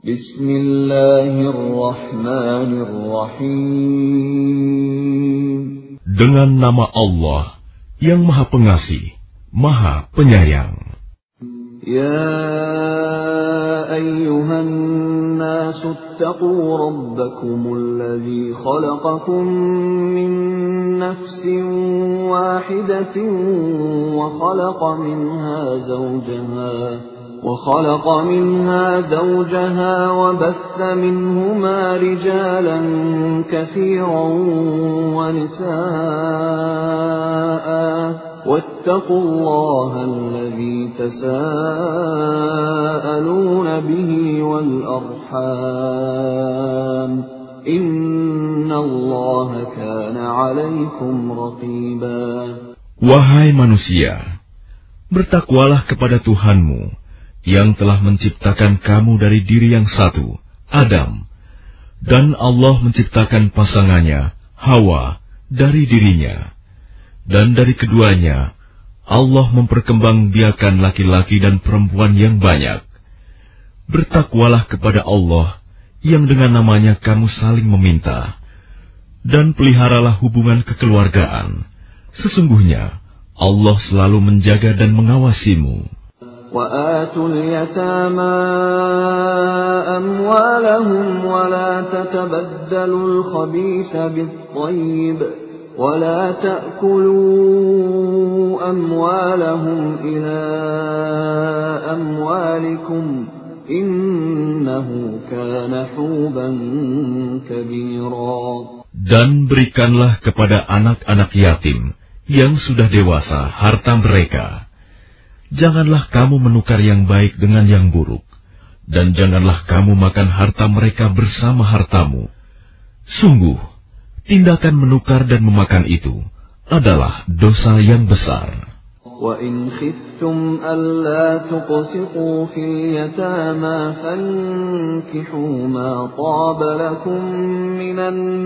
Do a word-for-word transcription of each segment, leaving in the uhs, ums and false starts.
Bismillahirrahmanirrahim. Dengan nama Allah yang Maha Pengasih, Maha Penyayang. Ya ayyuhan nasu attaqu rabbakumul ladzi khalaqakum min nafsin wahidatin wa khalaqa minha zawjaha وخلق منها زوجها وبث منهما رجالا كثيرا ونساء واتقوا الله الذي تساءلون به والأرحام إن الله كان عليكم رقيبا. Wahai manusia, bertakwalah kepada Tuhanmu yang telah menciptakan kamu dari diri yang satu, Adam, dan Allah menciptakan pasangannya, Hawa, dari dirinya. Dan dari keduanya, Allah memperkembangbiakan laki-laki dan perempuan yang banyak. Bertakwalah kepada Allah yang dengan namanya kamu saling meminta, dan peliharalah hubungan kekeluargaan. Sesungguhnya Allah selalu menjaga dan mengawasimu. وآتوا اليتامى أموالهم ولا تتبدلوا الخبيث بالطيب ولا تأكلوا أموالهم إلى أموالكم إنه كان حوبا كبيرا. Dan berikanlah kepada anak-anak yatim yang sudah dewasa harta mereka. Janganlah kamu menukar yang baik dengan yang buruk, dan janganlah kamu makan harta mereka bersama hartamu. Sungguh, tindakan menukar dan memakan itu adalah dosa yang besar. وَإِنْ خِفْتُمْ أَلَّا تُقْسِطُوا فِي الْيَتَامَى فَانكِحُوا مَا طَابَ لَكُم مِّنَ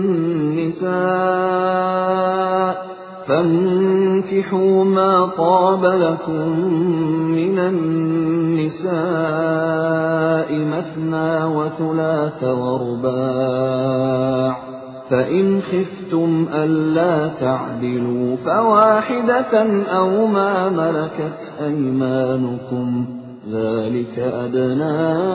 النِّسَاءِ فانكحوا ما طاب لكم من النساء مثنى وثلاث ورباع فإن خفتم ألا تعدلوا فواحدة أو ما ملكت أيمانكم ذلك أدنى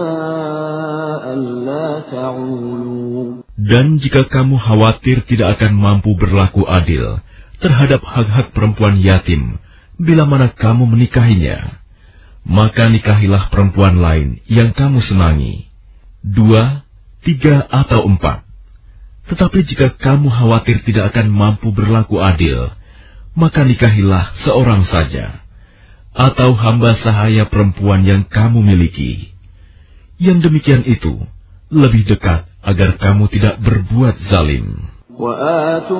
ألا تعولوا. Dan jika kamu khawatir tidak akan mampu berlaku adil terhadap hak-hak perempuan yatim, bila mana kamu menikahinya, maka nikahilah perempuan lain yang kamu senangi, dua, tiga, atau empat. Tetapi jika kamu khawatir tidak akan mampu berlaku adil, maka nikahilah seorang saja, atau hamba sahaya perempuan yang kamu miliki. Yang demikian itu lebih dekat agar kamu tidak berbuat zalim. وآتوا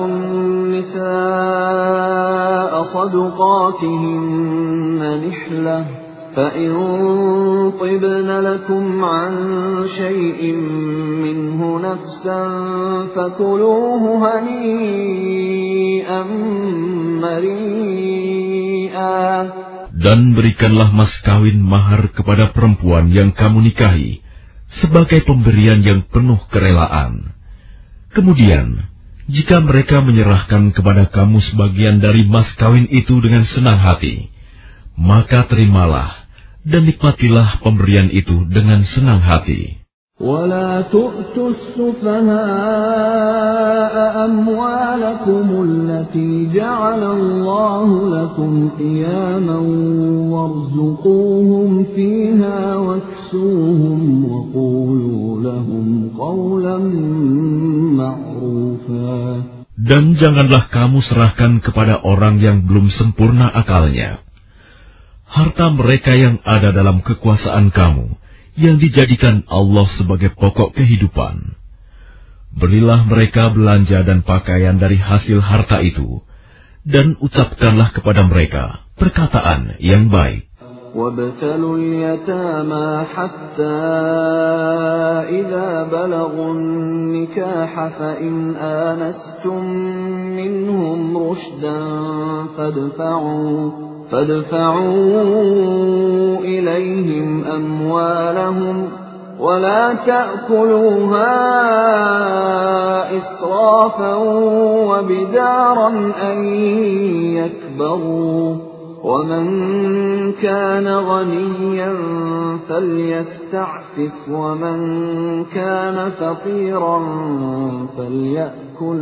النساء صدقاتهن نحلة فإن طبن لكم عن شيء منه نفسا فكلوه هنيئا مريئا. Dan berikanlah mas kawin mahar kepada perempuan yang kamu nikahi sebagai pemberian yang penuh kerelaan. Kemudian jika mereka menyerahkan kepada kamu sebagian dari mas kawin itu dengan senang hati, maka terimalah dan nikmatilah pemberian itu dengan senang hati. وَلَا تُؤْتُوا السُّفَهَاءَ أَمْوَالَكُمُ الَّتِي جَعَلَ اللَّهُ لَكُمْ قِيَامًا وَارْزُقُوهُمْ فِيهَا وَاكْسُوهُمْ وَقُولُوا لَهُمْ قَوْلًا مَّعْرُوفًا. Dan janganlah kamu serahkan kepada orang yang belum sempurna akalnya harta mereka yang ada dalam kekuasaan kamu, yang dijadikan Allah sebagai pokok kehidupan. Berilah mereka belanja dan pakaian dari hasil harta itu, dan ucapkanlah kepada mereka perkataan yang baik. وَابْتَلُوا الْيَتَامَى حَتَّى إِذَا بَلَغُوا النِّكَاحَ فَإِنْ آنَسْتُمْ مِنْهُمْ رُشْدًا فَادْفَعُوا فَادْفَعُوا إِلَيْهِمْ أَمْوَالَهُمْ ولا تأكلوها إسرافا وبدارا أن يكبروا ومن كان غنيا فليستعفف ومن كان فقيرا فليأكل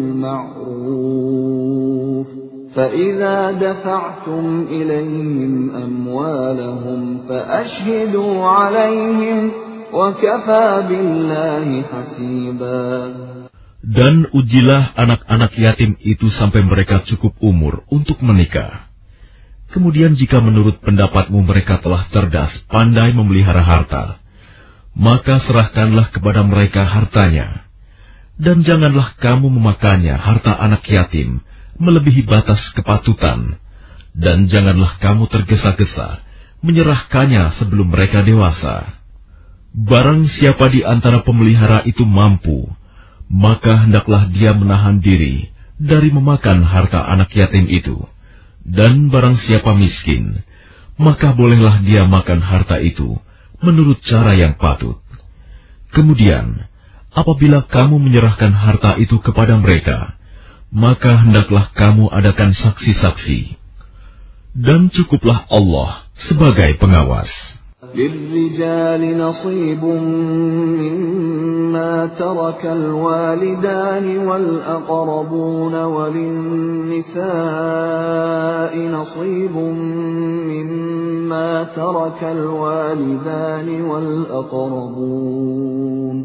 بالمعروف فإذا دفعتم إليهم أموالهم فأشهدوا عليهم وكفى بالله حسيبا. Dan ujilah anak-anak yatim itu sampai mereka cukup umur untuk menikah. Kemudian jika menurut pendapatmu mereka telah cerdas, pandai memelihara harta, maka serahkanlah kepada mereka hartanya. Dan janganlah kamu memakannya harta anak yatim melebihi batas kepatutan. Dan janganlah kamu tergesa-gesa menyerahkannya sebelum mereka dewasa. Barang siapa di antara pemelihara itu mampu, maka hendaklah dia menahan diri dari memakan harta anak yatim itu. Dan barang siapa miskin, maka bolehlah dia makan harta itu menurut cara yang patut. Kemudian, apabila kamu menyerahkan harta itu kepada mereka, maka hendaklah kamu adakan saksi-saksi. Dan cukuplah Allah sebagai pengawas. للرجال نصيب مما ترك الوالدان والأقربون وللنساء نصيب مما ترك الوالدان والأقربون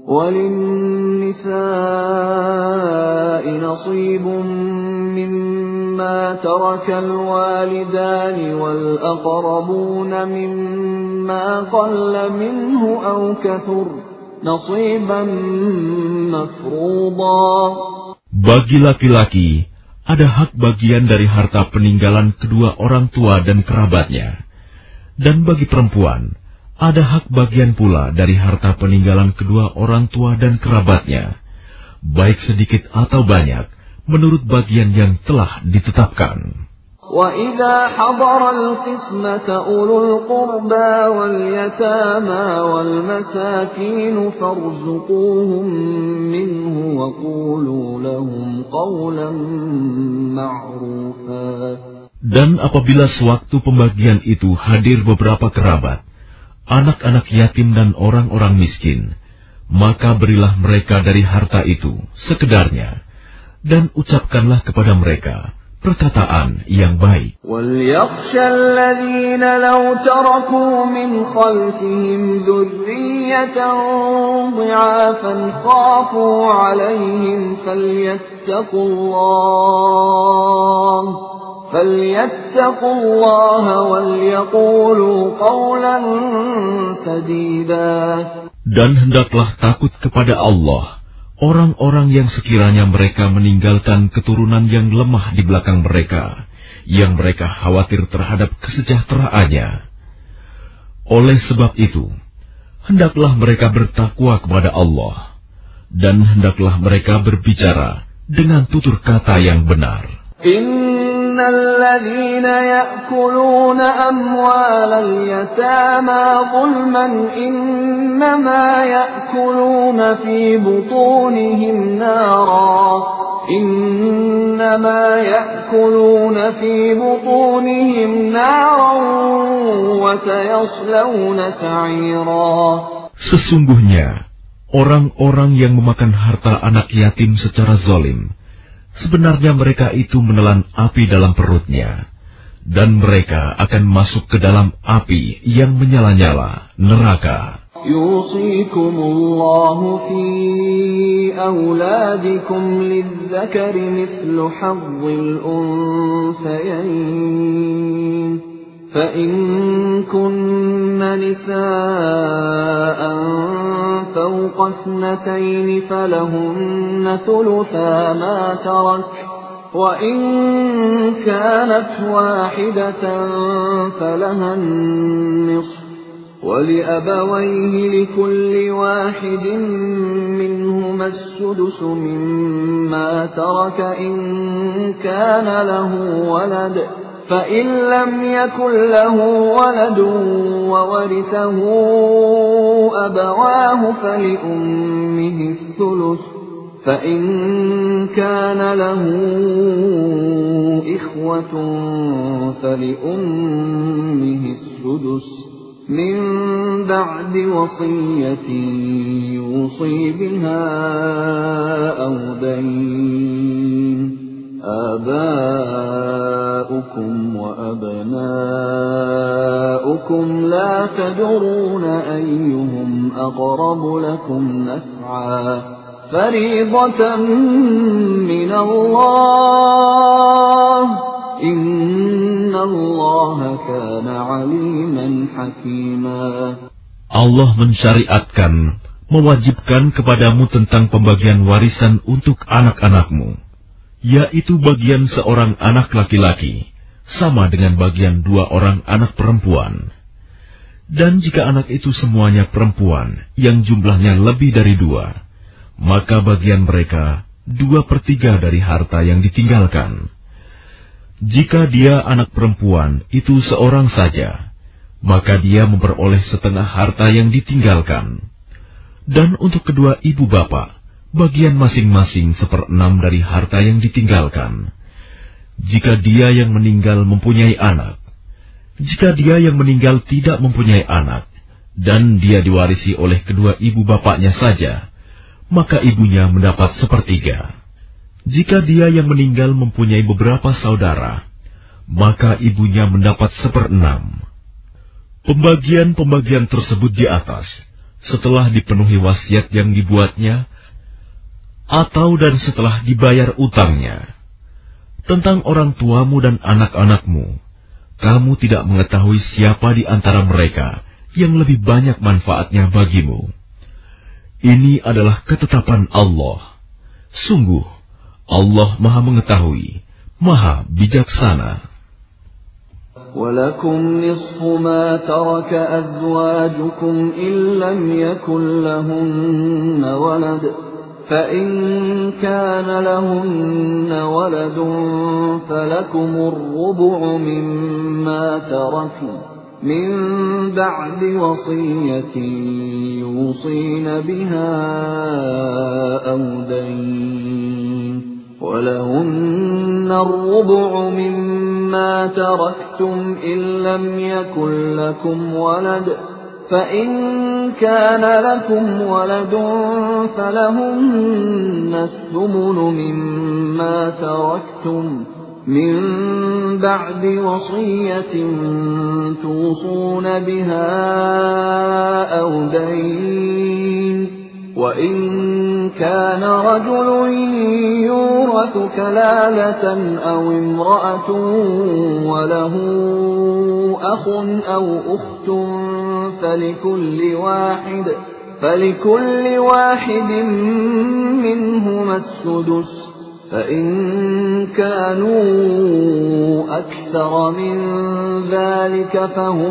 وللنساء نصيب مما ترك الوالدان والأقربون مما قل منه أو كثر نصيبا مفروضا. Bagi laki-laki ada hak bagian dari harta peninggalan kedua orang tua dan kerabatnya, dan bagi perempuan ada hak bagian pula dari harta peninggalan kedua orang tua dan kerabatnya, baik sedikit atau banyak, menurut bagian yang telah ditetapkan. وَإِذَا حَضَرَ الْقِسْمَةَ أُولُو الْقُرْبَى وَالْيَتَامَى وَالْمَسَاكِينُ فَارْزُقُوهُم مِّنْهُ وَقُولُوا لَهُمْ قَوْلًا مَّعْرُوفًا. Dan apabila sewaktu pembagian itu hadir beberapa kerabat, anak-anak yatim dan orang-orang miskin, maka berilah mereka dari harta itu sekedarnya, dan ucapkanlah kepada mereka perkataan yang baik. وَلْيَخْشَ الَّذِينَ لَوْ تَرَكُوا مِنْ خَلْفِهِمْ ذُرِّيَّةً ضِعَافًا خَافُوا عَلَيْهِمْ فَلْيَتَّقُوا اللَّهَ فَلْيَتَّقُوا اللَّهَ وَلْيَقُولُوا قَوْلًا سَدِيدًا. Dan hendaklah takut kepada Allah orang-orang yang sekiranya mereka meninggalkan keturunan yang lemah di belakang mereka, yang mereka khawatir terhadap kesejahteraannya. Oleh sebab itu, hendaklah mereka bertakwa kepada Allah, dan hendaklah mereka berbicara dengan tutur kata yang benar. إِنَّ الَّذِينَ يَأْكُلُونَ أَمْوَالَ الْيَتَامَى ظُلْمًا إِنَّمَا يَأْكُلُونَ فِي بُطُونِهِمْ نَارًا إِنَّمَا يَأْكُلُونَ فِي بُطُونِهِمْ نَارًا وَسَيَصْلَوْنَ سَعِيرًا. Sesungguhnya orang-orang yang memakan harta anak yatim secara zalim, sebenarnya mereka itu menelan api dalam perutnya, dan mereka akan masuk ke dalam api yang menyala-nyala, neraka. يُوصِيكُمُ اللَّهُ فِي أَوْلَادِكُمْ لِلذَّكَرِ مِثْلُ حَظِّ الْأُنثَيَيْنِ فَإِن كُنَّ نِسَاءً فَوْقَ اثْنَتَيْنِ فَلَهُنَّ ثُلُثَا مَا تَرَكَ وَإِن كَانَتْ وَاحِدَةً فَلَهَا النِّصْفُ وَلِأَبَوَيْهِ لِكُلِّ وَاحِدٍ مِّنْهُمَا السُّدُسُ مِمَّا تَرَكَ إِن كَانَ لَهُ وَلَدٌ فإن لم يكن له ولد وورثه أبواه فلأمه الثلث فإن كان له إخوة فلأمه السدس من بعد وصية يوصي بها أو دين آباؤكم وأبناؤكم لا تدرون أيهم أقرب لكم نفعا فريضة من الله إن الله كان عليما حكيما. Allah mensyariatkan, mewajibkan kepadamu tentang pembagian warisan untuk anak-anakmu, yaitu bagian seorang anak laki-laki, sama dengan bagian dua orang anak perempuan. Dan jika anak itu semuanya perempuan, yang jumlahnya lebih dari dua, maka bagian mereka dua per tiga dari harta yang ditinggalkan. Jika dia anak perempuan itu seorang saja, maka dia memperoleh setengah harta yang ditinggalkan. Dan untuk kedua ibu bapak, bagian masing-masing seperenam dari harta yang ditinggalkan. Jika dia yang meninggal mempunyai anak, jika dia yang meninggal tidak mempunyai anak, dan dia diwarisi oleh kedua ibu bapaknya saja, maka ibunya mendapat sepertiga. Jika dia yang meninggal mempunyai beberapa saudara, maka ibunya mendapat seperenam. Pembagian-pembagian tersebut di atas, setelah dipenuhi wasiat yang dibuatnya, atau dan setelah dibayar utangnya. Tentang orang tuamu dan anak-anakmu, kamu tidak mengetahui siapa di antara mereka yang lebih banyak manfaatnya bagimu. Ini adalah ketetapan Allah. Sungguh, Allah Maha Mengetahui, Maha Bijaksana. وَلَكُمْ نِصْفُ مَا تَرَكَ أَزْوَاجُكُمْ إِنْ لَمْ يَكُنْ لَهُنَّ وَلَدٌ فَإِنْ كَانَ لَهُنَّ وَلَدٌ فَلَكُمُ الرُّبُعُ مِمَّا تَرَكْنَ مِنْ بَعْدِ وَصِيَّةٍ يُوصِينَ بِهَا أَوْ دَيْنٍ وَلَهُنَّ الرُّبُعُ مِمَّا تَرَكْتُمْ إِنْ لَمْ يَكُنْ لَكُمْ وَلَدٌ فَإِنْ كَانَ لَكُمْ وَلَدٌ فَلَهُنَّ الثُّمُنُ مِمَّا تَرَكْتُمْ مِنْ بَعْدِ وَصِيَّةٍ تُوصُونَ بِهَا أَوْ دَيْنٍ وَإِنْ كَانَ رَجُلٌ يُورَثُ كَلَالَةً أَوْ امْرَأَةٌ وَلَهُ أَخٌ أَوْ أُخْتٌ فَلِكُلِّ واحد فَلِكُلِّ واحد مِنْهُمَا السُّدُسُ فَإِنْ كَانُوا أَكْثَرَ مِنْ ذَلِكَ فَهُمْ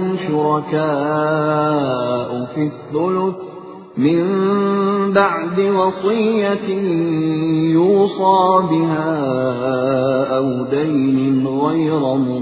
شُرَكَاءُ فِي الثُّلُثِ مِنْ بَعْدِ وَصِيَّةٍ يُوصَى بِهَا أَوْ دَيْنٍ غَيْرَ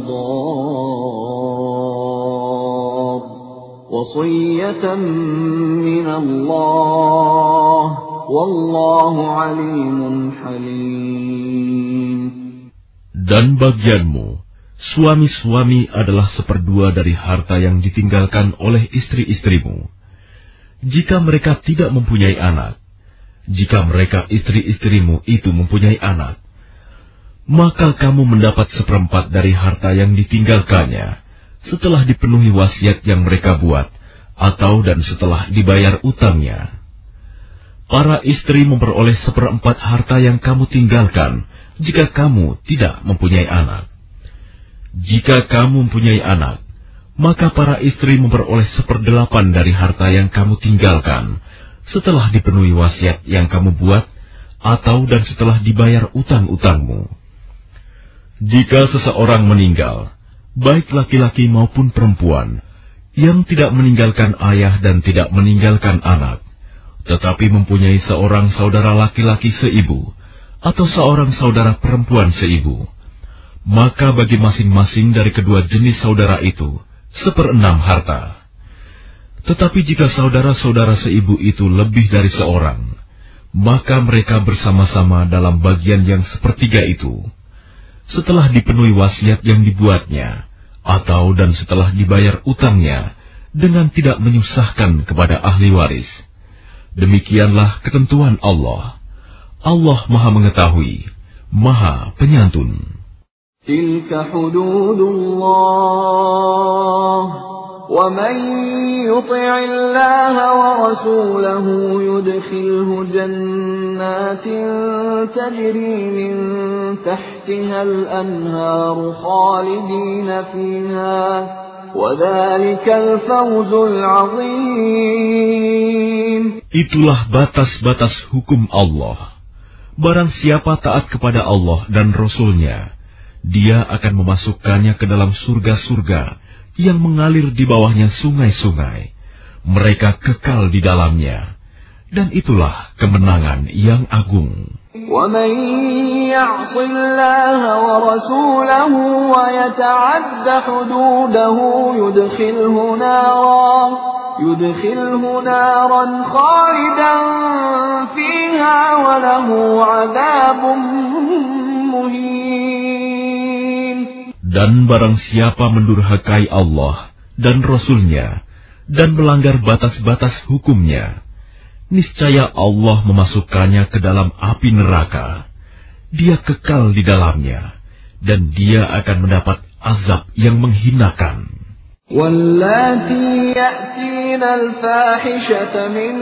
مُضَارٍّ وَصِيَّةً مِنَ اللَّهِ وَاللَّهُ عَلِيمٌ حَلِيمٌ. Dan bagianmu, suami-suami adalah seperdua dari harta yang ditinggalkan oleh istri-istrimu. Jika mereka tidak mempunyai anak, jika mereka istri-istrimu itu mempunyai anak, maka kamu mendapat seperempat dari harta yang ditinggalkannya, setelah dipenuhi wasiat yang mereka buat, atau dan setelah dibayar utangnya. Para istri memperoleh seperempat harta yang kamu tinggalkan, jika kamu tidak mempunyai anak. Jika kamu mempunyai anak, maka para istri memperoleh seperdelapan dari harta yang kamu tinggalkan, setelah dipenuhi wasiat yang kamu buat, atau dan setelah dibayar utang-utangmu. Jika seseorang meninggal, baik laki-laki maupun perempuan, yang tidak meninggalkan ayah dan tidak meninggalkan anak, tetapi mempunyai seorang saudara laki-laki seibu, atau seorang saudara perempuan seibu, maka bagi masing-masing dari kedua jenis saudara itu seperenam harta. Tetapi jika saudara-saudara seibu itu lebih dari seorang, maka mereka bersama-sama dalam bagian yang sepertiga itu, setelah dipenuhi wasiat yang dibuatnya, atau dan setelah dibayar utangnya, dengan tidak menyusahkan kepada ahli waris. Demikianlah ketentuan Allah. Allah Maha Mengetahui, Maha Penyantun. Tilka hududullah, wa man yuti'illaha wa rasulahu yudkhilhu jannatin tajri min tahtiha al-anharu khalidina fiha, wa dhalikal fawzul 'azim. Itulah batas-batas hukum Allah. Barang siapa taat kepada Allah dan Rasul-Nya, dia akan memasukkannya ke dalam surga-surga yang mengalir di bawahnya sungai-sungai. Mereka kekal di dalamnya. Dan itulah kemenangan yang agung. وَمَنْ يَعْصِ اللَّهَ وَرَسُولَهُ وَيَتَعَدَّ حُدُودَهُ يُدْخِلْهُ نَارًا يُدْخِلْهُ نَارًا خَالِدًا فِيهَا وَلَهُ عَذَابٌ مُهِينٌ. Dan barang siapa mendurhakai Allah dan Rasul-Nya dan melanggar batas-batas hukumnya, niscaya Allah memasukkannya ke dalam api neraka. Dia kekal di dalamnya, dan dia akan mendapat azab yang menghinakan. وَاللَّاتِي يَأْتِينَ الْفَاحِشَةَ مِن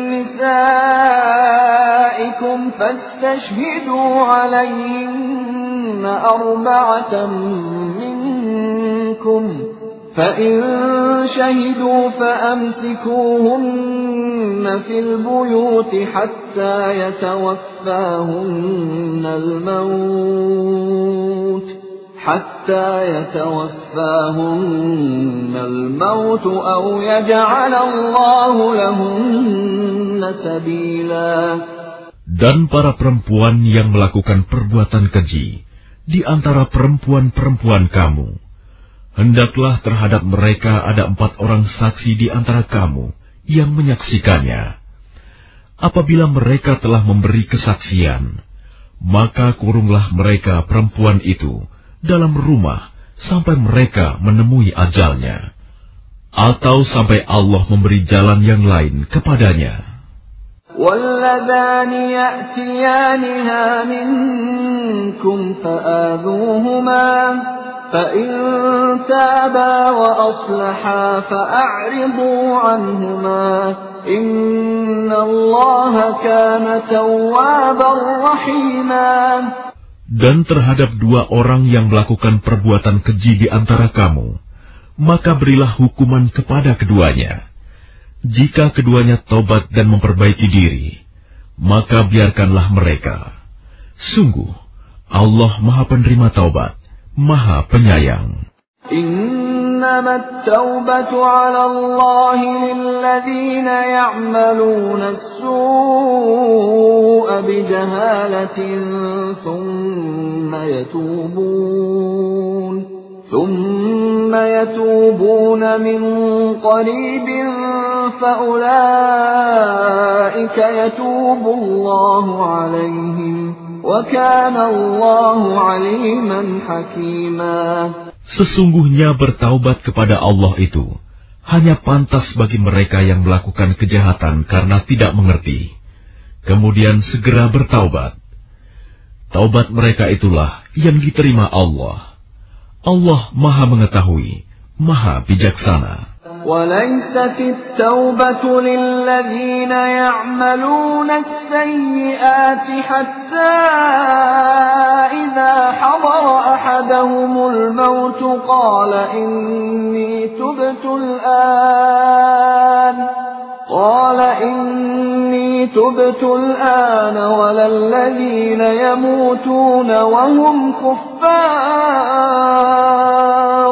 نِّسَائِكُمْ فَاسْتَشْهِدُوا عَلَيْهِنَّ أَرْبَعَةً مِّنكُمْ فَإِن شَهِدُوا فَأَمْسِكُوهُنَّ فِي الْبُيُوتِ حَتَّى يَتَوَفَّاهُنَّ الْمَوْتُ حَتَّى يَتَوَفَّاهُنَّ الْمَوْتُ أَوْ يَجْعَلَ اللَّهُ لَهُنَّ سَبِيلًا. Dan para perempuan yang melakukan perbuatan keji di antara perempuan-perempuan kamu, hendaklah terhadap mereka ada empat orang saksi di antara kamu yang menyaksikannya. Apabila mereka telah memberi kesaksian, maka kurunglah mereka perempuan itu dalam rumah sampai mereka menemui ajalnya, atau sampai Allah memberi jalan yang lain kepadanya. وَاللَّذَانِ يَأْتِيَانِهَا مِنكُمْ فَآذُوهُمَا فَإِن تَابَا وَأَصْلَحَا فَأَعْرِضُوا عَنْهُمَا إِنَّ اللَّهَ كَانَ تَوَّابًا رَحِيمًا. Dan terhadap dua orang yang melakukan perbuatan keji di antara kamu, maka berilah hukuman kepada keduanya. Jika keduanya tobat dan memperbaiki diri, maka biarkanlah mereka. Sungguh, Allah Maha Penerima Taubat, Maha Penyayang. إنما التوبة على الله للذين يعملون السوء بجهالة ثم يتوبون ثم يتوبون من قريب فأولئك يتوب الله عليهم وكان الله عليما حكيما. Sesungguhnya bertaubat kepada Allah itu hanya pantas bagi mereka yang melakukan kejahatan karena tidak mengerti, kemudian segera bertaubat. Taubat mereka itulah yang diterima Allah. Allah Maha Mengetahui, Maha Bijaksana. وَلَيْسَتِ التَّوْبَةُ لِلَّذِينَ يَعْمَلُونَ السَّيِّئَاتِ حَتَّى إِذَا حَضَرَ أَحَدَهُمُ الْمَوْتُ قَالَ إِنِّي تُبْتُ الْآنَ قَالَ إِنِّي تُبْتُ الْآنَ وَلَا الَّذِينَ يَمُوتُونَ وَهُمْ كُفَّارٌ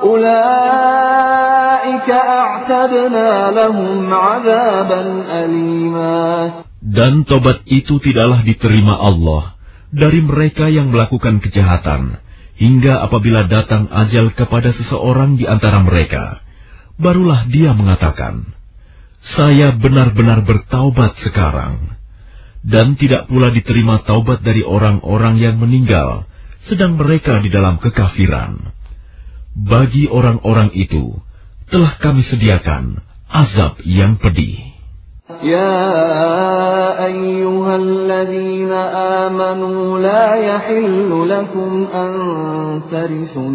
أُولَئِكَ أَعْتَدْنَا لَهُمْ عَذَابًا أَلِيمًا. Dan tobat itu tidaklah diterima Allah dari mereka yang melakukan kejahatan hingga apabila datang ajal kepada seseorang di antara mereka, barulah dia mengatakan, "Saya benar-benar bertaubat sekarang." Dan tidak pula diterima taubat dari orang-orang yang meninggal, sedang mereka di dalam kekafiran. Bagi orang-orang itu, telah kami sediakan azab yang pedih. يا أيها الذين آمنوا لا يحل لكم أن ترثوا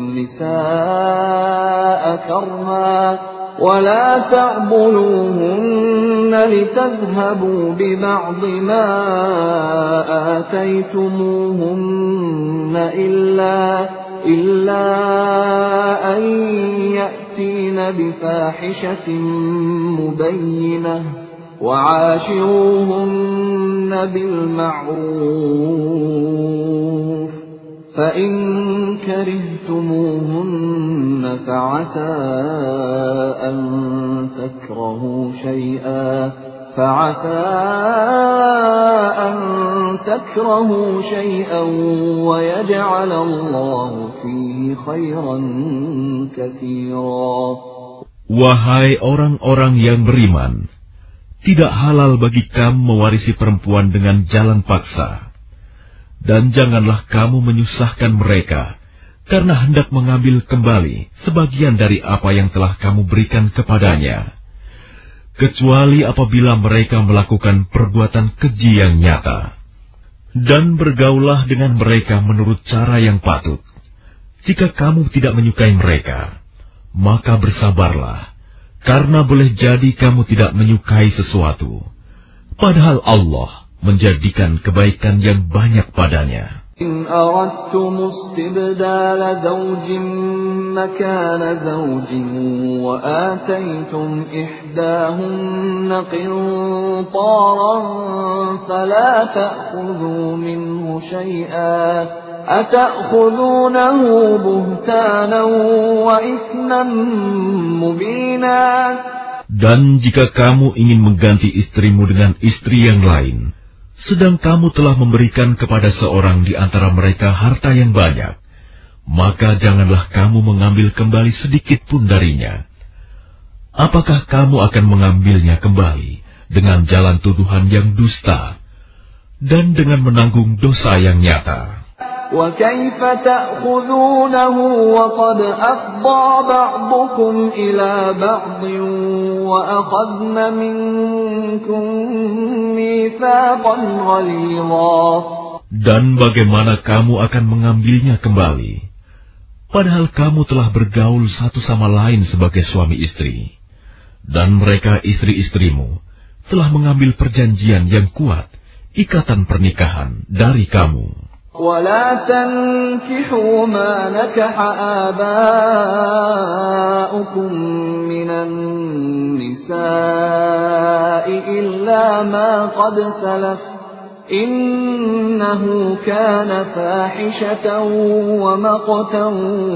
النساء كرها ولا تعضلوهن لتذهبوا ببعض ما آتيتموهن إلا إلا أن يأتين بفاحشة مبينة وعاشروهن بالمعروف فإن كرهتموهن فعسى أن تكرهوا شيئا فعسى أن تكرهوا شيئا ويجعل الله فيه خيرا كثيرا. Wahai orang-orang yang beriman, tidak halal bagi kamu mewarisi perempuan dengan jalan paksa. Dan janganlah kamu menyusahkan mereka, karena hendak mengambil kembali sebagian dari apa yang telah kamu berikan kepadanya. Kecuali apabila mereka melakukan perbuatan keji yang nyata. Dan bergaulah dengan mereka menurut cara yang patut. Jika kamu tidak menyukai mereka, maka bersabarlah, karena boleh jadi kamu tidak menyukai sesuatu, padahal Allah menjadikan kebaikan yang banyak padanya. إن أردتم استبدال زوج مكان زوج وآتيتم إحداهن قنطارا فلا تأخذوا منه شيئا أتأخذونه بهتانا وإثما مبينا. Dan jika kamu ingin mengganti istrimu dengan istri yang lain, sedang kamu telah memberikan kepada seorang di antara mereka harta yang banyak, maka janganlah kamu mengambil kembali sedikit pun darinya. Apakah kamu akan mengambilnya kembali dengan jalan tuduhan yang dusta dan dengan menanggung dosa yang nyata? وَكَيْفَ تَأْخُذُونَهُ وَقَدْ أَفْضَىٰ بَعْضُكُمْ إِلَىٰ بَعْضٍ وَأَخَذْنَ مِنكُم مِّيثَاقًا غَلِيظًا. Dan bagaimana kamu akan mengambilnya kembali, padahal kamu telah bergaul satu sama lain sebagai suami istri, dan mereka istri-istrimu telah mengambil perjanjian yang kuat, ikatan pernikahan dari kamu. ولا تنكحوا ما نكح آباؤكم من النساء إلا ما قد سلف إنه كان فاحشة ومقتا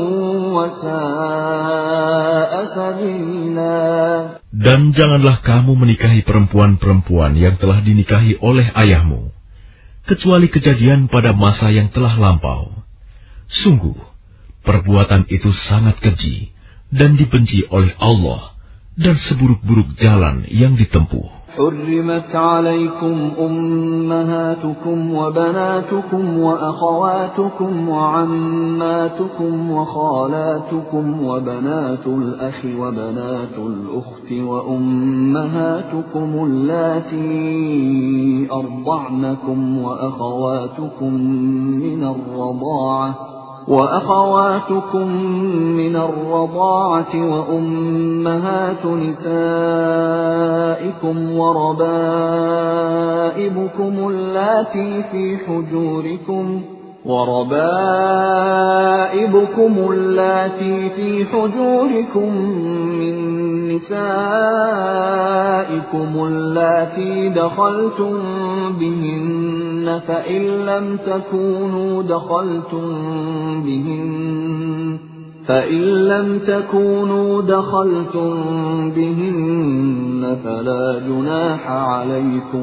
وساء سبيلا. Dan janganlah kamu menikahi perempuan-perempuan yang telah dinikahi oleh ayahmu, kecuali kejadian pada masa yang telah lampau. Sungguh, perbuatan itu sangat keji dan dibenci oleh Allah, dan seburuk-buruk jalan yang ditempuh. حرمت عليكم أمهاتكم وبناتكم وأخواتكم وعماتكم وخالاتكم وبنات الأخ وبنات الأخت وأمهاتكم اللاتي أرضعنكم وأخواتكم من الرضاعة وأخواتكم من الرضاعة وأمهات نسائكم وربائبكم اللاتي في حجوركم وربائبكم اللاتي في حجوركم من نسائكم اللاتي دخلتم بهن فإن لم تكونوا دخلتم بهن فإن لم تكونوا دخلتم بهن فلا جناح عليكم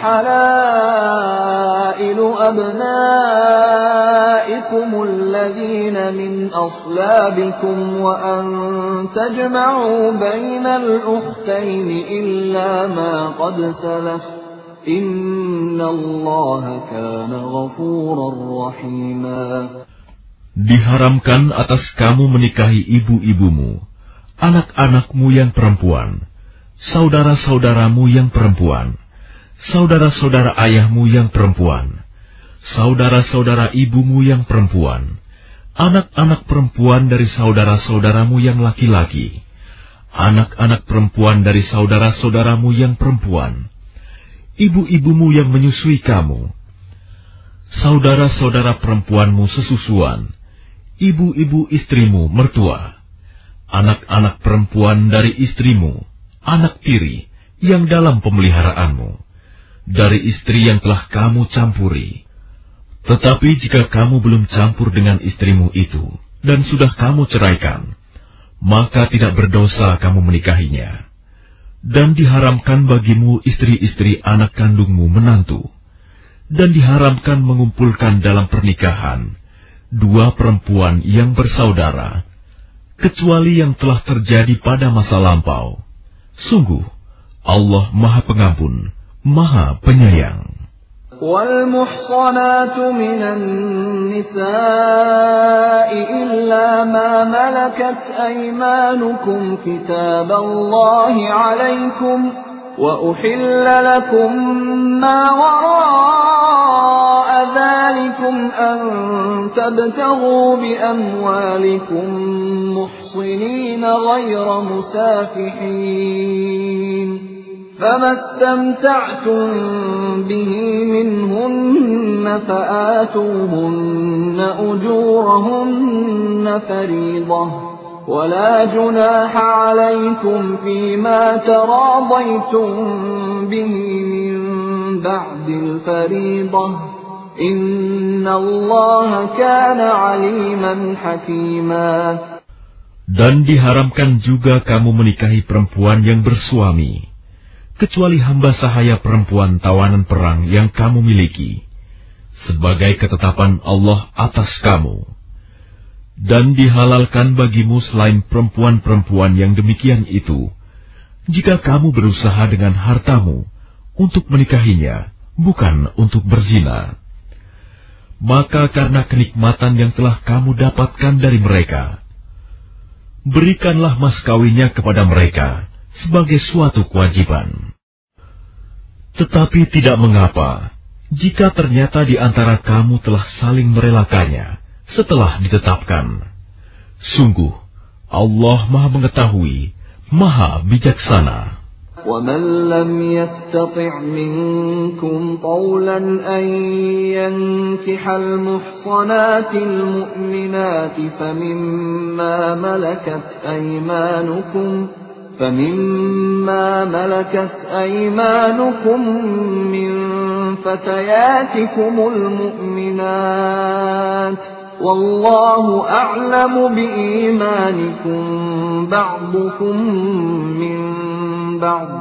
وحلائل أبنائكم الذين من أصلابكم وأن تجمعوا بين الأختين إلا ما قد سلف إن الله كان غفورا رحيما. Diharamkan atas kamu menikahi ibu-ibumu, anak-anakmu yang perempuan, saudara-saudaramu yang perempuan, saudara-saudara ayahmu yang perempuan, saudara-saudara ibumu yang perempuan, anak-anak perempuan dari saudara-saudaramu yang laki-laki, anak-anak perempuan dari saudara-saudaramu yang perempuan, ibu-ibumu yang menyusui kamu, saudara-saudara perempuanmu sesusuan, ibu-ibu istrimu mertua, anak-anak perempuan dari istrimu, anak tiri yang dalam pemeliharaanmu, dari istri yang telah kamu campuri. Tetapi jika kamu belum campur dengan istrimu itu, dan sudah kamu ceraikan, maka tidak berdosa kamu menikahinya. Dan diharamkan bagimu istri-istri anak kandungmu menantu, dan diharamkan mengumpulkan dalam pernikahan dua perempuan yang bersaudara, kecuali yang telah terjadi pada masa lampau. Sungguh, Allah Maha Pengampun, Maha Penyayang. وَالْمُحْصَنَاتُ مِنَ النِّسَاءِ إِلَّا مَا مَلَكَتْ أَيْمَانُكُمْ كِتَابَ اللَّهِ عَلَيْكُمْ وَأُحِلَّ لَكُمْ مَا وَرَاءَ ذَلِكُمْ أَن تَبْتَغُوا بِأَمْوَالِكُمْ مُحْصِنِينَ غَيْرَ مُسَافِحِينَ فَمَا اسْتَمْتَعْتُمْ بِهِ مِنْهُنَّ فَآتُوهُنَّ أُجُورَهُنَّ فَرِيضَةً وَلَا جُنَاحَ عَلَيْكُمْ فِيمَا تَرَاضَيْتُمْ بِهِ مِنْ بَعْدِ الْفَرِيضَةِ إِنَّ اللَّهَ كَانَ عَلِيمًا حَكِيمًا. Dan diharamkan juga kamu menikahi perempuan yang bersuami, kecuali hamba sahaya perempuan tawanan perang yang kamu miliki, sebagai ketetapan Allah atas kamu. Dan dihalalkan bagimu selain perempuan-perempuan yang demikian itu, jika kamu berusaha dengan hartamu untuk menikahinya, bukan untuk berzina. Maka karena kenikmatan yang telah kamu dapatkan dari mereka, berikanlah mas kawinnya kepada mereka sebagai suatu kewajiban. Tetapi tidak mengapa jika ternyata di antara kamu telah saling merelakannya setelah ditetapkan. Sungguh, Allah Maha Mengetahui, Maha Bijaksana. وَمَنْ لَمْ يَسْتَطِعْ مِنْكُمْ طَوْلًا أَنْ يَنْكِحَ الْمُحْصَنَاتِ الْمُؤْمِنَاتِ فَمِمَّا مَلَكَتْ أَيْمَانُكُمْ فَمِمَّا مَلَكَتْ أَيْمَانُكُمْ مِنْ فَتَيَاتِكُمُ الْمُؤْمِنَاتِ وَاللَّهُ أَعْلَمُ بِإِيمَانِكُمْ بَعْضُكُمْ مِنْ بَعْضٍ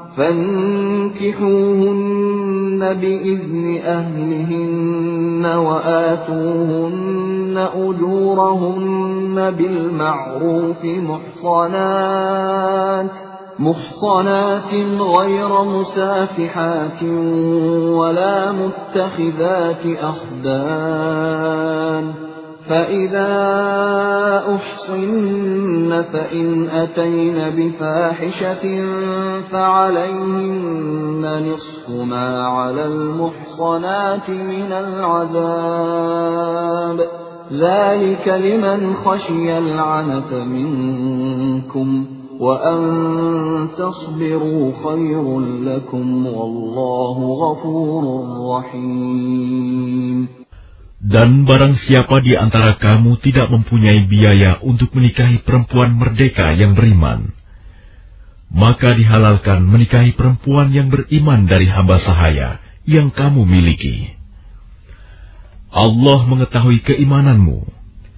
فَانكِحُوهُنَّ بِإِذْنِ أَهْلِهِنَّ وَآتُوهُنَّ أُجُورَهُنَّ بِالْمَعْرُوفِ مُحْصَنَاتٍ مُحْصَنَاتٍ غَيْرَ مُسَافِحَاتٍ وَلَا مُتَّخِذَاتِ أَخْدَانٍ فَإِذَا أُحْصِنَّ فَإِنْ أَتَيْنَ بِفَاحِشَةٍ فَعَلَيْهِنَّ نِصْفُ مَا عَلَى الْمُحْصَنَاتِ مِنَ الْعَذَابِ ذَلِكَ لِمَنْ خَشِيَ الْعَنَتَ مِنْكُمْ وَأَنْ تَصْبِرُوا خَيْرٌ لَكُمْ وَاللَّهُ غَفُورٌ رَحِيمٌ. Dan barang siapa di antara kamu tidak mempunyai biaya untuk menikahi perempuan merdeka yang beriman, maka dihalalkan menikahi perempuan yang beriman dari hamba sahaya yang kamu miliki. Allah mengetahui keimananmu.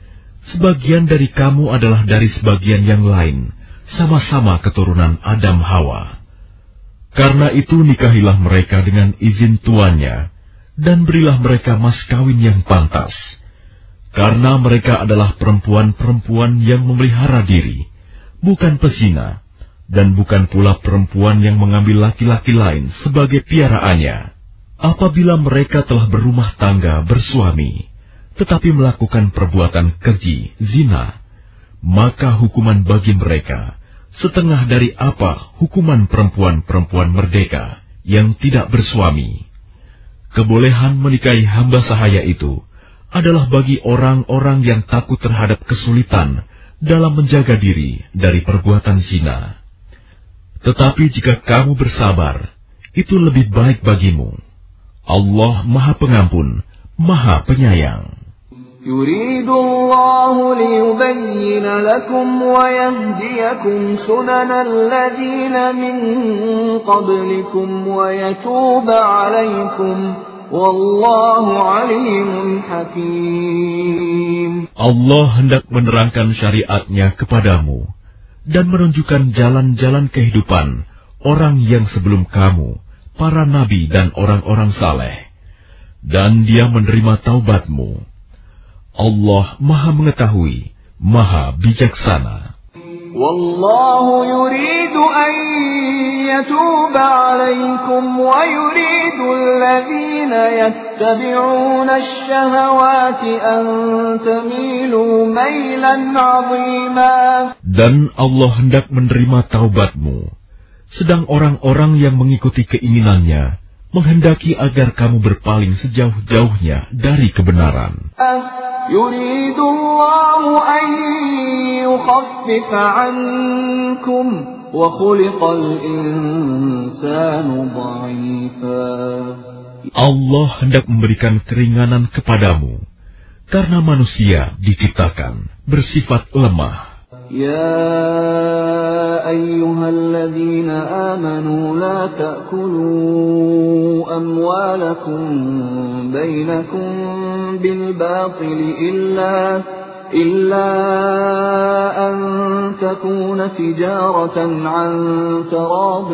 sebagian dari kamu adalah dari sebagian yang lain, sama-sama keturunan Adam Hawa. Karena itu nikahilah mereka dengan izin tuannya, dan berilah mereka mas kawin yang pantas. Karena mereka adalah perempuan-perempuan yang memelihara diri, bukan pezina, dan bukan pula perempuan yang mengambil laki-laki lain sebagai piaraannya. Apabila mereka telah berumah tangga bersuami, tetapi melakukan perbuatan keji, zina, maka hukuman bagi mereka setengah dari apa hukuman perempuan-perempuan merdeka yang tidak bersuami. Kebolehan menikahi hamba sahaya itu adalah bagi orang-orang yang takut terhadap kesulitan dalam menjaga diri dari perbuatan zina. Tetapi jika kamu bersabar, itu lebih baik bagimu. Allah Maha Pengampun, Maha Penyayang. يريد الله ليبين لكم ويهديكم سنن الذين من قبلكم ويتوب عليكم والله عليم حكيم. Allah hendak menerangkan syariatnya kepadamu dan menunjukkan jalan-jalan kehidupan orang yang sebelum kamu, para nabi dan orang-orang saleh, dan Dia menerima taubatmu. Allah Maha Mengetahui, Maha Bijaksana. Wallahu yuridu an yatuba alaikum wa yuridu alladhina yattabi'una ash-shahawati an tamilu mailan 'azima. Dan Allah hendak menerima taubatmu, sedang orang-orang yang mengikuti keinginannya menghendaki agar kamu berpaling sejauh-jauhnya dari kebenaran. يريد الله أن يخفف عنكم وخلق الإنسان ضعيفا. Allah hendak memberikan keringanan kepadamu, karena manusia diciptakan bersifat lemah. يا أيها الذين آمنوا لا تأكلوا أموالكم بينكم بالباطل إلا إلا أن تكون تجارة عن تراض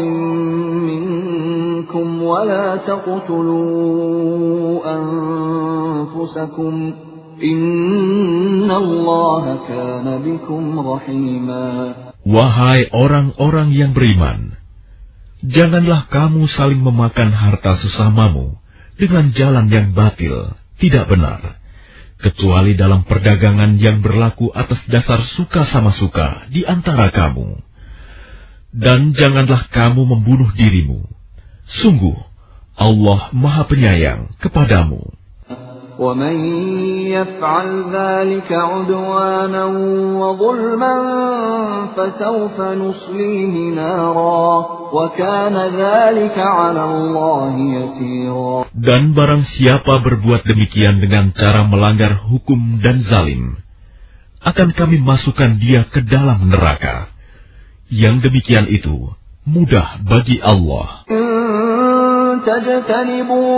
منكم ولا تقتلوا أنفسكم Inna Allah kana bikum rahima. Wahai orang-orang yang beriman, janganlah kamu saling memakan harta sesamamu dengan jalan yang batil, tidak benar, kecuali dalam perdagangan yang berlaku atas dasar suka sama suka di antara kamu. Dan janganlah kamu membunuh dirimu. Sungguh, Allah Maha Penyayang kepadamu. وَمَنْ يَفْعَلْ ذَلِكَ عُدْوَانًا وَظُلْمًا فَسَوْفَ نُصْلِيهِ نَارًا وَكَانَ ذَلِكَ عَلَى اللَّهِ يَسِيرًا. Dan barang siapa berbuat demikian dengan cara melanggar hukum dan zalim, akan kami masukkan dia ke dalam neraka. Yang demikian itu mudah bagi Allah. تجتنبوا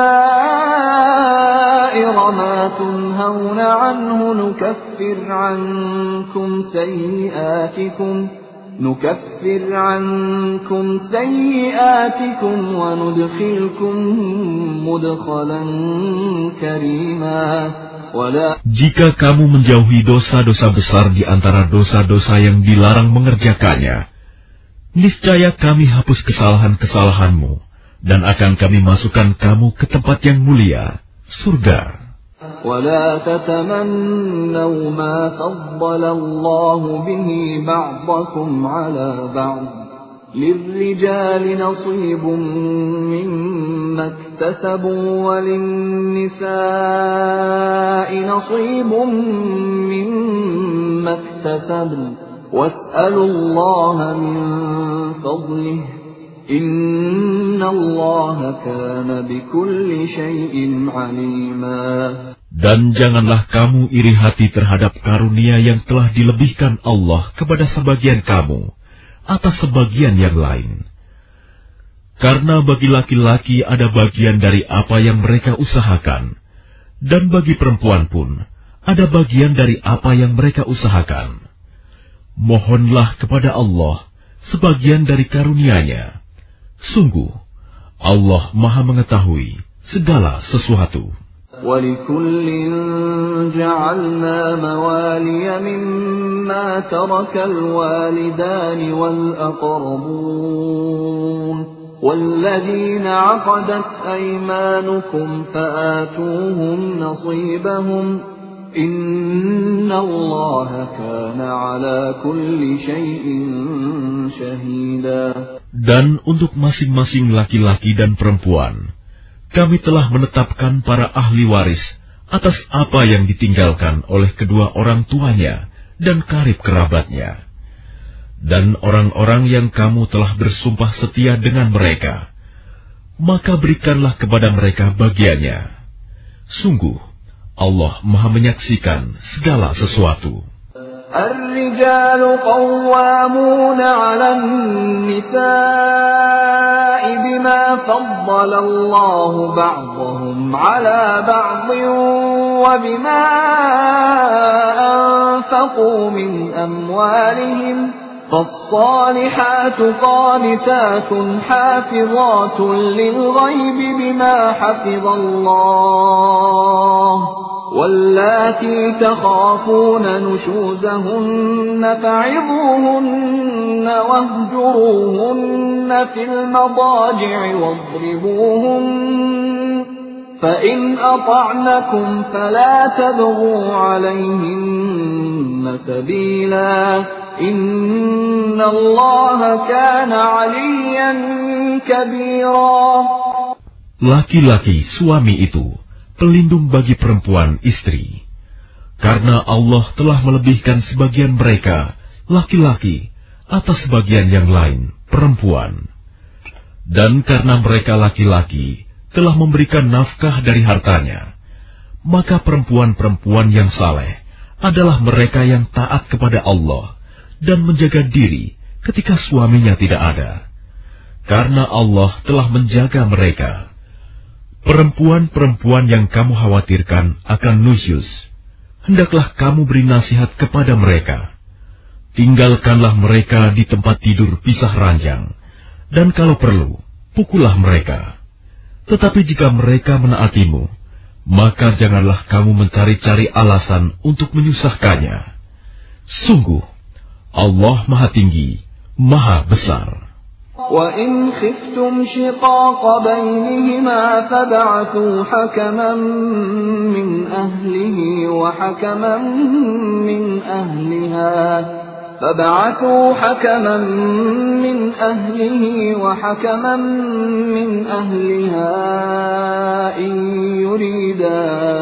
كبائر ما تنهون عنه نكفر عنكم سيئاتكم نكفر عنكم سيئاتكم وندخلكم مدخلا كريما. Jika kamu menjauhi dosa-dosa besar di antara dosa-dosa yang dilarang mengerjakannya, niscaya kami hapus kesalahan-kesalahanmu dan akan kami masukkan kamu ke tempat yang mulia, surga. وَلَا تَتَمَنَّوْا مَا فَضَّلَ اللَّهُ بِهِ بَعْضَكُمْ عَلَى بَعْضٍ لِلرِّجَالِ نَصِيبٌ مِّمَّا اكْتَسَبُوا وَلِلنِّسَاءِ نَصِيبٌ مِّمَّا اكْتَسَبْنَ وَاسْأَلُوا اللَّهَ مِن فَضْلِهِ Inna Allah kana bikulli syai'in alima. Dan janganlah kamu iri hati terhadap karunia yang telah dilebihkan Allah kepada sebagian kamu atas sebagian yang lain. Karena bagi laki-laki ada bagian dari apa yang mereka usahakan, dan bagi perempuan pun ada bagian dari apa yang mereka usahakan. Mohonlah kepada Allah sebagian dari karunia-Nya. Sungguh, Allah Maha mengetahui segala sesuatu. وَلِكُلٍّ جَعَلْنَا مَوَالِيَ مِمَّا تَرَكَ الْوَالِدَانِ وَالْأَقْرَبُونَ وَالَّذِينَ عَقَدَتْ أَيْمَانُكُمْ فَآتُوهُمْ نَصِيبَهُمْ إِنَّ اللَّهَ كَانَ عَلَى كُلِّ شَيْءٍ شَهِيدًا. Dan untuk masing-masing laki-laki dan perempuan, kami telah menetapkan para ahli waris atas apa yang ditinggalkan oleh kedua orang tuanya dan karib kerabatnya. Dan orang-orang yang kamu telah bersumpah setia dengan mereka, maka berikanlah kepada mereka bagiannya. Sungguh, Allah Maha menyaksikan segala sesuatu. الرجال قوامون على النساء بما فضل الله بعضهم على بعض وبما أنفقوا من أموالهم فالصالحات قانتات حافظات للغيب بما حفظ الله واللاتي تخافون نشوزهن فعظوهن واهجروهن في المضاجع واضربوهن فإن أطعنكم فلا تبغوا عليهن سبيلا إن الله كان عليا كبيرا. Laki-laki suami itu pelindung bagi perempuan istri, karena Allah telah melebihkan sebagian mereka, laki-laki, atas sebagian yang lain, perempuan. Dan karena mereka laki-laki telah memberikan nafkah dari hartanya, maka perempuan-perempuan yang saleh adalah mereka yang taat kepada Allah dan menjaga diri ketika suaminya tidak ada, karena Allah telah menjaga mereka. Perempuan-perempuan yang kamu khawatirkan akan nusyuz, hendaklah kamu beri nasihat kepada mereka. Tinggalkanlah mereka di tempat tidur pisah ranjang, dan kalau perlu, pukullah mereka. Tetapi jika mereka menaatimu, maka janganlah kamu mencari-cari alasan untuk menyusahkannya. Sungguh, Allah Maha Tinggi, Maha Besar. وَإِنْ خِفْتُمْ شِقَاقَ بَيْنِهِمَا فَابْعَثُوا حَكَمًا مِّنْ أَهْلِهِ وَحَكَمًا مِّنْ أَهْلِهَا فَابْعَثُوا حَكَمًا مِّنْ أَهْلِهِ وَحَكَمًا مِّنْ أَهْلِهَا إِنْ يُرِيدَا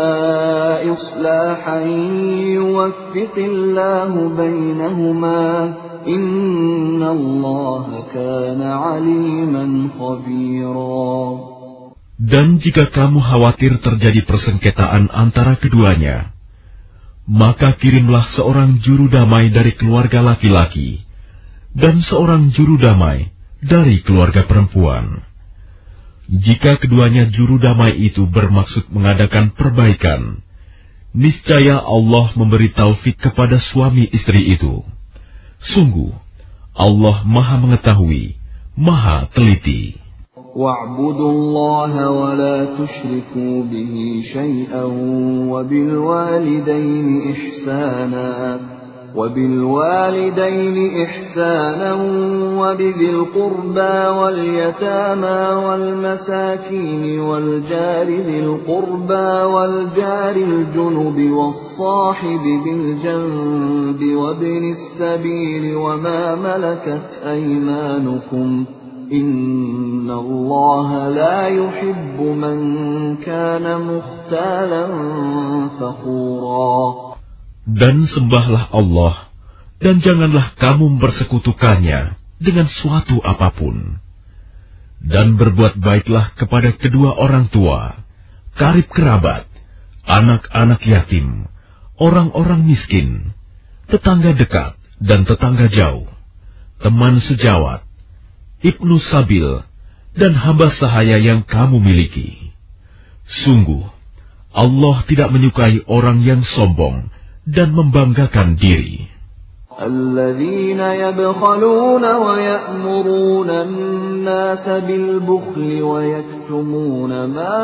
إِصْلَاحًا يُوَفِّقِ اللَّهُ بَيْنَهُمَا Inna Allah kana aliman khabira. Dan jika kamu khawatir terjadi persengketaan antara keduanya, maka kirimlah seorang juru damai dari keluarga laki-laki dan seorang juru damai dari keluarga perempuan. Jika keduanya juru damai itu bermaksud mengadakan perbaikan, niscaya Allah memberi taufik kepada suami istri itu. Sungguh, Allah Maha mengetahui, Maha teliti. وَاعْبُدُوا اللَّهَ وَلَا تُشْرِكُوا بِهِ شَيْئًا وَبِالْوَالِدَيْنِ إِحْسَانًا وَبِالْوَالِدَيْنِ إِحْسَانًا وَبِذِي الْقُرْبَى وَالْيَتَامَى وَالْمَسَاكِينِ وَالْجَارِ ذِي الْقُرْبَى وَالْجَارِ الْجُنُبِ وَالصَّاحِبِ بِالْجَنبِ وَابْنِ السَّبِيلِ وَمَا مَلَكَتْ أَيْمَانُكُمْ إِنَّ اللَّهَ لَا يُحِبُّ مَنْ كَانَ مُخْتَالًا فَخُورًا. Dan sembahlah Allah, dan janganlah kamu mempersekutukannya dengan suatu apapun. Dan berbuat baiklah kepada kedua orang tua, karib kerabat, anak-anak yatim, orang-orang miskin, tetangga dekat dan tetangga jauh, teman sejawat, ibnu sabil, dan hamba sahaya yang kamu miliki. Sungguh, Allah tidak menyukai orang yang sombong dan membanggakan diri. الذين يبخلون ويأمرون الناس بالبخل ويكتمون ما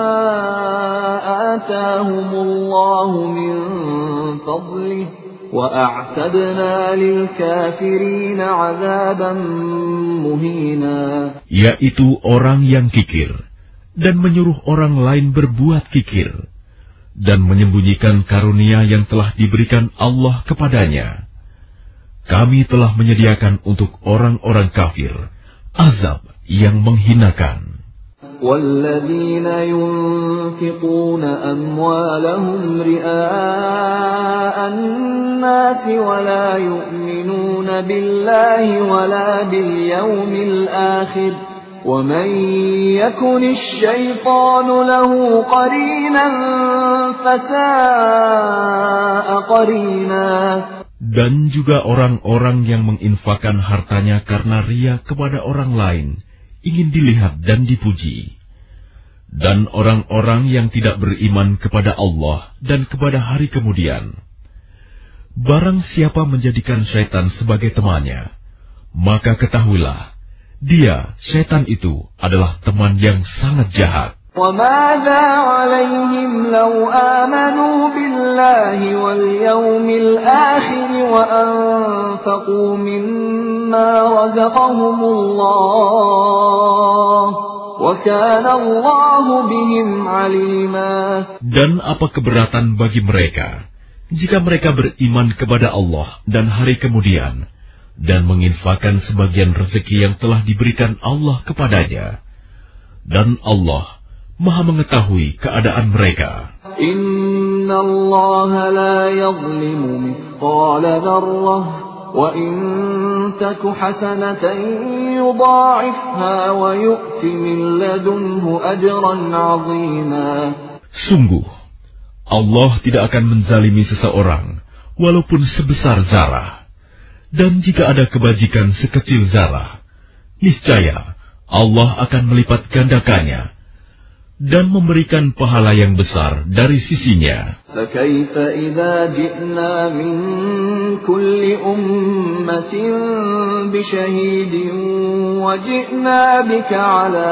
آتاهم الله من فضله وأعتدنا للكافرين عذابا مهينا. Yaitu orang yang kikir dan menyuruh orang lain berbuat kikir dan menyembunyikan karunia yang telah diberikan Allah kepadanya. Kami telah menyediakan untuk orang-orang kafir azab yang menghinakan. وَالَّذِينَ يُنْفِقُونَ أَمْوَالَهُمْ رِئَاءَ النَّاسِ وَلَا يُؤْمِنُونَ بِاللَّهِ وَلَا بِالْيَوْمِ الْآخِرِ وَمَنْ يَكُنِ الشَّيْطَانُ لَهُ قَرِينًا فَسَاءَ قَرِينًا. Dan juga orang-orang yang menginfakkan hartanya karena ria kepada orang lain, ingin dilihat dan dipuji. Dan orang-orang yang tidak beriman kepada Allah dan kepada hari kemudian. Barang siapa menjadikan syaitan sebagai temannya, maka ketahuilah, dia, syaitan itu, adalah teman yang sangat jahat. وَمَاذَا عَلَيْهِمْ لَوْ آمَنُوا بِاللَّهِ وَالْيَوْمِ الْآخِرِ وَأَنفَقُوا مِمَّا رَزَقَهُمُ اللَّهُ وَكَانَ اللَّهُ بِهِمْ عَلِيمًا. Dan apa keberatan bagi mereka jika mereka beriman kepada Allah dan hari kemudian dan menginfakkan sebagian rezeki yang telah diberikan Allah kepadanya, dan Allah Maha mengetahui keadaan mereka. Inna Allah la yazlimu mithqala dzarrah wa in taku hasanatan yudha'ifha wa yu'ti min ladunhu ajran 'azima. Sungguh, Allah tidak akan menzalimi seseorang walaupun sebesar zarah. Dan jika ada kebajikan sekecil zarah, niscaya Allah akan melipat gandakannya dan memberikan pahala yang besar dari sisinya. فَكَيْفَ إِذَا جِئْنَا مِنْ كُلِّ أُمَّةٍ بِشَهِيدٍ وَجِئْنَا بِكَ عَلَى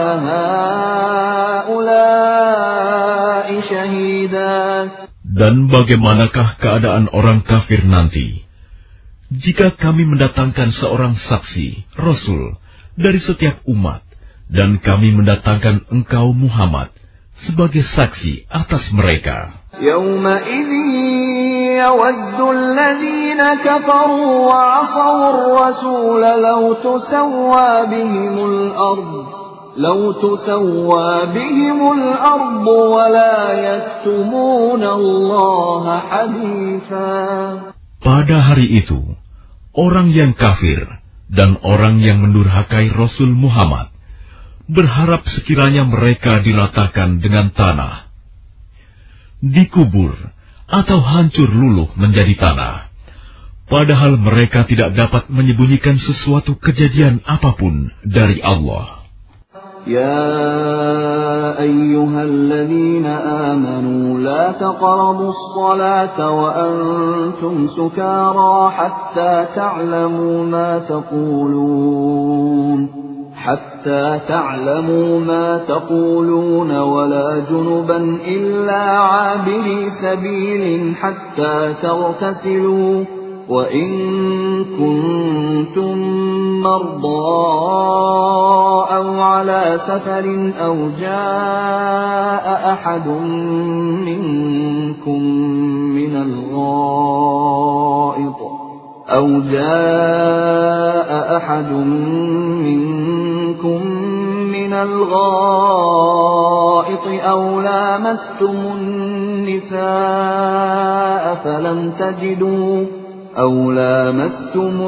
هَؤُلَاءِ شَهِيدًا. Dan bagaimanakah keadaan orang kafir nanti jika kami mendatangkan seorang saksi, Rasul, dari setiap umat, dan kami mendatangkan engkau Muhammad sebagai saksi atas mereka. يَوْمَئِذٍ يَوَدُّ الَّذِينَ كَفَرُوا وَعَصَوُا الرَّسُولَ لَوْ تُسَوَّى بِهِمُ الْأَرْضُ لَوْ تُسَوَّى بِهِمُ الْأَرْضُ وَلَا يَكْتُمُونَ اللَّهَ حَدِيثًا. Pada hari itu, orang yang kafir dan orang yang mendurhakai Rasul Muhammad berharap sekiranya mereka diratakan dengan tanah, dikubur atau hancur luluh menjadi tanah, padahal mereka tidak dapat menyembunyikan sesuatu kejadian apapun dari Allah. يا أيها الذين آمنوا لا تقربوا الصلاة وأنتم سكارى حتى تعلموا ما تقولون حتى تعلموا ما تقولون ولا جنبا إلا عابري سبيل حتى تغتسلوا وإن كنتم مرضى أو على سفر أو جاء أحد منكم من الغائط أو جاء أحد منكم من الغائط أو لامستم النساء فلم تجدوا أو لامستم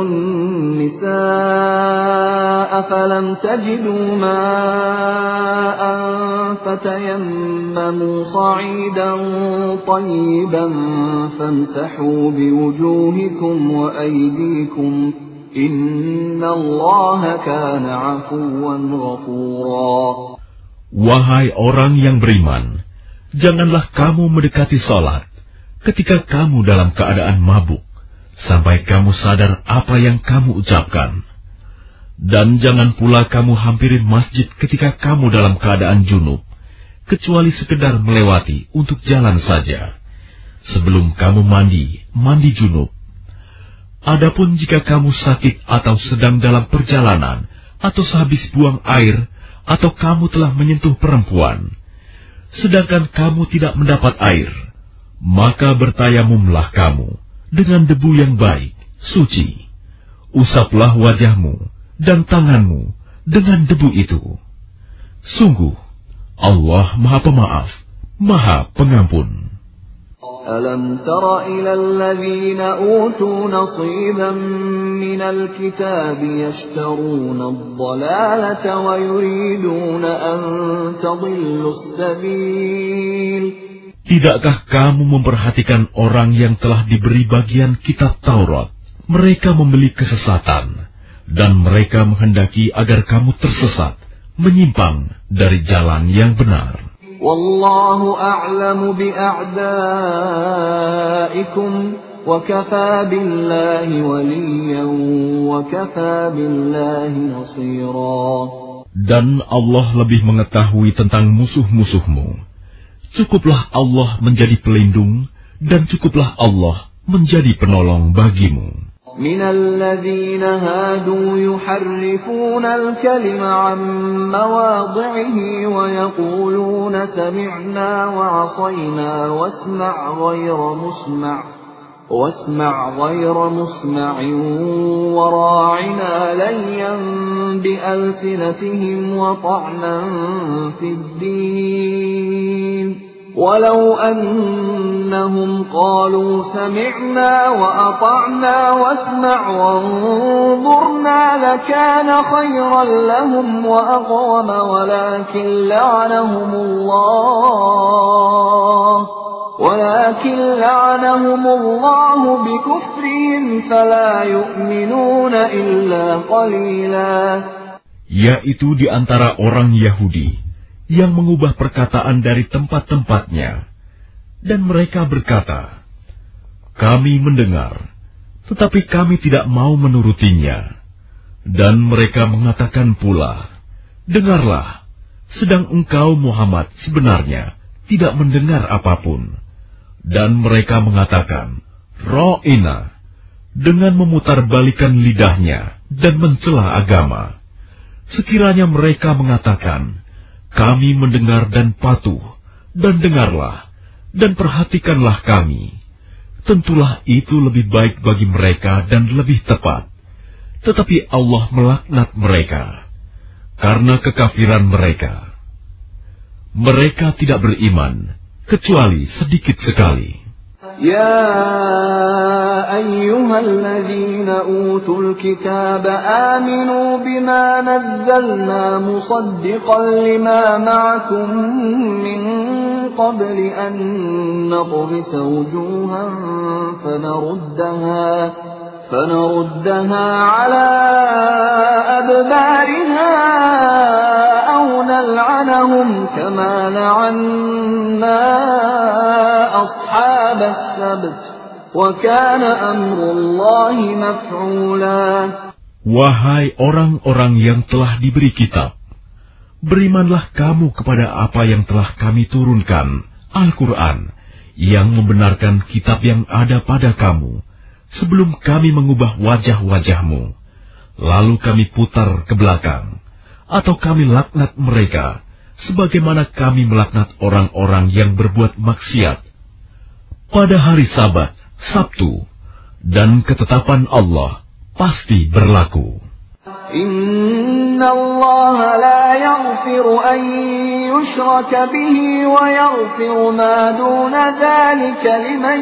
النساء فلم تجدوا ماء فتيمموا صعيدا طيبا فامسحوا بوجوهكم وأيديكم إن الله كان عفوا غفورا. Wahai orang yang beriman, Janganlah kamu mendekati sholat ketika kamu dalam keadaan mabuk, sampai kamu sadar apa yang kamu ucapkan. Dan jangan pula kamu hampiri masjid ketika kamu dalam keadaan junub, kecuali sekedar melewati untuk jalan saja. Sebelum kamu mandi, mandi junub. Adapun jika kamu sakit atau sedang dalam perjalanan, atau sehabis buang air, atau kamu telah menyentuh perempuan, sedangkan kamu tidak mendapat air, maka bertayamumlah kamu dengan debu yang baik, suci. Usaplah wajahmu dan tanganmu dengan debu itu. Sungguh, Allah Maha Pemaaf, Maha Pengampun. ألم تر إلى الذين أوتوا نصيبا من الكتاب يشترون الضلالة ويريدون أن تضلوا السبيل. Tidakkah kamu memperhatikan orang yang telah diberi bagian kitab Taurat? Mereka membeli kesesatan, dan mereka menghendaki agar kamu tersesat, menyimpang dari jalan yang benar. Wallahu a'lamu bi'a'daikum wa kafa billahi waliyan wa kafa billahi nasira. Dan Allah lebih mengetahui tentang musuh-musuhmu. Cukuplah Allah menjadi pelindung, dan cukuplah Allah menjadi penolong bagimu. من الذين هادوا يحرفون الكلم عن مواضعه ويقولون سمعنا وعصينا واسمع غير مسمع واسمع غير مسمع وراعنا ليا بألسنتهم وطعنا في الدين ولو أنهم قالوا سمعنا وأطعنا واسمع وانظرنا لكان خيرا لهم وأقوم ولكن لعنهم الله ولكن لعنهم الله بكفرهم فلا يؤمنون إلا قليلا. Yaitu di antara orang Yahudi yang mengubah perkataan dari tempat-tempatnya, dan mereka berkata, kami mendengar, tetapi kami tidak mau menurutinya. Dan mereka mengatakan pula, dengarlah, sedang engkau Muhammad sebenarnya tidak mendengar apapun. Dan mereka mengatakan, Ra'ina, dengan memutarbalikan lidahnya dan mencela agama. Sekiranya mereka mengatakan, kami mendengar dan patuh, dan dengarlah, dan perhatikanlah kami. Tentulah itu lebih baik bagi mereka dan lebih tepat. Tetapi Allah melaknat mereka, karena kekafiran mereka. Mereka tidak beriman, kecuali sedikit sekali. يا أيها الذين أوتوا الكتاب آمنوا بما نزلنا مصدقا لما معكم من قبل أن نطمس وجوها فنردها فنردها على أدبارها أو نلعنهم كما لعنا أصحاب السبت وكان أمر الله مفعولا. Wahai orang-orang yang telah diberi kitab, berimanlah kamu kepada apa yang telah kami turunkan, Al-Quran, yang membenarkan kitab yang ada pada kamu, sebelum kami mengubah wajah-wajahmu, lalu kami putar ke belakang, atau kami laknat mereka, sebagaimana kami melaknat orang-orang yang berbuat maksiat. Pada hari Sabat, Sabtu, dan ketetapan Allah pasti berlaku. Inna Allah la yaghfiru an yushraka bihi wa yaghfiru ma duna dhalika liman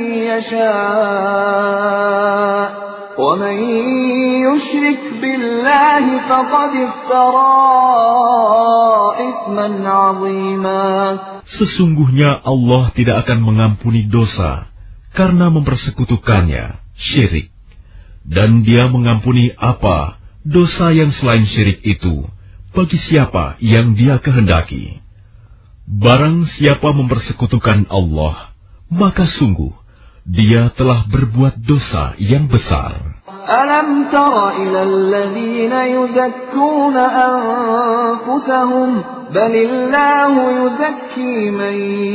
yasha' wa man yushrik billahi faqad iftara ithman 'azima. Sesungguhnya Allah tidak akan mengampuni dosa karena mempersekutukannya, syirik. Dan Dia mengampuni apa dosa yang selain syirik itu bagi siapa yang Dia kehendaki. Barang siapa mempersekutukan Allah, maka sungguh dia telah berbuat dosa yang besar. Alam tara ilal ladzina yuzakkuna anfusahum balillahu yuzakki man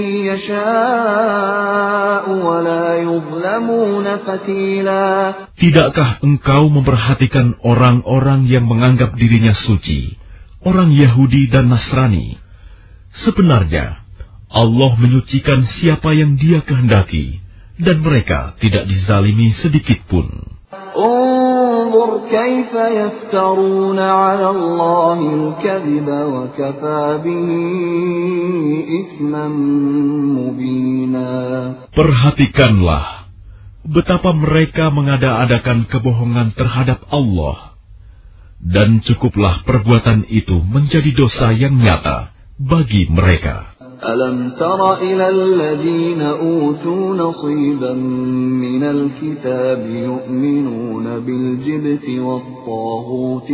yasha'u wa la yuzlamuna fatila. Tidakkah engkau memperhatikan orang-orang yang menganggap dirinya suci, orang Yahudi dan Nasrani? Sebenarnya Allah menyucikan siapa yang Dia kehendaki, dan mereka tidak dizalimi sedikit pun. انظر كيف يفترون على الله الكذب وكفى به إثما مبينا. Perhatikanlah betapa mereka mengada-adakan kebohongan terhadap Allah, dan cukuplah perbuatan itu menjadi dosa yang nyata bagi mereka. ألم تر إلى الذين أوتوا نصيبا من الكتاب يؤمنون بالجبت والطاغوت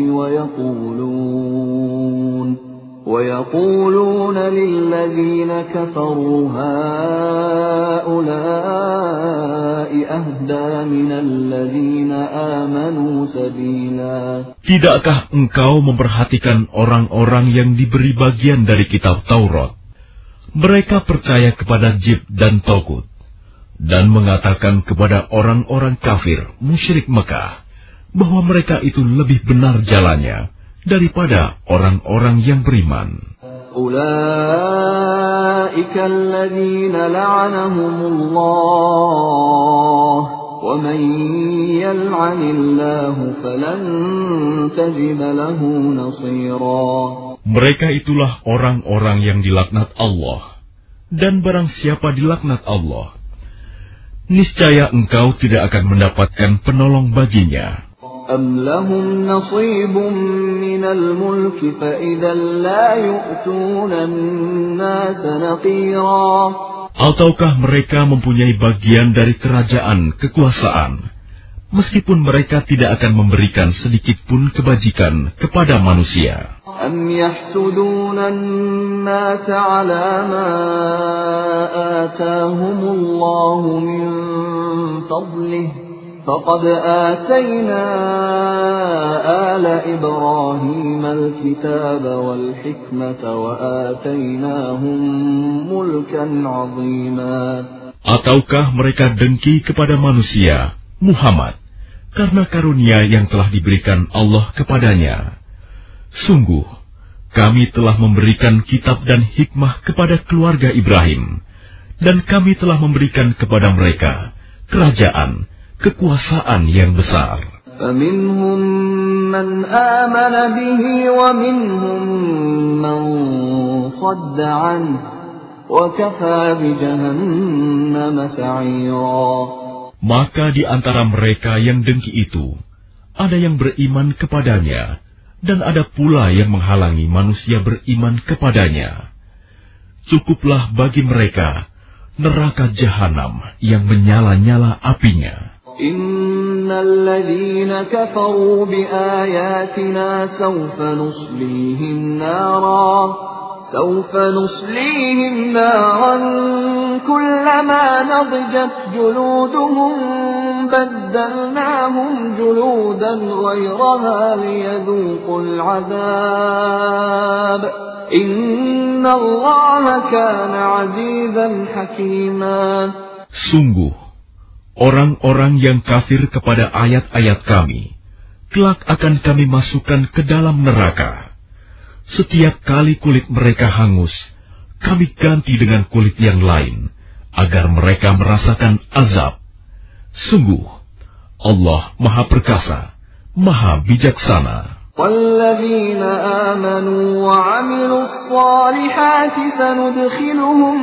ويقولون ويقولون للذين كفروا هؤلاء أهدى من الذين آمنوا سبيلا. Tidakkah engkau memperhatikan orang-orang yang diberi bagian dari kitab Taurat? Mereka percaya kepada Jibt dan Togut, dan mengatakan kepada orang-orang kafir musyrik Mekah bahwa mereka itu lebih benar jalannya daripada orang-orang yang beriman. Ulaika alladzina la'anahumullah wa man yal'anillahu falan tajida lahu nasira. Mereka itulah orang-orang yang dilaknat Allah, dan barang siapa dilaknat Allah, niscaya engkau tidak akan mendapatkan penolong baginya. Am lahum nasibun minal mulki fa idzan la yu'tuna an-nasa naqira. Ataukah mereka mempunyai bagian dari kerajaan kekuasaan, meskipun mereka tidak akan memberikan sedikit pun kebajikan kepada manusia. Am yahsuduna an-nasa 'ala ma atahumullahu min fadlihi faqad atayna ala Ibrahim al-kitaba wal hikmata wa atainahum mulkan 'azima. Ataukah mereka dengki kepada manusia, Muhammad, karena karunia yang telah diberikan Allah kepadanya? Sungguh, kami telah memberikan kitab dan hikmah kepada keluarga Ibrahim, dan kami telah memberikan kepada mereka kerajaan, kekuasaan yang besar. فَمِنْهُمْ مَنْ آمَنَ بِهِ وَمِنْهُمْ مَنْ صَدَّ عَنْهُ وَكَفَى بِجَهَنَّمَ سَعِيرًا. Maka di antara mereka yang dengki itu, ada yang beriman kepadanya, dan ada pula yang menghalangi manusia beriman kepadanya. Cukuplah bagi mereka neraka jahanam yang menyala-nyala apinya. Innal ladzina kafaru biayatina sawfa nuslihim nara sawfa nuslihim naran kullama nadijat juluduhum بدلناهم جلودا غيرها ليذوقوا العذاب إن الله كان عزيزا حكيما. Sungguh, orang-orang yang kafir kepada ayat-ayat kami, kelak akan kami masukkan ke dalam neraka. Setiap kali kulit mereka hangus, kami ganti dengan kulit yang lain, agar mereka merasakan azab. Sungguh, Allah Maha Perkasa, Maha Bijaksana. وَالَّذِينَ آمَنُوا وَعَمِلُوا الصَّالِحَاتِ سَنُدْخِلُهُمْ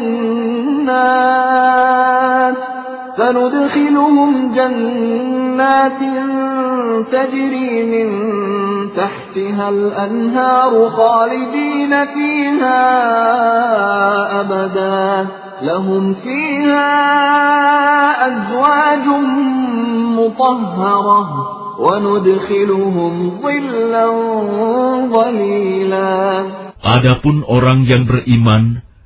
جَنَّاتٍ سَنُدْخِلُهُمْ جَنَّاتٍ تَجْرِي مِنْ تَحْتِهَا الْأَنْهَارُ خَالِدِينَ فِيهَا أَبَدًا لَهُمْ فِيهَا أَزْوَاجٌ مُطَهَّرَةٌ وَنُدْخِلُهُمْ ظِلًّا ظَلِيلًا. Adapun orang yang beriman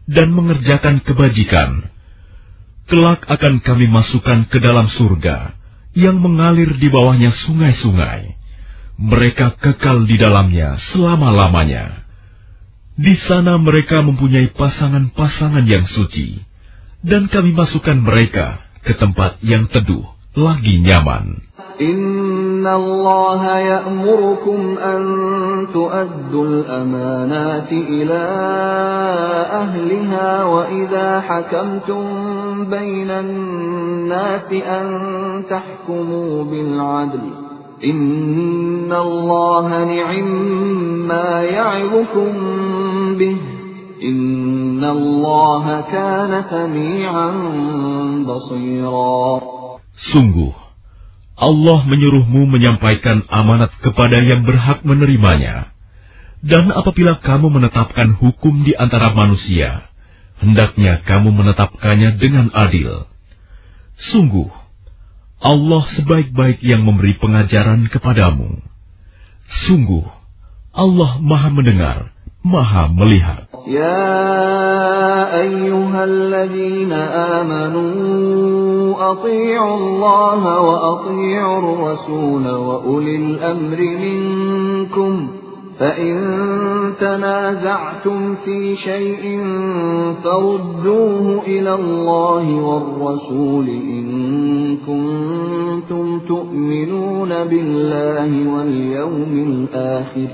dan mengerjakan kebajikan, kelak akan kami masukkan ke dalam surga yang mengalir di bawahnya sungai-sungai. Mereka kekal di dalamnya selama-lamanya. Di sana mereka mempunyai pasangan-pasangan yang suci, dan kami masukkan mereka ke tempat yang teduh lagi nyaman. Inna Allah ya'murukum an tu'addul amanati ila ahliha wa idha hakamtum bainan nasi an tahkumu bil 'adl. Inna Allah ni'imma ya'idukum bih. Inna Allah kana sami'an basira. Sungguh, Allah menyuruhmu menyampaikan amanat kepada yang berhak menerimanya. Dan apabila kamu menetapkan hukum di antara manusia, hendaknya kamu menetapkannya dengan adil. Sungguh, Allah sebaik-baik yang memberi pengajaran kepadamu. Sungguh, Allah Maha Mendengar, Maha Melihat. Ya ayyuhalladzina amanu ati'u Allah wa ati'u ar-rasul wa ulil amri minkum fa in tanaza'tum fi shay'in farudduhu ila Allah war-rasul in kuntum tu'minuna billahi wal yawmil akhir.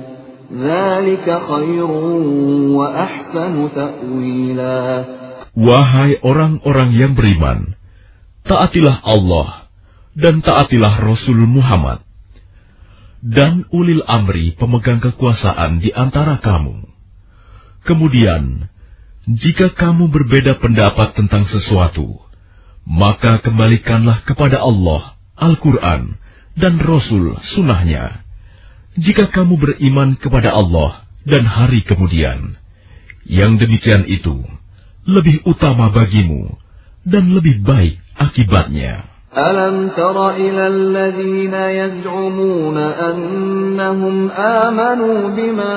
Wahai orang-orang yang beriman, taatilah Allah dan taatilah Rasul Muhammad dan ulil amri pemegang kekuasaan di antara kamu. Kemudian, jika kamu berbeda pendapat tentang sesuatu, maka kembalikanlah kepada Allah, Al-Quran, dan Rasul Sunnahnya. Jika kamu beriman kepada Allah dan hari kemudian, yang demikian itu lebih utama bagimu dan lebih baik akibatnya. Alam tara ilal ladzina yaz'umuna annahum amanu bima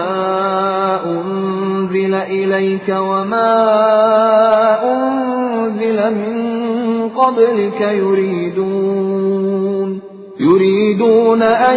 unzila ilayka wa ma unzila min qablika yuridun يريدون أن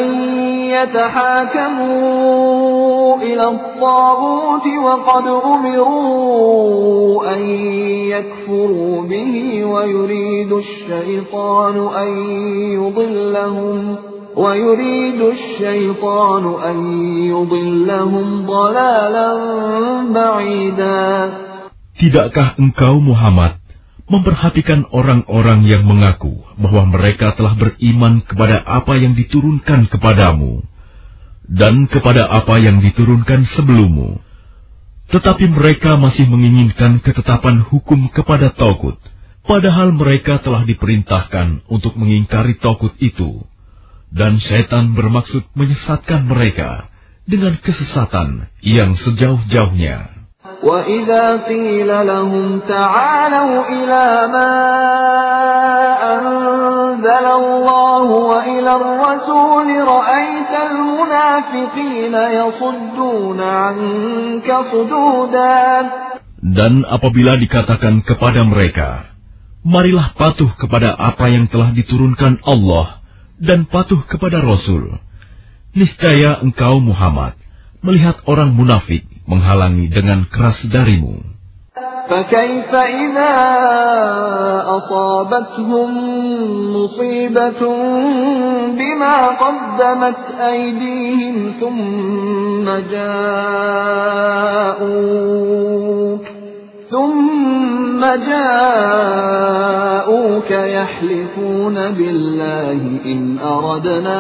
يتحاكموا إلى الطاغوت وقد أمروا أن يكفروا به ويريد الشيطان أن يضلهم ويريد الشيطان أن يضلهم ضلالا بعيدا. Tidakkah engkau Muhammad memperhatikan orang-orang yang mengaku bahwa mereka telah beriman kepada apa yang diturunkan kepadamu dan kepada apa yang diturunkan sebelummu, tetapi mereka masih menginginkan ketetapan hukum kepada Tagut, padahal mereka telah diperintahkan untuk mengingkari Tagut itu, dan setan bermaksud menyesatkan mereka dengan kesesatan yang sejauh-jauhnya. وَإِذَا قِيلَ لَهُمْ تَعَالَوْا إِلَى مَا أَنزَلَ اللَّهُ وَإِلَى الرَّسُولِ رَأَيْتَ الْمُنَافِقِينَ يَصُدُّونَ عَنكَ صُدُودًا. Dan apabila dikatakan kepada mereka, marilah patuh kepada apa yang telah diturunkan Allah dan patuh kepada Rasul, niscaya engkau Muhammad melihat orang munafik menghalangi dengan keras darimu. فَكَيْفَ إِذَا أَصَابَتْهُم مُّصِيبَةٌ بِمَا قَدَّمَتْ أَيْدِيهِمْ ثُمَّ جَاءُوكَ ثُمَّ جَاءُوكَ يَحْلِفُونَ بِاللَّهِ إِنْ أَرَدْنَا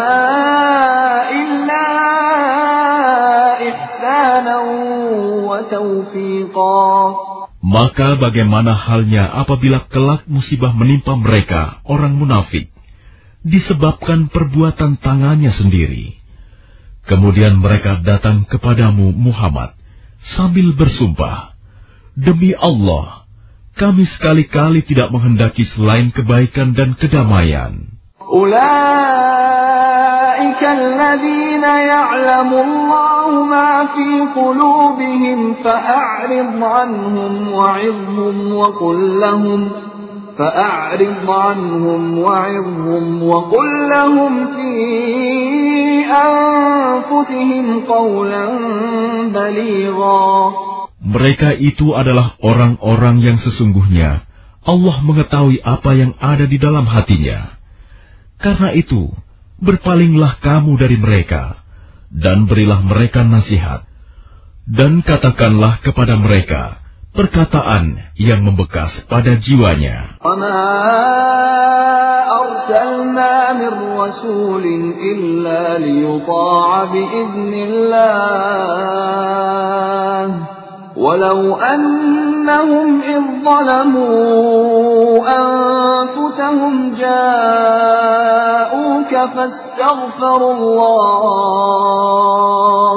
إِلَّا إِحْسَانًا وَتَوْفِيقًا. Maka bagaimana halnya apabila kelak musibah menimpa mereka, orang munafik, disebabkan perbuatan tangannya sendiri. Kemudian mereka datang kepadamu Muhammad sambil bersumpah, demi Allah, kami sekali-kali tidak menghendaki selain kebaikan dan kedamaian. Ulaika أُولَئِكَ الَّذِينَ يَعْلَمُ اللَّهُ مَا فِي قُلُوبِهِمْ فَأَعْرِضْ عَنْهُمْ وَعِظْهُمْ وَقُل لَّهُمْ فَأَعْرِضْ عَنْهُمْ وَعِظْهُمْ وَقُل لَّهُمْ فِي أَنفُسِهِمْ قَوْلًا بَلِيغًا. Mereka itu adalah orang-orang yang sesungguhnya Allah mengetahui apa yang ada di dalam hatinya. Karena itu, berpalinglah kamu dari mereka, dan berilah mereka nasihat. Dan katakanlah kepada mereka perkataan yang membekas pada jiwanya. وَمَا أَرْسَلْنَا مِن رَّسُولٍ إِلَّا لِيُطَاعَ بِإِذْنِ اللَّهِ وَلَوْ أَنَّهُمْ إِذ ظَّلَمُوا أَنفُسَهُمْ جَاءُوكَ فَاسْتَغْفَرُوا اللَّهَ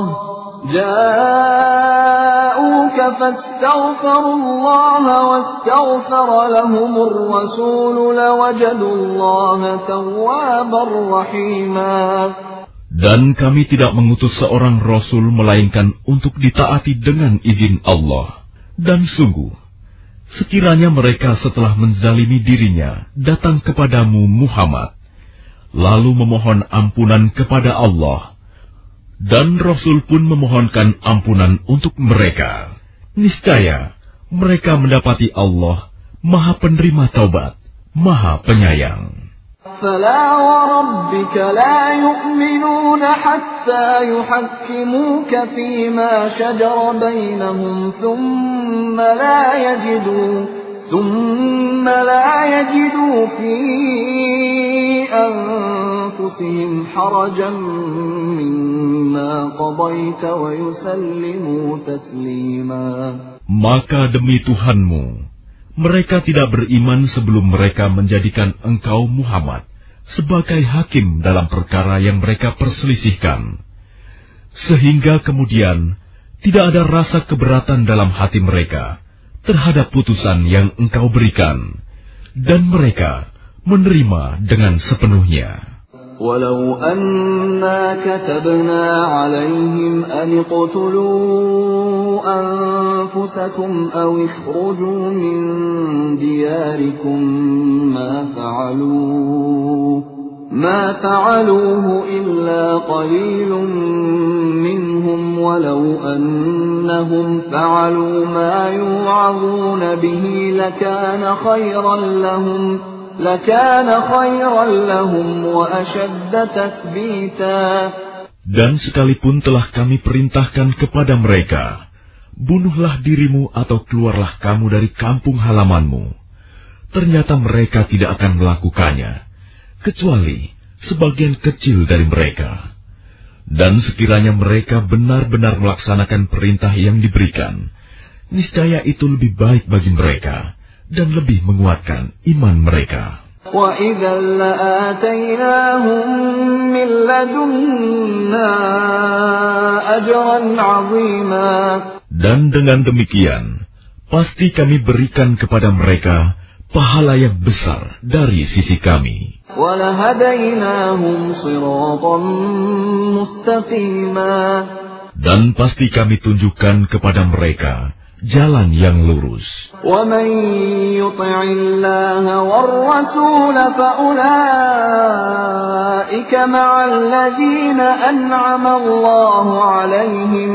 جاءوك فاستغفروا الله واستغفر لهم الرسول لوجدوا الله توابا رحيما. Dan kami tidak mengutus seorang rasul melainkan untuk ditaati dengan izin Allah. Dan sungguh, sekiranya mereka setelah menzalimi dirinya datang kepadamu Muhammad, lalu memohon ampunan kepada Allah, dan Rasul pun memohonkan ampunan untuk mereka, niscaya mereka mendapati Allah Maha Penerima Taubat, Maha Penyayang. فَلَا وَرَبِّكَ لَا يُؤْمِنُونَ حَتَّى يُحَكِّمُوكَ فِيمَا شَجَرَ بَيْنَهُمْ ثُمَّ لَا يَجِدُوا ثُمَّ لَا يَجِدُوا فِي أَنفُسِهِمْ حَرَجًا مِّمَّا قَضَيْتَ وَيُسَلِّمُوا تَسْلِيمًا. Maka demi Tuhanmu, mereka tidak beriman sebelum mereka menjadikan engkau Muhammad sebagai hakim dalam perkara yang mereka perselisihkan, sehingga kemudian tidak ada rasa keberatan dalam hati mereka terhadap putusan yang engkau berikan, dan mereka menerima dengan sepenuhnya. وَلَوْ أَنَّا كَتَبْنَا عَلَيْهِمْ أَنِ اقْتُلُوا أَنفُسَكُمْ أَوْ اخْرُجُوا مِنْ دِيَارِكُمْ مَا فَعَلُوهُ مَا فَعَلُوهُ إِلَّا قَلِيلٌ مِّنْهُمْ وَلَوْ أَنَّهُمْ فَعَلُوا مَا يُوعَظُونَ بِهِ لَكَانَ خَيْرًا لَهُمْ لَكَانَ خَيْرًا لَهُمْ وَأَشَدَّ تَثْبِيتًا. Dan sekalipun telah kami perintahkan kepada mereka, bunuhlah dirimu atau keluarlah kamu dari kampung halamanmu, ternyata mereka tidak akan melakukannya, kecuali sebagian kecil dari mereka. Dan sekiranya mereka benar-benar melaksanakan perintah yang diberikan, niscaya itu lebih baik bagi mereka dan lebih menguatkan iman mereka. وَإِذًا لَّآتَيْنَاهُم مِّن لَّدُنَّا أَجْرًا عَظِيمًا. Dan dengan demikian, pasti kami berikan kepada mereka pahala yang besar dari sisi kami. وَلَهَدَيْنَاهُمْ صِرَاطًا مُّسْتَقِيمًا. Dan pasti kami tunjukkan kepada mereka jalan yang lurus. وَمَن يُطِعِ اللَّهَ وَالرَّسُولَ فَأُولَٰئِكَ مَعَ الَّذِينَ أَنْعَمَ اللَّهُ عَلَيْهِمْ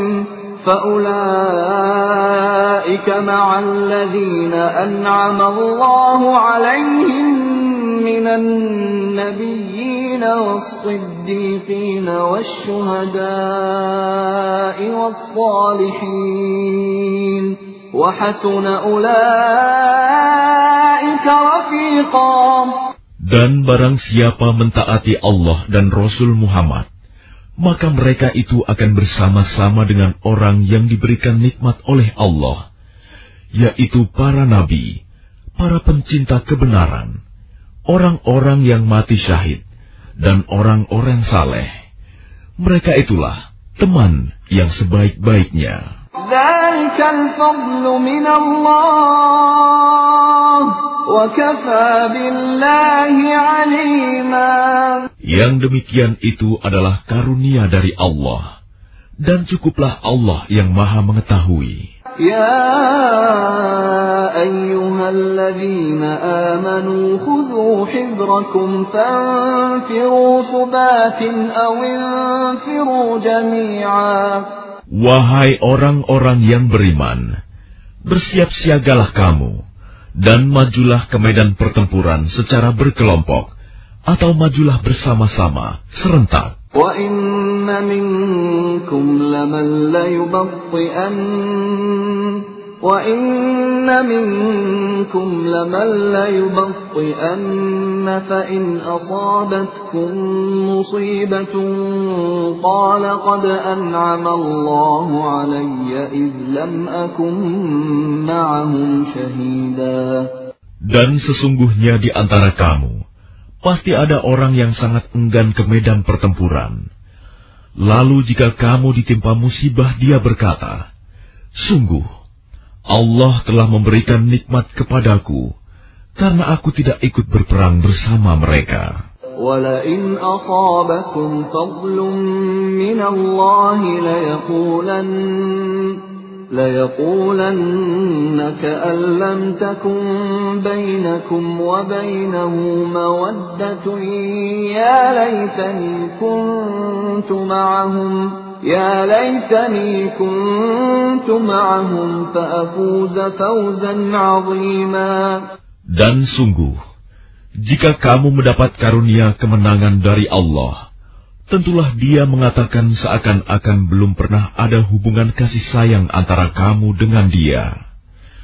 فَأُولَٰئِكَ مَعَ الَّذِينَ أَنْعَمَ اللَّهُ عَلَيْهِمْ مِنَ النَّبِيِّينَ وَالصِّدِّيقِينَ وَالشُّهَدَاءِ وَالصَّالِحِينَ وَحَسُنَ أُولَٰئِكَ رَفِيقًا. Dan barang siapa mentaati Allah dan Rasul Muhammad, maka mereka itu akan bersama-sama dengan orang yang diberikan nikmat oleh Allah, yaitu para nabi, para pencinta kebenaran, orang-orang yang mati syahid, dan orang-orang saleh. Mereka itulah teman yang sebaik-baiknya. ذَلِكَ الْفَضْلُ مِنَ اللَّهِ وَكَفَى بِاللَّهِ عَلِيمًا. Yang demikian itu adalah karunia dari Allah, dan cukuplah Allah yang Maha mengetahui. يا أيها الذين آمنوا خذوا حذركم فانفروا ثبات أو انفروا جميعا. Wahai orang-orang yang beriman, bersiap-siagalah kamu, dan majulah ke medan pertempuran secara berkelompok, atau majulah bersama-sama, serentak. وَإِنَّ مِنكُمْ لَمَن لَّيُبَطِّئَنَّ وَإِنَّ مِنكُمْ لَمَن لَّيُبَطِّئَنَّ فَإِنْ أَصَابَتْكُم مُّصِيبَةٌ قَالَ قَدْ أَنْعَمَ اللَّهُ عَلَيَّ إِذْ لَمْ أَكُن مَّعَهُمْ شَهِيدًا. Dan sesungguhnya di antara kamu pasti ada orang yang sangat enggan ke medan pertempuran. Lalu jika kamu ditimpa musibah, dia berkata, "Sungguh, Allah telah memberikan nikmat kepadaku, karena aku tidak ikut berperang bersama mereka." وَلَئِنْ أَصَابَكُمْ فَضْلٌ مِّنَ اللَّهِ لَيَقُولَنَّ لَيَقُولَنَّ كَأَن لَّمْ تَكُن بَيْنَكُمْ وَبَيْنَهُ مَوَدَّةٌ يَا لَيْتَنِي كُنتُ مَعَهُمْ يَا لَيْتَنِي كُنتُ مَعَهُمْ فَأَفُوزَ فَوْزًا عَظِيمًا. Dan sungguh, jika kamu mendapat karunia kemenangan dari Allah, tentulah Dia mengatakan seakan-akan belum pernah ada hubungan kasih sayang antara kamu dengan Dia.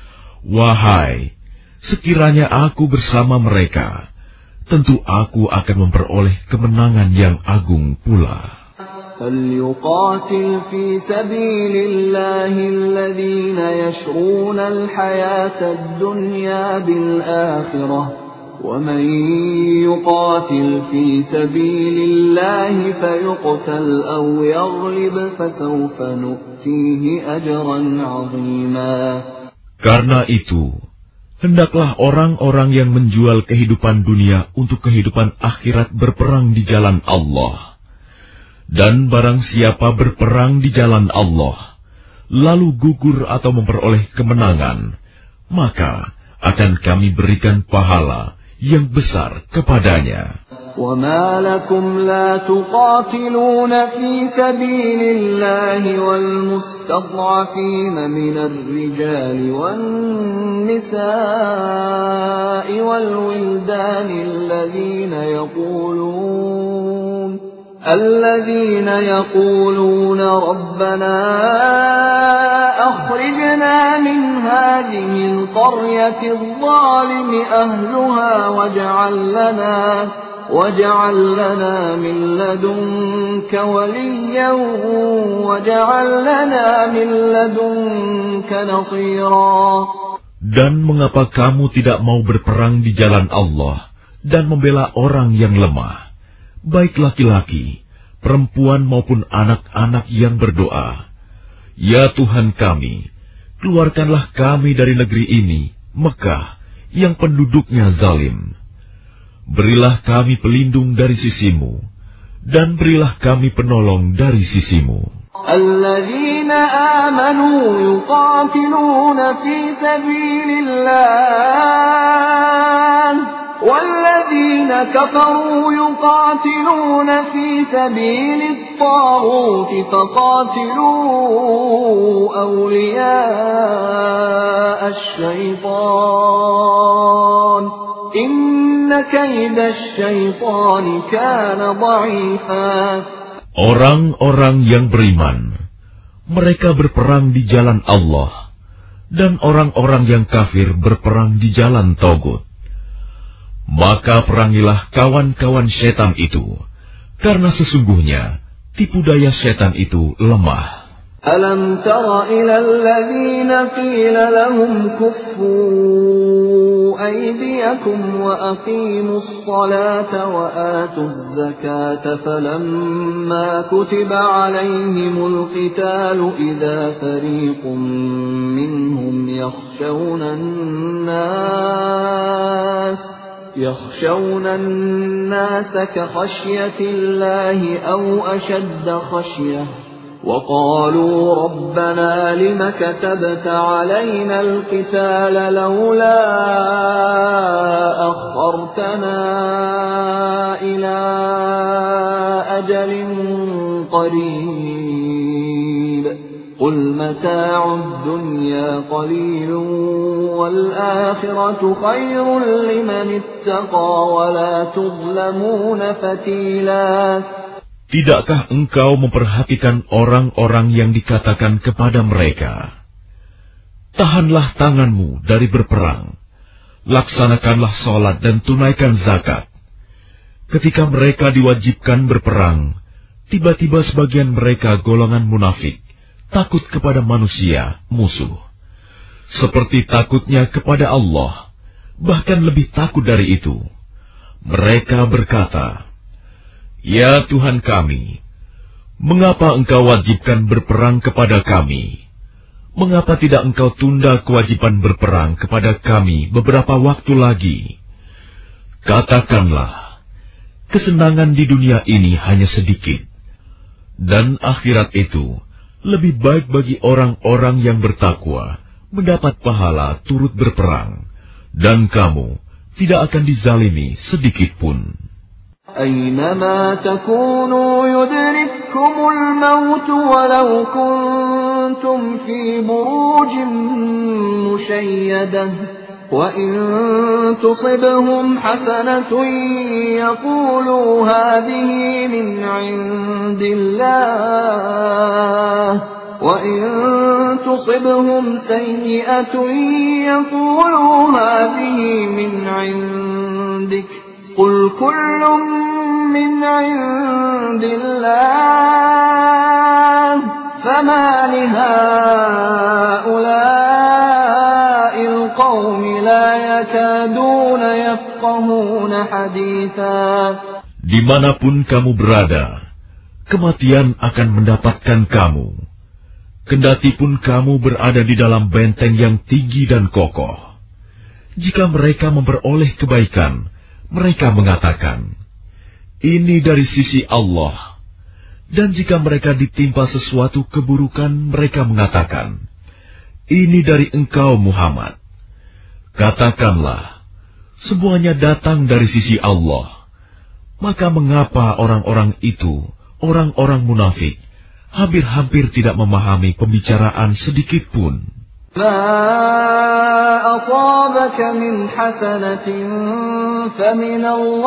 Wahai, sekiranya aku bersama mereka, tentu aku akan memperoleh kemenangan yang agung pula. فَلْيُقَاتِلْ فِي سَبِيلِ اللَّهِ الَّذِينَ يَشْرُونَ الْحَيَاةَ الدُّنْيَا بِالْآخِرَةِ وَمَن يُقَاتِلْ فِي سَبِيلِ اللَّهِ فَيُقْتَلْ أَوْ يَغْلِبْ فَسَوْفَ نُؤْتِيهِ أَجْرًا عَظِيمًا. Karena itu, hendaklah orang-orang yang menjual kehidupan dunia untuk kehidupan akhirat berperang di jalan Allah. Dan barang siapa berperang di jalan Allah, lalu gugur atau memperoleh kemenangan, maka akan kami berikan pahala yang besar kepadanya. وَمَا لَكُمْ لَا تُقَاتِلُونَ فِي سَبِيلِ اللَّهِ وَالْمُسْتَضْعَفِينَ مِنَ الرِّجَالِ وَالنِّسَاءِ وَالْوِلْدَانِ الَّذِينَ يَقُولُونَ الَّذِينَ يَقُولُونَ رَبَّنَا أَخْرِجْنَا مِنْ هَذِهِ الْقَرْيَةِ الظَّالِمِ أَهْلُهَا وَاجْعَل لَّنَا وَاجْعَل لَّنَا مِن لَّدُنكَ وَلِيًّا وَاجْعَل لَّنَا مِن لَّدُنكَ نَصِيرًا. Dan mengapa kamu tidak mau berperang di jalan Allah dan membela orang yang lemah, baik laki-laki, perempuan maupun anak-anak yang berdoa, "Ya Tuhan kami, keluarkanlah kami dari negeri ini, Mekah, yang penduduknya zalim. Berilah kami pelindung dari sisimu, dan berilah kami penolong dari sisimu." الَّذِينَ آمَنُوا يُقَاتِلُونَ فِي سَبِيلِ اللَّهِ وَالَّذِينَ كَفَرُوا يُقَاتِلُونَ فِي سَبِيلِ الطَّاغُوتِ فَقَاتِلُوا أَوْلِيَاءَ الشَّيْطَانِ إِنَّ كَيْدَ الشَّيْطَانِ كَانَ ضَعِيفًا. Orang-orang yang beriman, mereka berperang di jalan Allah, dan orang-orang yang kafir berperang di jalan Togut. Maka perangilah kawan-kawan setan itu, karena sesungguhnya tipu daya setan itu lemah. أَلَمْ تَرَ إِلَى الَّذِينَ قِيلَ لَهُمْ كُفُّوا أَيْدِيَكُمْ وَأَقِيمُوا الصَّلَاةَ وَآتُوا الزَّكَاةَ فَلَمَّا كُتِبَ عَلَيْهِمُ الْقِتَالُ إِذَا فَرِيقٌ مِّنْهُمْ يَخْشَوْنَ النَّاسَ يخشون الناس كخشية الله أو أشد خشية وقالوا ربنا لم كتبت علينا القتال لولا أخرتنا إلى أجل قريب قل متاع الدنيا قليل والآخرة خير لمن اتقى ولا تظلمون فتيلا. Tidakkah engkau memperhatikan orang-orang yang dikatakan kepada mereka, tahanlah tanganmu dari berperang, laksanakanlah sholat dan tunaikan zakat. Ketika mereka diwajibkan berperang, tiba-tiba sebagian mereka golongan munafik, takut kepada manusia, musuh. Seperti takutnya kepada Allah, bahkan lebih takut dari itu. Mereka berkata, ya Tuhan kami, mengapa engkau wajibkan berperang kepada kami? Mengapa tidak engkau tunda kewajiban berperang kepada kami beberapa waktu lagi? Katakanlah, kesenangan di dunia ini hanya sedikit, dan akhirat itu lebih baik bagi orang-orang yang bertakwa, mendapat pahala turut berperang, dan kamu tidak akan dizalimi sedikit pun. أينما تكونوا يدرككم الموت ولو كنتم في بروج مشيدة وإن تصبهم حسنة يقولوا هذه من عند الله وإن تصبهم سيئة يقولوا هذه من عندك قل كل من عند الله فما لهؤلاء القوم لا يكادون يفقهون حديثا. Dimanapun kamu berada, kematian akan mendapatkan kamu. Kendatipun kamu berada di dalam benteng yang tinggi dan kokoh. Jika mereka memperoleh kebaikan, mereka mengatakan, ini dari sisi Allah. Dan jika mereka ditimpa sesuatu keburukan, mereka mengatakan, ini dari engkau Muhammad. Katakanlah, semuanya datang dari sisi Allah. Maka mengapa orang-orang itu, orang-orang munafik, hampir-hampir tidak memahami pembicaraan sedikit pun? ما أصابك من حسنة فمن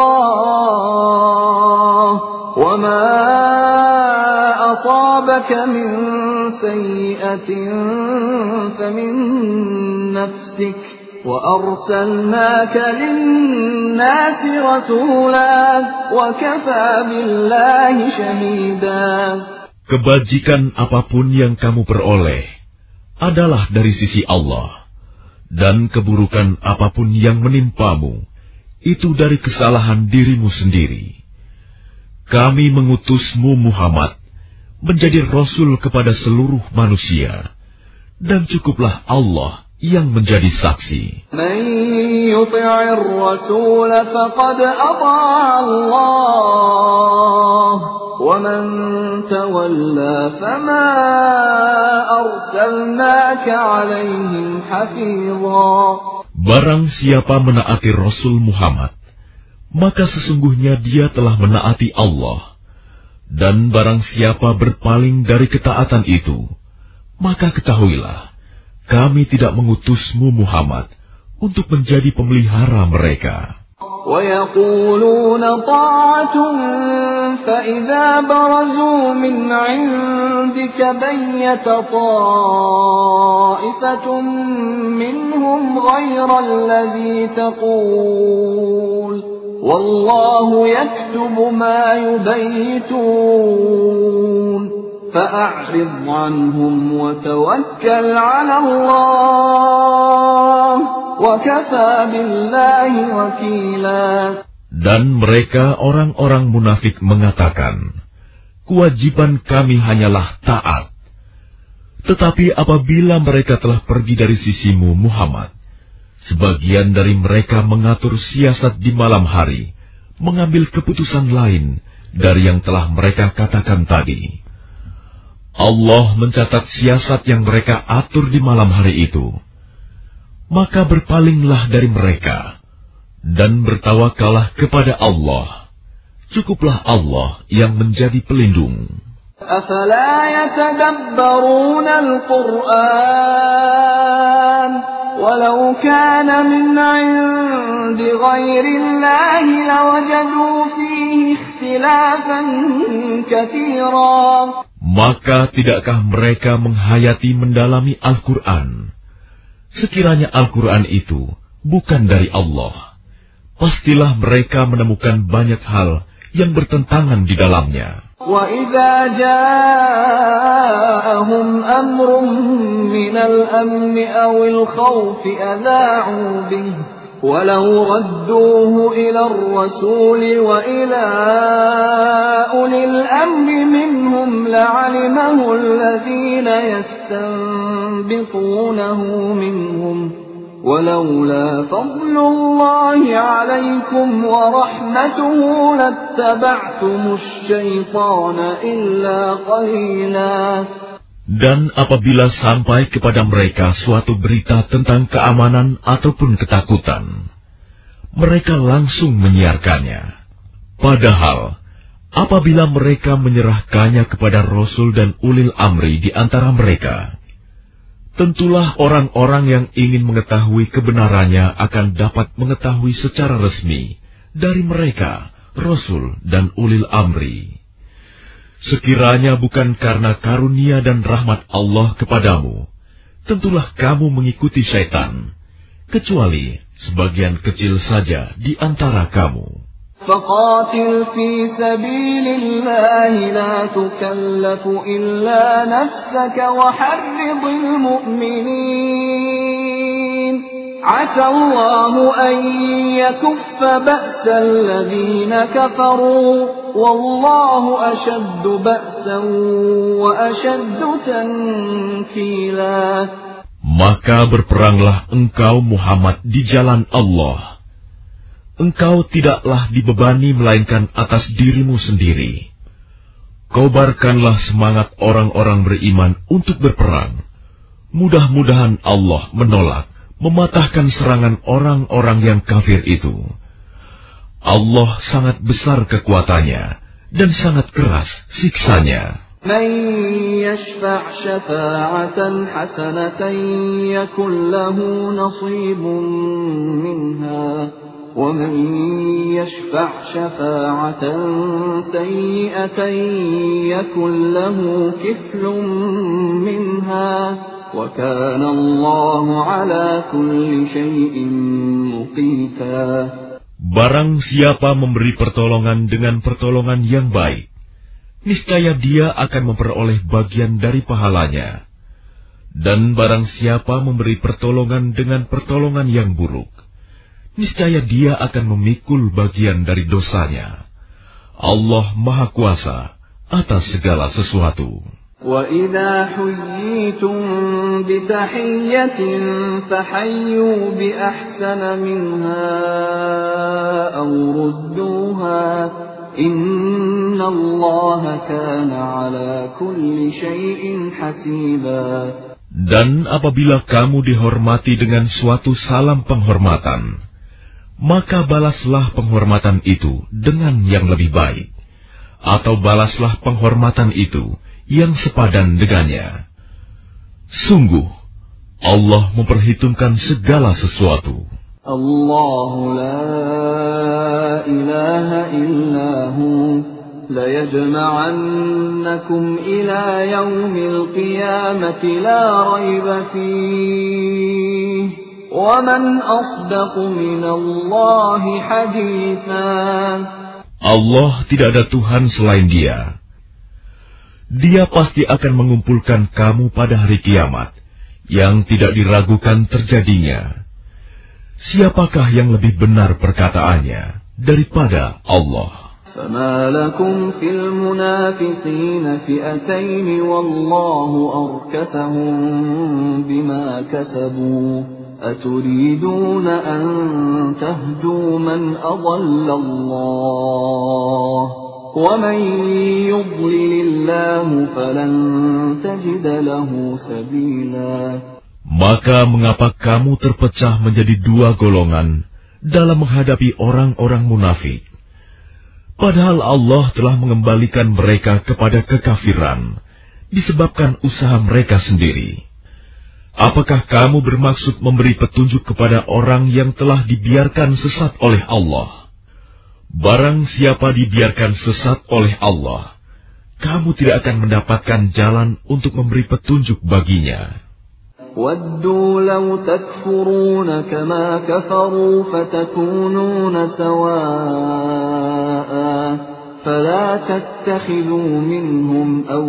الله وما أصابك من سيئة فمن نفسك وأرسلناك للناس رسولا وكفى بالله شهيدا. Kebajikan apapun yang kamu peroleh adalah dari sisi Allah, dan keburukan apapun yang menimpamu, itu dari kesalahan dirimu sendiri. Kami mengutusmu Muhammad, menjadi Rasul kepada seluruh manusia, dan cukuplah Allah yang menjadi saksi. Man yuti'ir rasul faqad ata'a Allah. وَمَنْ تَوَلَّى فَمَا أَرْسَلْنَاكَ عَلَيْهِمْ حَفِيظًا. Barang siapa menaati Rasul Muhammad, maka sesungguhnya dia telah menaati Allah. Dan barang siapa berpaling dari ketaatan itu, maka ketahuilah, kami tidak mengutusmu Muhammad untuk menjadi pemelihara mereka. وَيَقُولُونَ طَاعَةٌ فَإِذَا بَرَزُوا مِنْ عِنْدِكَ بَيَّتَ طَائِفَةٌ مِّنْهُمْ غَيْرَ الَّذِي تَقُولُ وَاللَّهُ يَكْتُبُ مَا يُبَيِّتُونَ فَأَعْرِضْ عَنْهُمْ وَتَوَكَّلْ عَلَى اللَّهِ وَكَفَى بِاللَّهِ وَكِيلًا. Dan mereka orang-orang munafik mengatakan, kewajiban kami hanyalah taat. Tetapi apabila mereka telah pergi dari sisimu Muhammad, Sebagian dari mereka mengatur siasat di malam hari, mengambil keputusan lain dari yang telah mereka katakan tadi. Allah mencatat siasat yang mereka atur di malam hari itu. Maka berpalinglah dari mereka, dan bertawakallah kepada Allah. Cukuplah Allah yang menjadi pelindung. أَفَلَا يَتَدَبَّرُونَ الْقُرْآنَ وَلَوْ كَانَ مِنْ عِنْدِ غَيْرِ اللَّهِ لَوَجَدُوا فِيهِ اخْتِلَافًا كَثِيرًا. Maka tidakkah mereka menghayati mendalami Al-Quran? Sekiranya Al-Quran itu bukan dari Allah, pastilah mereka menemukan banyak hal yang bertentangan di dalamnya. وَإِذَا جَاءَهُمْ أَمْرٌ مِّنَ الْأَمْنِ أَوِ الْخَوْفِ أَذَاعُوا بِهِ وَلَوْ رَدُّوهُ إِلَى الرَّسُولِ وَإِلَى أُولِي الْأَمْرِ مِنْهُمْ لَعَلِمَهُ الَّذِينَ يَسْتَنبِطُونَهُ مِنْهُمْ وَلَوْلَا فَضْلُ اللَّهِ عَلَيْكُمْ وَرَحْمَتُهُ لَاتَّبَعْتُمُ الشَّيْطَانَ إِلَّا قَلِيلًا. Dan apabila sampai kepada mereka suatu berita tentang keamanan ataupun ketakutan, mereka langsung menyiarkannya. Padahal, apabila mereka menyerahkannya kepada Rasul dan ulil amri di antara mereka, tentulah orang-orang yang ingin mengetahui kebenarannya akan dapat mengetahui secara resmi dari mereka, Rasul dan ulil amri. Sekiranya bukan karena karunia dan rahmat Allah kepadamu, tentulah kamu mengikuti syaitan, kecuali sebagian kecil saja di antara kamu. فَقَاتِلْ فِي سَبِيلِ اللَّهِ لَا تُكَلَّفُ إِلَّا نَفْسَكَ وَحَرِّضِ الْمُؤْمِنِينَ عَسَى اللَّهُ أَن يَكُفَّ بَأْسَ الَّذِينَ كَفَرُوا وَاللَّهُ أَشَدُّ بَأْسًا وَأَشَدُّ تَنكِيلًا. Maka berperanglah engkau Muhammad di jalan Allah. Engkau tidaklah dibebani melainkan atas dirimu sendiri. Kobarkanlah semangat orang-orang beriman untuk berperang. Mudah-mudahan Allah menolak, mematahkan serangan orang-orang yang kafir itu. Allah sangat besar kekuatannya dan sangat keras siksanya. مَن يَشْفَعْ شَفَاعَةً حَسَنَةً يَكُنْ لَهُ نَصِيبٌ مِّنْهَا وَمَن يَشْفَعْ شَفَاعَةً سَيِّئَةً يَكُنْ لَهُ كِفْلٌ مِّنْهَا وَكَانَ اللَّهُ عَلَى كُلِّ شَيْءٍ مُقِيتًا. Barang siapa memberi pertolongan dengan pertolongan yang baik, niscaya dia akan memperoleh bagian dari pahalanya. Dan barang siapa memberi pertolongan dengan pertolongan yang buruk, niscaya dia akan memikul bagian dari dosanya. Allah Maha Kuasa atas segala sesuatu. وَإِذَا حُيِّيتُم بِتَحِيَّةٍ فَحَيُّوا بِأَحْسَنَ مِنْهَا أَوْ رُدُّوهَا إِنَّ اللَّهَ كَانَ عَلَى كُلِّ شَيْءٍ حَسِيبًا. Dan apabila kamu dihormati dengan suatu salam penghormatan, maka balaslah penghormatan itu dengan yang lebih baik, atau balaslah penghormatan itu yang sepadan dengannya. Sungguh, Allah memperhitungkan segala sesuatu. Allah la ilaha illahu la yajma'annakum ila yaumil qiyamati la rayba fihi wa man asdaqu minallahi hadithan. Allah tidak ada Tuhan selain Dia. Dia pasti akan mengumpulkan kamu pada hari kiamat, yang tidak diragukan terjadinya. Siapakah yang lebih benar perkataannya daripada Allah? فَمَا لَكُمْ فِي الْمُنَافِقِينَ فِئَتَيْنِ وَاللَّهُ أَرْكَسَهُم بِمَا كَسَبُوا أتريدون أن تهدوا من أضل الله ومن يضلل الله فلن تجد له سبيلا. Maka mengapa kamu terpecah menjadi dua golongan dalam menghadapi orang-orang munafik? Padahal Allah telah mengembalikan mereka kepada kekafiran disebabkan usaha mereka sendiri. Apakah kamu bermaksud memberi petunjuk kepada orang yang telah dibiarkan sesat oleh Allah? Barang siapa dibiarkan sesat oleh Allah, kamu tidak akan mendapatkan jalan untuk memberi petunjuk baginya. وَدُّوا لَوْ تَكْفُرُونَ كَمَا كَفَرُوا فَتَكُونُونَ سَوَاءً فَلَا تَتَّخِذُوا مِنْهُمْ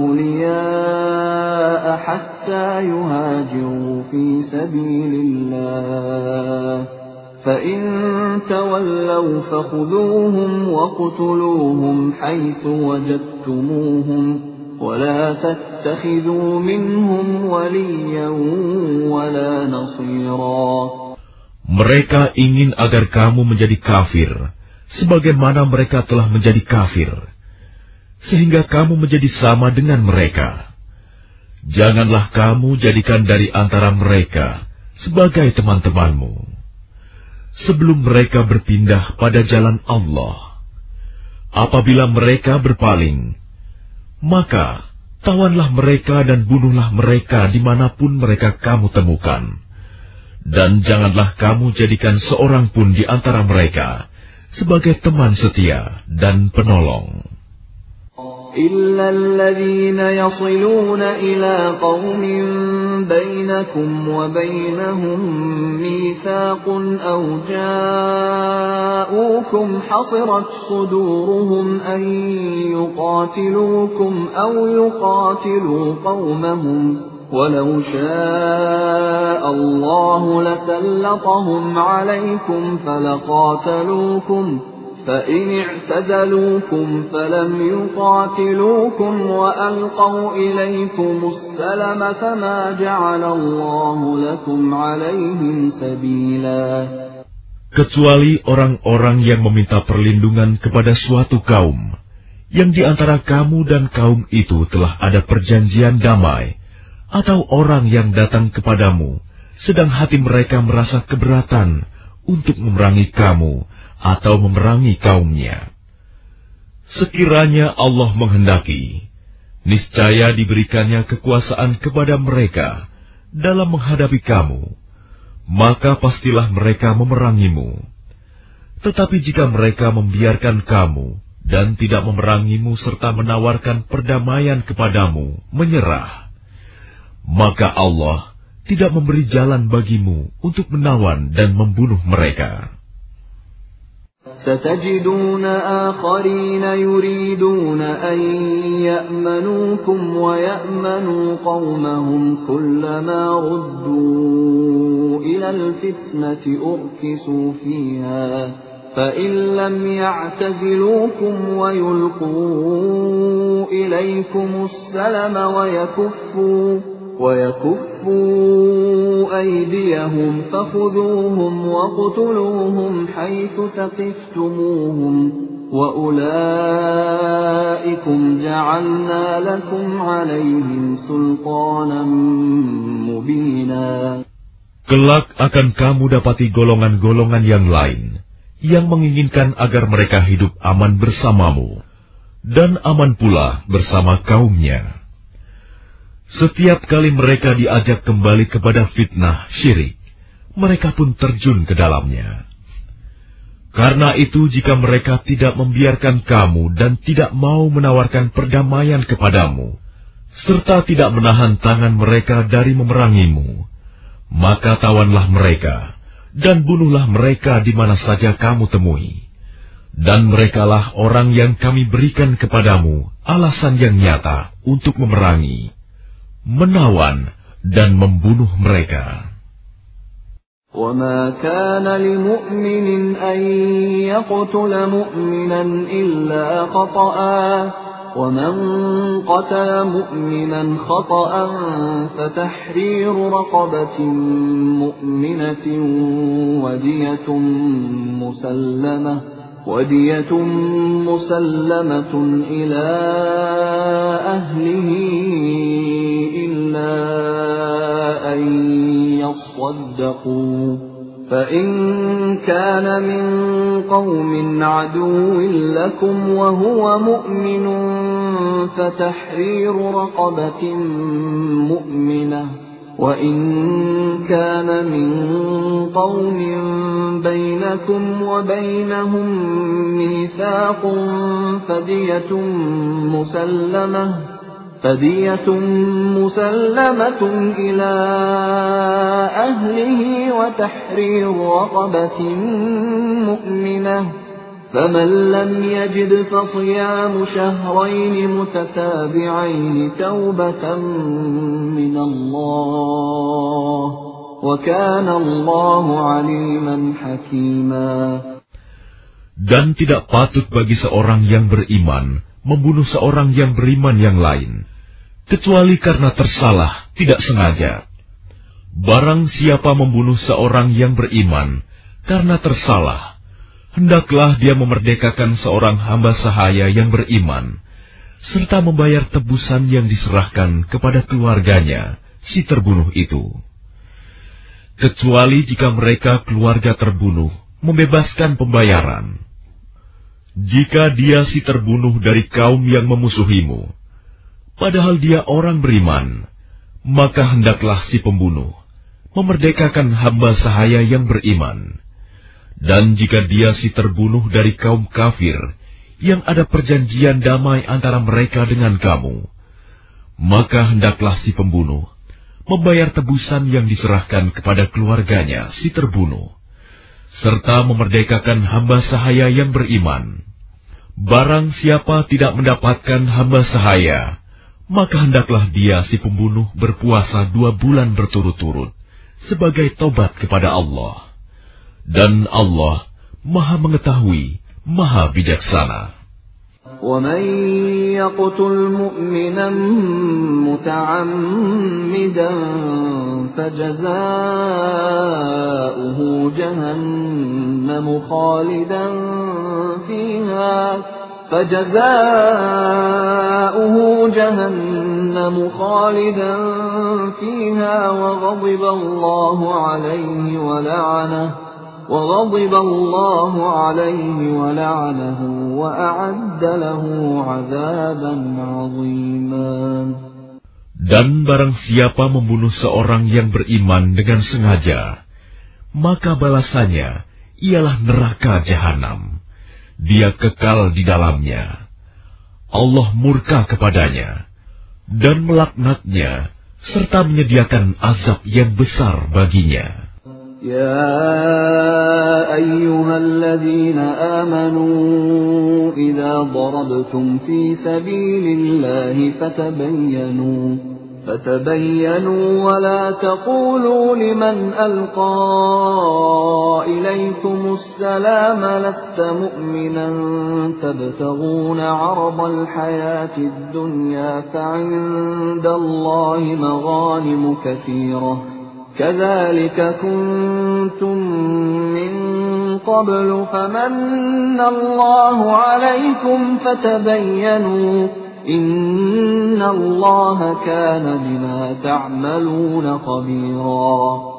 أَوْلِيَاءَ حَتَّى يُهَاجِرُوا فِي سَبِيلِ اللَّهِ فَإِنْ تَوَلَّوْا فَخُذُوهُمْ وَاقْتُلُوهُمْ حَيْثُ وَجَدتُّمُوهُمْ وَلَا تَتَّخِذُوا مِنْهُمْ وَلِيًّا وَلَا نَصِيرًا. Mereka ingin agar kamu menjadi kafir, sebagaimana mereka telah menjadi kafir, sehingga kamu menjadi sama dengan mereka. Janganlah kamu jadikan dari antara mereka sebagai teman-temanmu, sebelum mereka berpindah pada jalan Allah. Apabila mereka berpaling, maka tawanlah mereka dan bunuhlah mereka dimanapun mereka kamu temukan. Dan janganlah kamu jadikan seorang pun di antara mereka sebagai teman setia dan penolong. إِلَّا الَّذِينَ يَصِلُونَ إِلَى قَوْمٍ بَيْنَكُمْ وَبَيْنَهُم مِّيثَاقٌ أَوْ جَاءُوكُمْ حَصِرَتْ صُدُورُهُمْ أَن يُقَاتِلُوكُمْ أَوْ يُقَاتِلُوا قَوْمَهُمْ وَلَوْ شَاءَ اللَّهُ لَسَلَّطَهُمْ عَلَيْكُمْ فَلَقَاتَلُوكُمْ فَإِنِ اعْتَزَلُوكُمْ فَلَمْ يُقَاتِلُوكُمْ وَأَلْقَوْا إِلَيْكُمُ السَّلَمَ فَمَا جَعَلَ اللَّهُ لَكُمْ عَلَيْهِمْ سَبِيلًا. Kecuali orang-orang yang meminta perlindungan kepada suatu kaum, yang di antara kamu dan kaum itu telah ada perjanjian damai, atau orang yang datang kepadamu, sedang hati mereka merasa keberatan untuk memerangi kamu, atau memerangi kaumnya. Sekiranya Allah menghendaki, niscaya diberikannya kekuasaan kepada mereka dalam menghadapi kamu, maka pastilah mereka memerangimu. Tetapi jika mereka membiarkan kamu dan tidak memerangimu serta menawarkan perdamaian kepadamu, menyerah, maka Allah tidak memberi jalan bagimu untuk menawan dan membunuh mereka. سَتَجِدُونَ آخَرِينَ يُرِيدُونَ أَن يَأْمَنُوكُمْ وَيَأْمَنُوا قَوْمَهُمْ كُلَّمَا رُدُّوا إِلَى الْفِتْنَةِ أُرْكِسُوا فِيهَا فَإِن لَّمْ يَعْتَزِلُوكُمْ وَيُلْقُوا إِلَيْكُمُ السَّلَمَ وَيَكُفُّوا وَيَكُفُّوا أَيْدِيَهُمْ فَخُذُوهُمْ وَاقْتُلُوهُمْ حَيْثُ ثَقِفْتُمُوهُمْ وَأُولَٰئِكُمْ جَعَلْنَا لَكُمْ عَلَيْهِمْ سُلْطَانًا مُّبِينًا. Kelak akan kamu dapati golongan-golongan yang lain yang menginginkan agar mereka hidup aman bersamamu dan aman pula bersama kaumnya. Setiap kali mereka diajak kembali kepada fitnah syirik, mereka pun terjun ke dalamnya. Karena itu, jika mereka tidak membiarkan kamu dan tidak mau menawarkan perdamaian kepadamu, serta tidak menahan tangan mereka dari memerangimu, maka tawanlah mereka dan bunuhlah mereka di mana saja kamu temui. Dan merekalah orang yang kami berikan kepadamu alasan yang nyata untuk memerangi, menawan dan membunuh mereka. وَمَا كَانَ لِمُؤْمِنٍ أَن يَقْتُلَ مُؤْمِنًا إِلَّا خَطَأً وَمَنْ قَتَلَ مُؤْمِنًا خَطَأً فَتَحْرِيرُ رَقَبَةٍ مُؤْمِنَةٍ بَيِّنَةٍ وَدِيَةٌ مُسَلَّمَةٌ وَدِيَةٌ مُسَلَّمَةٌ إِلَى أَهْلِهِ إِلَّا أَن يَصَّدَّقُوا فَإِن كَانَ مِن قَوْمٍ عَدُوٍّ لَّكُمْ وَهُوَ مُؤْمِنٌ فَتَحْرِيرُ رَقَبَةٍ مُّؤْمِنَةٍ وَإِن كَانَ مِن قَوْمٍ بَيْنَكُمْ وَبَيْنَهُم مِّيثَاقٌ فَدِيَةٌ مُّسَلَّمَةٌ فَدِيَةٌ مُّسَلَّمَةٌ إِلَى أَهْلِهِ وَتَحْرِيرُ رَقَبَةٍ مُّؤْمِنَةٍ فَمَن لَّمْ يَجِدْ فَصِيَامُ شَهْرَيْنِ مُتَتَابِعَيْنِ تَوْبَةً مِّنَ اللَّهِ وَكَانَ اللَّهُ عَلِيمًا حَكِيمًا. Dan tidak patut bagi seorang yang beriman membunuh seorang yang beriman yang lain, kecuali karena tersalah, tidak sengaja. Barang siapa membunuh seorang yang beriman karena tersalah, hendaklah dia memerdekakan seorang hamba sahaya yang beriman, serta membayar tebusan yang diserahkan kepada keluarganya, si terbunuh itu. Kecuali jika mereka keluarga terbunuh membebaskan pembayaran. Jika dia si terbunuh dari kaum yang memusuhimu, padahal dia orang beriman, maka hendaklah si pembunuh memerdekakan hamba sahaya yang beriman. Dan jika dia si terbunuh dari kaum kafir, yang ada perjanjian damai antara mereka dengan kamu, maka hendaklah si pembunuh membayar tebusan yang diserahkan kepada keluarganya si terbunuh, serta memerdekakan hamba sahaya yang beriman. Barang siapa tidak mendapatkan hamba sahaya, maka hendaklah dia si pembunuh berpuasa dua bulan berturut-turut sebagai tobat kepada Allah. Dan Allah Maha Mengetahui, Maha Bijaksana. وَمَن يَقْتُلْ مُؤْمِنًا مُّتَعَمِّدًا فَجَزَاؤُهُ جَهَنَّمُ خَالِدًا فِيهَا فَجَزَاؤُهُ جَهَنَّمُ خَالِدًا فِيهَا وَغَضِبَ اللَّهُ عَلَيْهِ وَلَعَنَهُ وَغَضِبَ اللَّهُ عَلَيْهِ وَلَعَنَهُ وَأَعَدَّ لَهُ عَذَابًا عَظِيمًا. Dan barang siapa membunuh seorang yang beriman dengan sengaja, maka balasannya ialah neraka jahanam. Dia kekal di dalamnya. Allah murka kepadanya dan melaknatnya, serta menyediakan azab yang besar baginya. يا أيها الذين آمنوا إذا ضربتم في سبيل الله فتبينوا فتبينوا ولا تقولوا لمن ألقى إليكم السلام لست مؤمنا تبتغون عرض الحياة الدنيا فعند الله مغانم كثيرة كذلك كنتم من قبل فمن الله عليكم فتبينوا إن الله كان بما تعملون خبيرا.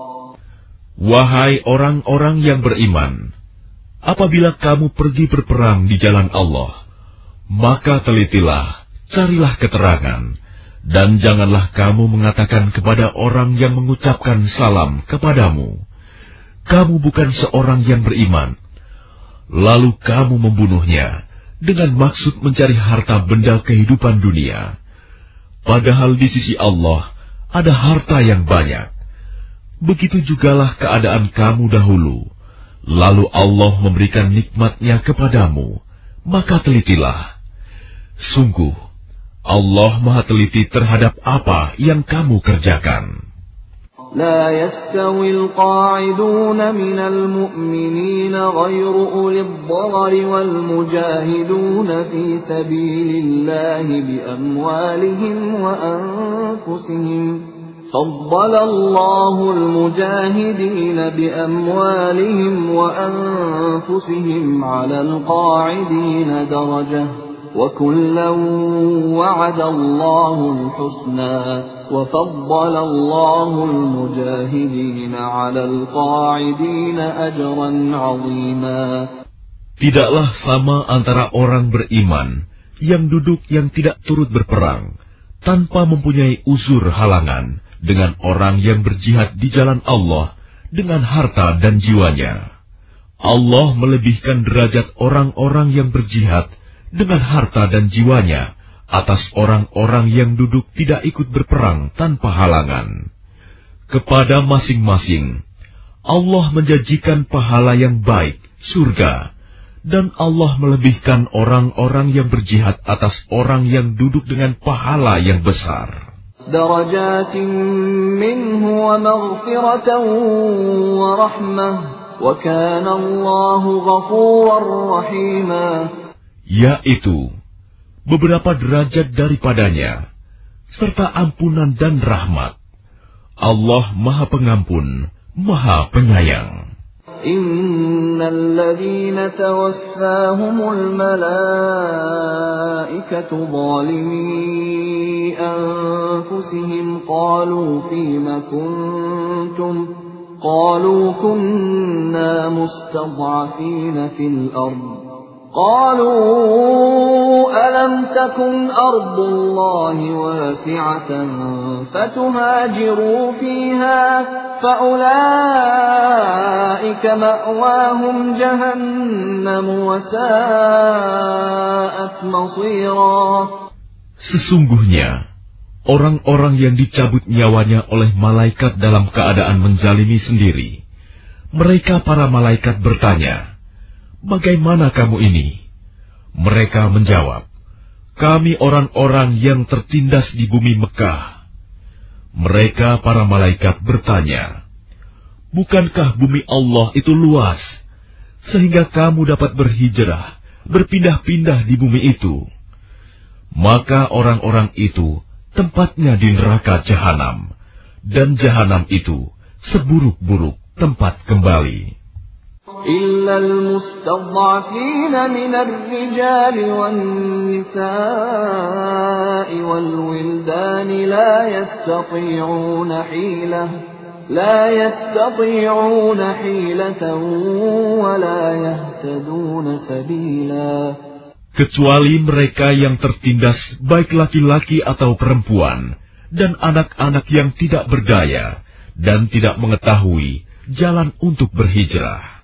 Wahai orang-orang yang beriman, apabila kamu pergi berperang di jalan Allah, maka telitilah, carilah keterangan, dan janganlah kamu mengatakan kepada orang yang mengucapkan salam kepadamu, kamu bukan seorang yang beriman, lalu kamu membunuhnya dengan maksud mencari harta benda kehidupan dunia. Padahal di sisi Allah ada harta yang banyak. Begitu jugalah keadaan kamu dahulu, lalu Allah memberikan nikmat-Nya kepadamu, maka telitilah. Sungguh, Allah Maha teliti terhadap apa yang kamu kerjakan. لا يستوي القاعدون من المؤمنين غير أولي الضرر والمجاهدون في سبيل الله بأموالهم وأنفسهم فضل الله المجاهدين بأموالهم وأنفسهم على القاعدين درجة وكلا وعد الله الحسنى وفضل الله المجاهدين على القاعدين أجرا عظيما. Tidaklah sama antara orang beriman yang duduk yang tidak turut berperang tanpa mempunyai uzur halangan dengan orang yang berjihad di jalan Allah dengan harta dan jiwanya. Allah melebihkan derajat orang-orang yang berjihad dengan harta dan jiwanya atas orang-orang yang duduk tidak ikut berperang tanpa halangan. Kepada masing-masing, Allah menjanjikan pahala yang baik, surga, dan Allah melebihkan orang-orang yang berjihad atas orang yang duduk dengan pahala yang besar. درجات منه ومغفرة ورحمة وكان الله غفورا رحيما. Yaitu beberapa derajat daripadanya serta ampunan dan rahmat. Allah Maha Pengampun, Maha Penyayang. إن الذين توفاهم الملائكة ظالمي أنفسهم قالوا فيم كنتم قالوا كنا مستضعفين في الأرض قالوا ألم تكن أرض الله واسعة فتهاجروا فيها فأولئك مأواهم جهنم وساءت مصيرا. Sesungguhnya orang-orang yang dicabut nyawanya oleh malaikat dalam keadaan menzalimi sendiri, mereka para malaikat bertanya, "Bagaimana kamu ini?" Mereka menjawab, "Kami orang-orang yang tertindas di bumi Mekah." Mereka para malaikat bertanya, "Bukankah bumi Allah itu luas, sehingga kamu dapat berhijrah, berpindah-pindah di bumi itu?" Maka orang-orang itu tempatnya di neraka Jahanam, dan Jahanam itu seburuk-buruk tempat kembali. إلا المستضعفين من الرجال والنساء والولدان لا يستطيعون حيلة لا يستطيعون حيلة ولا يهتدون سبيلا. Kecuali mereka yang tertindas, baik laki-laki atau perempuan, dan anak-anak yang tidak berdaya, dan tidak mengetahui jalan untuk berhijrah.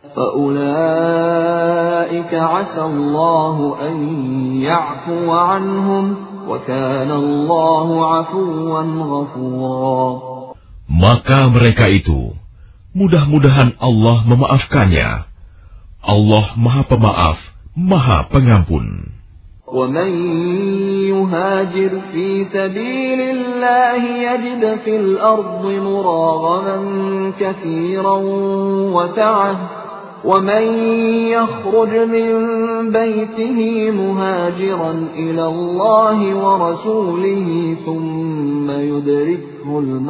فَأُولَئِكَ عَسَى اللَّهُ أَن يَعْفُوَ عَنْهُمْ وَكَانَ اللَّهُ عَفُوًّا غَفُورًا. Maka mereka itu, mudah-mudahan Allah memaafkannya. Allah Maha Pemaaf, Maha Pengampun. وَمَن يُهَاجِرْ فِي سَبِيلِ اللَّهِ يَجِدْ فِي الْأَرْضِ مُرَاغَمًا كَثِيرًا وَسَعَةً وَمَن يَخْرُجْ مِن بَيْتِهِ مُهَاجِرًا إِلَى اللَّهِ وَرَسُولِهِ ثُمَّ يُدْرِكْهُ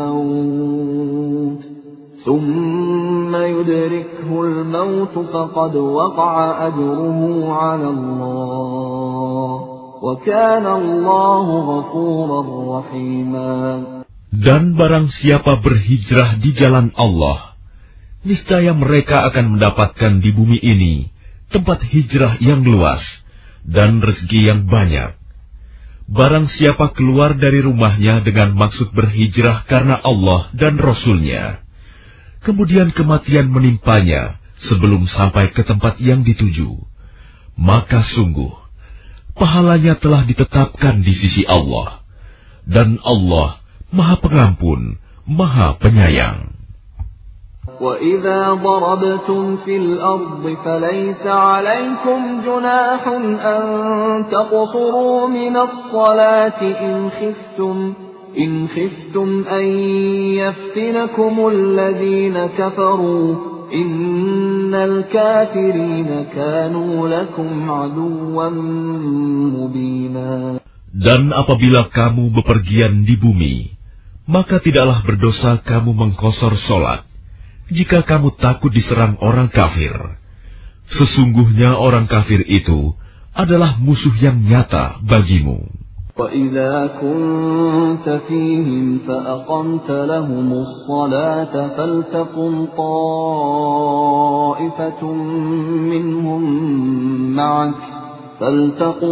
الْمَوْتُ ثُمَّ يُدْرِكْهُ الْمَوْتُ فَقَدْ وَقَعَ أَجْرُهُ عَلَى اللَّهِ وَكَانَ اللَّهُ غَفُورًا رَّحِيمًا. Dan barang siapa berhijrah di jalan Allah, niscaya mereka akan mendapatkan di bumi ini tempat hijrah yang luas dan rezeki yang banyak. Barang siapa keluar dari rumahnya dengan maksud berhijrah karena Allah dan Rasul-Nya, kemudian kematian menimpanya sebelum sampai ke tempat yang dituju, maka sungguh pahalanya telah ditetapkan di sisi Allah, dan Allah Maha Pengampun, Maha Penyayang. وَإِذَا ضَرَبْتُمْ فِي الْأَرْضِ فَلَيْسَ عَلَيْكُمْ جُنَاحٌ أَن تَقْصُرُوا مِنَ الصَّلَاةِ إِنْ خِفْتُمْ إِنْ خِفْتُمْ أَن يَفْتِنَكُمُ الَّذِينَ كَفَرُوا إِنَّ الْكَافِرِينَ كَانُوا لَكُمْ عَدُوًّا مُبِينًا. Dan apabila kamu bepergian di bumi, maka tidaklah berdosa kamu mengkosor solat, jika kamu takut diserang orang kafir. Sesungguhnya orang kafir itu adalah musuh yang nyata bagimu. وَإِذَا كُنْتَ فِيهِمْ فَأَقَمْتَ لَهُمُ الصَّلَاةَ فَلْتَقُمْ طَائِفَةٌ مِّنْهُمْ مَعَكَ فَلْتَقُمْ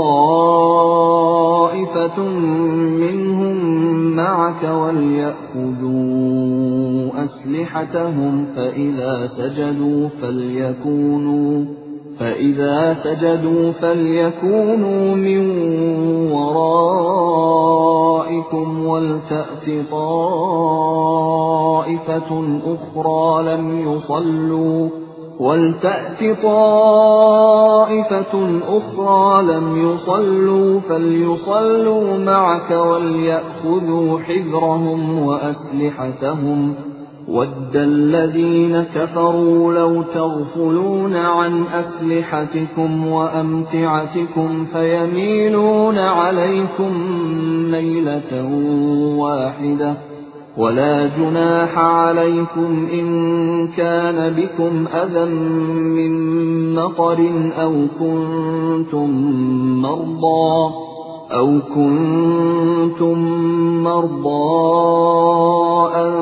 طَائِفَةٌ مِّنْهُمْ مَعَكَ وَلْيَأْخُذُوا أَسْلِحَتَهُمْ فَإِذَا سَجَدُوا فَلْيَكُونُوا فَإِذَا سَجَدُوا فَلْيَكُونُوا مِنْ وَرَائِكُمْ وَلْتَأْتِ طَائِفَةٌ أُخْرَى لَمْ يُصَلُّوا وَلْتَأْتِ طَائِفَةٌ أُخْرَى لَمْ يُصَلُّوا فَلْيُصَلُّوا مَعَكَ وَلْيَأْخُذُوا حِذْرَهُمْ وَأَسْلِحَتَهُمْ وَدَّ الَّذِينَ كَفَرُوا لَوْ تَغْفُلُونَ عَنْ أَسْلِحَتِكُمْ وَأَمْتِعَتِكُمْ فَيَمِيلُونَ عَلَيْكُمْ مَيْلَةً وَاحِدَةً وَلَا جُنَاحَ عَلَيْكُمْ إِن كَانَ بِكُمْ أَذًى مِّن مَّطَرٍ أَوْ كُنتُم مَّرْضَىٰ أَوْ كُنتُم مَّرْضَىٰ أَن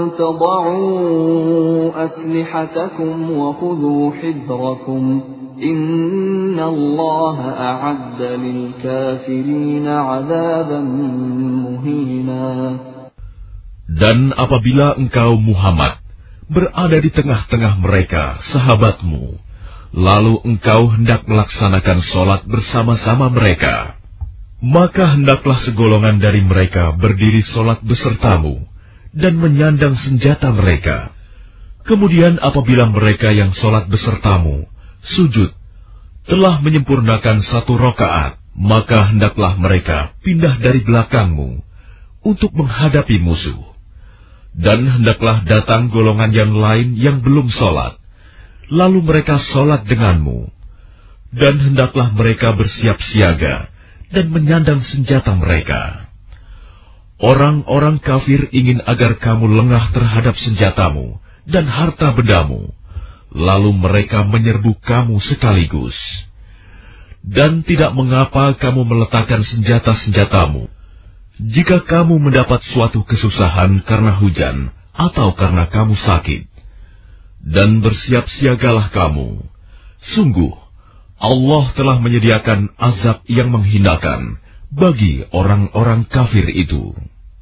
تَضَعُوا أَسْلِحَتَكُمْ وَخُذُوا حِذْرَكُمْ إِنَّ اللَّهَ أَعَدَّ لِلْكَافِرِينَ عَذَابًا مُّهِينًا. Dan apabila engkau Muhammad berada di tengah-tengah mereka, sahabatmu, lalu engkau hendak melaksanakan sholat bersama-sama mereka, maka hendaklah segolongan dari mereka berdiri sholat besertamu dan menyandang senjata mereka. Kemudian apabila mereka yang sholat besertamu sujud telah menyempurnakan satu rakaat, maka hendaklah mereka pindah dari belakangmu untuk menghadapi musuh. Dan hendaklah datang golongan yang lain yang belum sholat, lalu mereka sholat denganmu. Dan hendaklah mereka bersiap siaga dan menyandang senjata mereka. Orang-orang kafir ingin agar kamu lengah terhadap senjatamu dan harta bendamu, lalu mereka menyerbu kamu sekaligus. Dan tidak mengapa kamu meletakkan senjata-senjatamu, jika kamu mendapat suatu kesusahan karena hujan atau karena kamu sakit. Dan bersiap siagalah kamu. Sungguh, Allah telah menyediakan azab yang menghinakan bagi orang-orang kafir itu.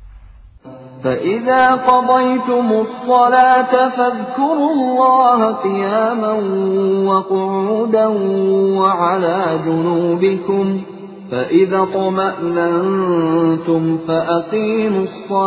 فَإِذَا قَضَيْتُمُ الصَّلَاةَ فَاذْكُرُوا اللَّهَ قِيَامًا وَقُعُودًا وَعَلَى جُنُوبِكُمْ فَإِذَا اطْمَأْنَنْتُمْ فَأَقِيمُوا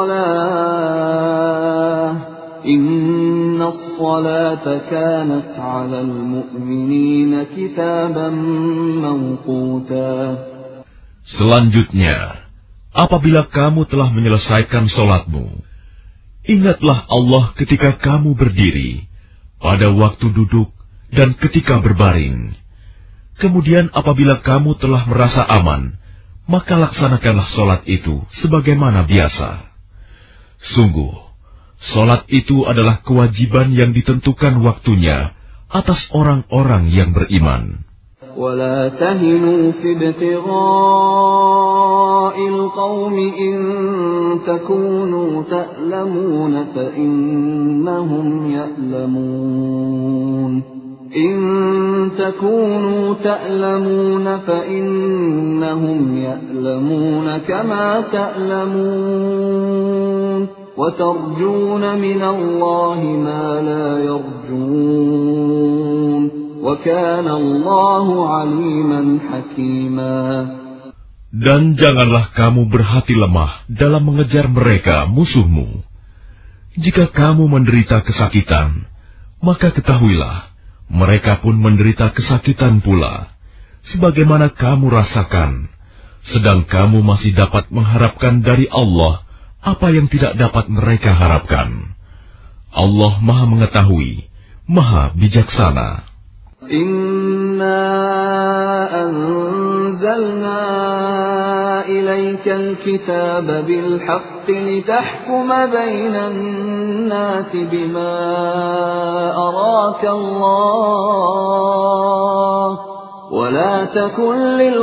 الصَّلَاةَ إِنَّ الصَّلَاةَ كَانَتْ عَلَى الْمُؤْمِنِينَ كِتَابًا مَّوْقُوتًا. Selanjutnya, apabila kamu telah menyelesaikan sholatmu, ingatlah Allah ketika kamu berdiri, pada waktu duduk, dan ketika berbaring. Kemudian apabila kamu telah merasa aman, maka laksanakanlah sholat itu sebagaimana biasa. Sungguh, sholat itu adalah kewajiban yang ditentukan waktunya atas orang-orang yang beriman. وَلَا تَهِنُوا فِي ابْتِغَاءِ الْقَوْمِ إِن تَكُونُوا تَأْلَمُونَ فَإِنَّهُمْ يَأْلَمُونَ إِن تَكُونُوا تَأْلَمُونَ فَإِنَّهُمْ يَأْلَمُونَ كَمَا تَأْلَمُونَ وَتَرْجُونَ مِنَ اللَّهِ مَا لَا يَرْجُونَ وَكَانَ اللَّهُ عَلِيمًا حَكِيمًا. Dan janganlah kamu berhati lemah dalam mengejar mereka musuhmu. Jika kamu menderita kesakitan, maka ketahuilah, mereka pun menderita kesakitan pula, sebagaimana kamu rasakan, sedang kamu masih dapat mengharapkan dari Allah apa yang tidak dapat mereka harapkan. Allah Maha Mengetahui, Maha Bijaksana. Inna anzalna ilaikal kitaba bil haqqi litahkuma bainan nasi bima araka Allah wa la takun lil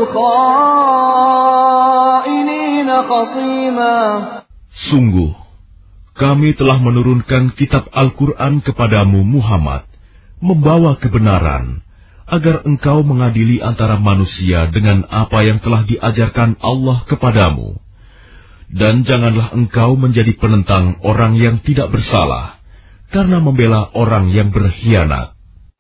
kha'inina khasima. Sungguh, kami telah menurunkan kitab Al-Quran kepadamu Muhammad, membawa kebenaran, agar engkau mengadili antara manusia dengan apa yang telah diajarkan Allah kepadamu. Dan janganlah engkau menjadi penentang orang yang tidak bersalah, karena membela orang yang berkhianat.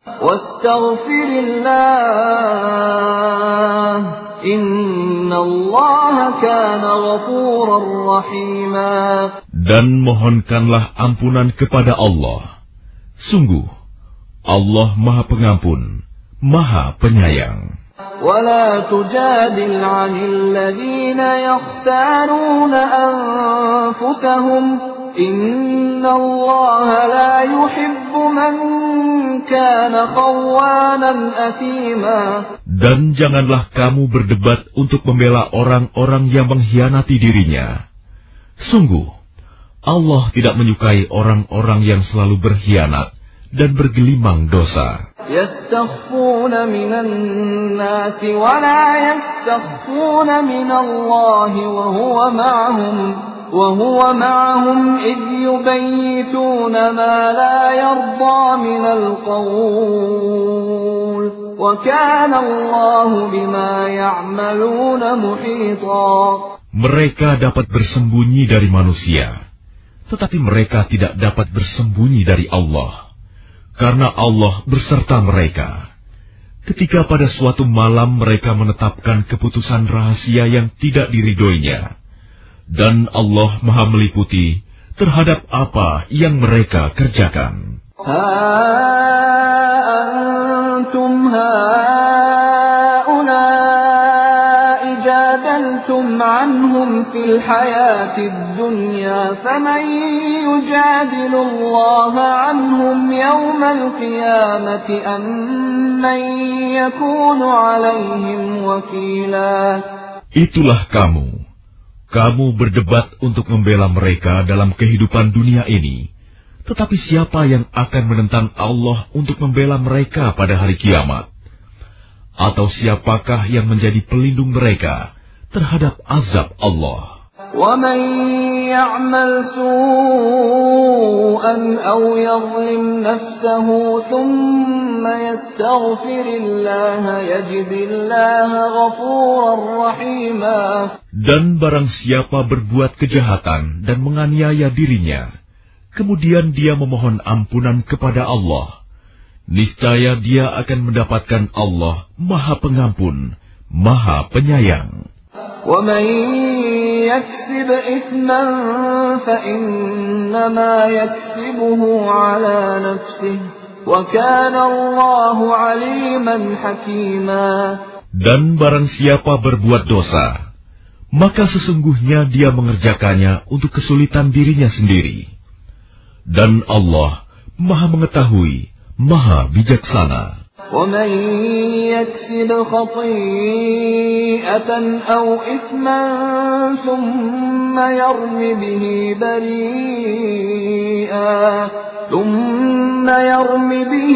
Wastaghfirillah, innallaha kana ghafurar rahima. Dan mohonkanlah ampunan kepada Allah. Sungguh, Allah Maha Pengampun, Maha Penyayang. ولا تجادل عن الذين يختارون أنفسهم إن الله لا يحب من كان خوانا أثيما. Dan janganlah kamu berdebat untuk membela orang-orang yang mengkhianati dirinya. Sungguh, Allah tidak menyukai orang-orang yang selalu berkhianat dan bergelimang dosa. Yastakhfuna minan nasi wa la yastakhfuna minallahi wa huwa ma'ahum wa huwa ma'ahum idh yubayyituna ma la yarda minal qawl wa kana Allahu bima ya'maluna muhita. Mereka dapat bersembunyi dari manusia, tetapi mereka tidak dapat bersembunyi dari Allah, karena Allah berserta mereka. Ketika pada suatu malam mereka menetapkan keputusan rahasia yang tidak diridhoinya, dan Allah Maha meliputi terhadap apa yang mereka kerjakan. Ha antum haula'i jadaltum anhum fil hayatid dunya faman yujadilu Allah anhum yawmal qiyamati amman yakunu alaihim wakila. Itulah kamu. Kamu berdebat untuk membela mereka dalam kehidupan dunia ini. Tetapi siapa yang akan menentang Allah untuk membela mereka pada hari kiamat? Atau siapakah yang menjadi pelindung mereka terhadap azab Allah? وَمَنْ يَعْمَلْ سُوءًا أَوْ يَظْلِمْ نَفْسَهُ ثُمَّ يَسْتَغْفِرِ اللَّهَ يَجِدِ اللَّهَ غَفُورًا رَحِيمًا. Dan barang siapa berbuat kejahatan dan menganiaya dirinya, kemudian dia memohon ampunan kepada Allah, niscaya dia akan mendapatkan Allah Maha Pengampun, Maha Penyayang. وَمَنْ يَكْسِبْ إِثْمًا فَإِنَّمَا يَكْسِبُهُ عَلَى نَفْسِهِ وَكَانَ اللَّهُ عَلِيمًا حَكِيمًا. Dan barang siapa berbuat dosa, maka sesungguhnya dia mengerjakannya untuk kesulitan dirinya sendiri. Dan Allah Maha mengetahui, Maha bijaksana. وَمَنْ يَكْسِبْ خَطِيئَةً أَوْ إِثْمًا ثُمَّ يَرْمِ بِهِ بَرِيئًا ثُمَّ يَرْمِ بِهِ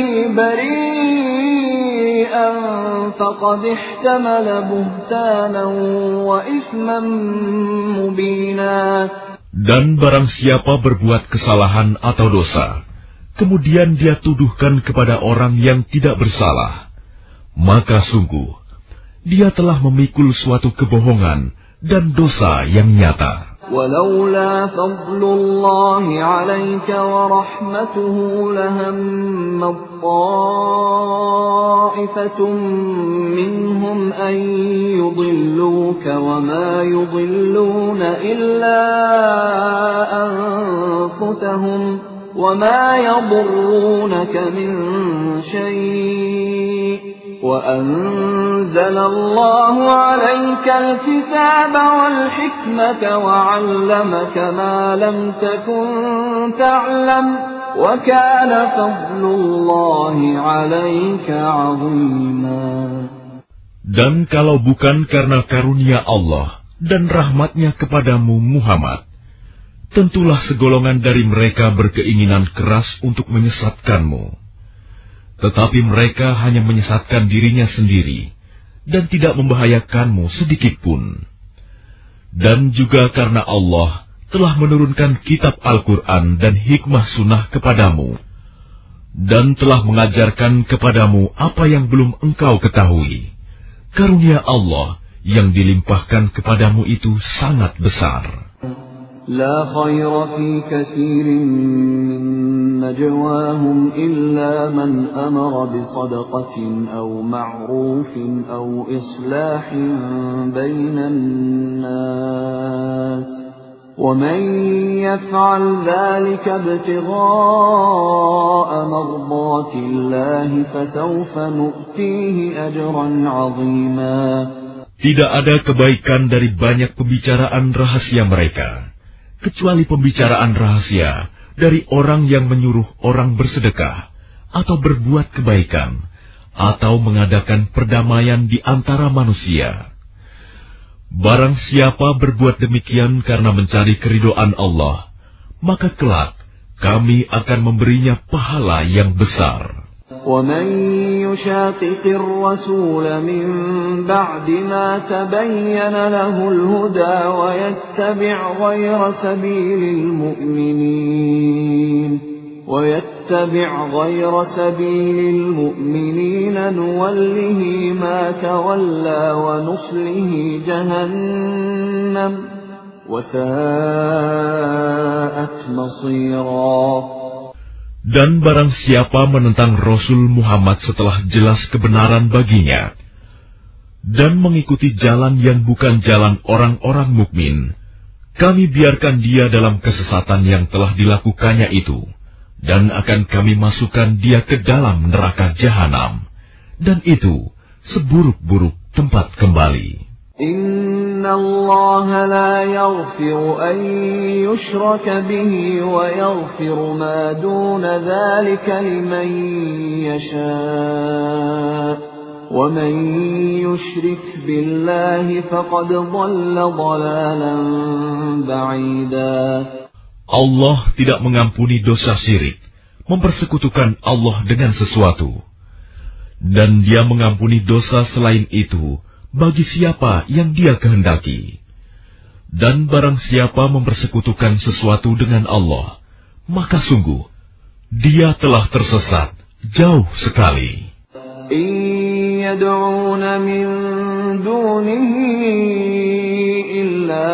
بَرِيئًا فَقَدِ احْتَمَلَ بُهْتَانًا وَإِثْمًا مُبِينًا. Dan barang siapa berbuat kesalahan atau dosa, kemudian dia tuduhkan kepada orang yang tidak bersalah, maka sungguh dia telah memikul suatu kebohongan dan dosa yang nyata. ولولا فضل الله عليك ورحمته لهم طائفة منهم أن يضلوك وما يضلون إلا أنفسهم وما يضرونك من شيء وأنزل الله عليك الكتاب والحكمة وعلمك ما لم تكن تعلم وَكَانَ فَضْلُ اللَّهِ عَلَيْكَ عَظِيمًا. Dan kalau bukan karena karunia Allah dan rahmatnya kepadamu Muhammad, tentulah segolongan dari mereka berkeinginan keras untuk menyesatkanmu. Tetapi mereka hanya menyesatkan dirinya sendiri dan tidak membahayakanmu sedikitpun. Dan juga karena Allah telah menurunkan kitab Al-Quran dan hikmah sunnah kepadamu, dan telah mengajarkan kepadamu apa yang belum engkau ketahui. Karunia Allah yang dilimpahkan kepadamu itu sangat besar. لا خير في كثير من نجواهم إلا من أمر بصدقة أو معروف أو إصلاح بين الناس ومن يفعل ذلك ابتغاء مرضات الله فسوف نؤتيه أجرا عظيما. Tidak ada kebaikan dari banyak pembicaraan rahasia mereka, kecuali pembicaraan rahasia dari orang yang menyuruh orang bersedekah, atau berbuat kebaikan, atau mengadakan perdamaian di antara manusia. Barang siapa berbuat demikian karena mencari keridhaan Allah, maka kelak kami akan memberinya pahala yang besar. وَمَنْ يُشَاقِقِ الرَّسُولَ مِنْ بَعْدِ مَا تَبَيَّنَ لَهُ الْهُدَى وَيَتَّبِعْ غَيْرَ سَبِيلِ الْمُؤْمِنِينَ وَيَتَّبِعْ غَيْرَ سَبِيلِ الْمُؤْمِنِينَ نُوَلِّهِ مَا تَوَلَّى وَنُصْلِهِ جَهَنَّمَ وَسَاءَتْ مَصِيرًا. Dan barang siapa menentang Rasul Muhammad setelah jelas kebenaran baginya, dan mengikuti jalan yang bukan jalan orang-orang mukmin, kami biarkan dia dalam kesesatan yang telah dilakukannya itu, dan akan kami masukkan dia ke dalam neraka jahanam, dan itu seburuk-buruk tempat kembali. Inna Allah la yaghfiru an yushraka bihi wa yaghfiru ma duna dhalika liman yasha' wa man yushrik billahi faqad dhalla dhalalan ba'ida. Allah tidak mengampuni dosa syirik, mempersekutukan Allah dengan sesuatu, dan Dia mengampuni dosa selain itu bagi siapa yang Dia kehendaki. Dan barang siapa mempersekutukan sesuatu dengan Allah, maka sungguh dia telah tersesat jauh sekali. In yad'una min dunihi illa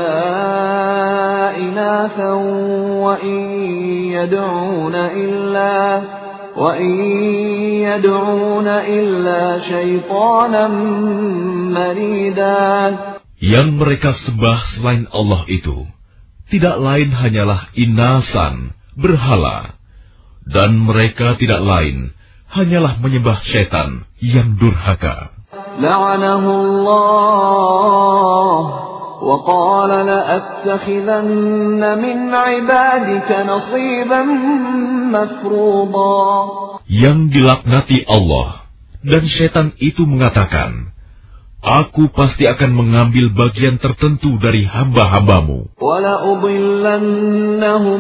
inathan wa in yad'una illa وَإِنْ يَدْعُونَ إِلَّا شَيْطَانًا مَرِيدًا. Yang mereka sembah selain Allah itu tidak lain hanyalah inasan, berhala, dan mereka tidak lain hanyalah menyembah syaitan yang durhaka. La'anahu Allah wa qala la'attakhidanna min 'ibadika nasiban mafruḍa. Yang dilaknati Allah, dan syaitan itu mengatakan, aku pasti akan mengambil bagian tertentu dari hamba-hambamu. وَلَأُضِلَّنَّهُمْ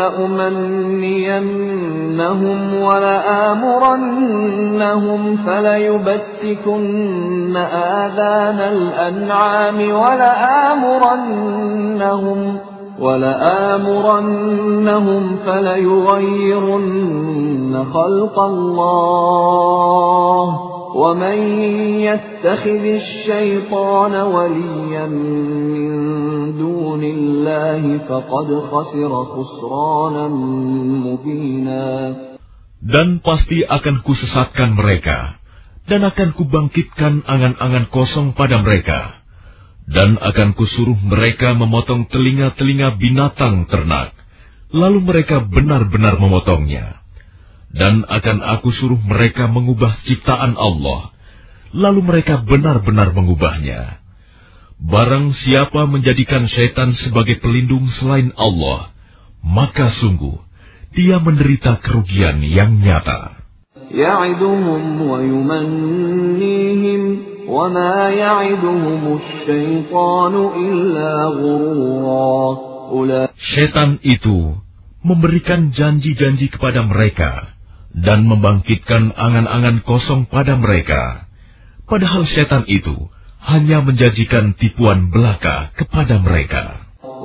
وَلَأُمَنِّيَنَّهُمْ وَلَآمُرَنَّهُمْ فَلَيُبَتِّكُنَّ آذَانَ الْأَنْعَامِ وَلَآمُرَنَّهُمْ وَلَآمُرَنَّهُمْ فَلَيُغَيِّرُنَّ خَلْقَ اللَّهِ وَمَنْ يَتَّخِذِ الشَّيْطَانَ وَلِيًّا مِّن دُونِ اللَّهِ فَقَدْ خَسِرَ خُسْرَانًا مُبِينًا. Dan pasti akan kusesatkan mereka, dan akan kubangkitkan angan-angan kosong pada mereka, dan akan kusuruh mereka memotong telinga-telinga binatang ternak, lalu mereka benar-benar memotongnya. Dan akan aku suruh mereka mengubah ciptaan Allah, lalu mereka benar-benar mengubahnya. Barang siapa menjadikan syaitan sebagai pelindung selain Allah, maka sungguh dia menderita kerugian yang nyata. يعدهم ويمنيهم وما يعدهم الشيطان إلا غرورا. Setan itu memberikan janji-janji kepada mereka dan membangkitkan angan-angan kosong pada mereka. Padahal setan itu hanya menjanjikan tipuan belaka kepada mereka.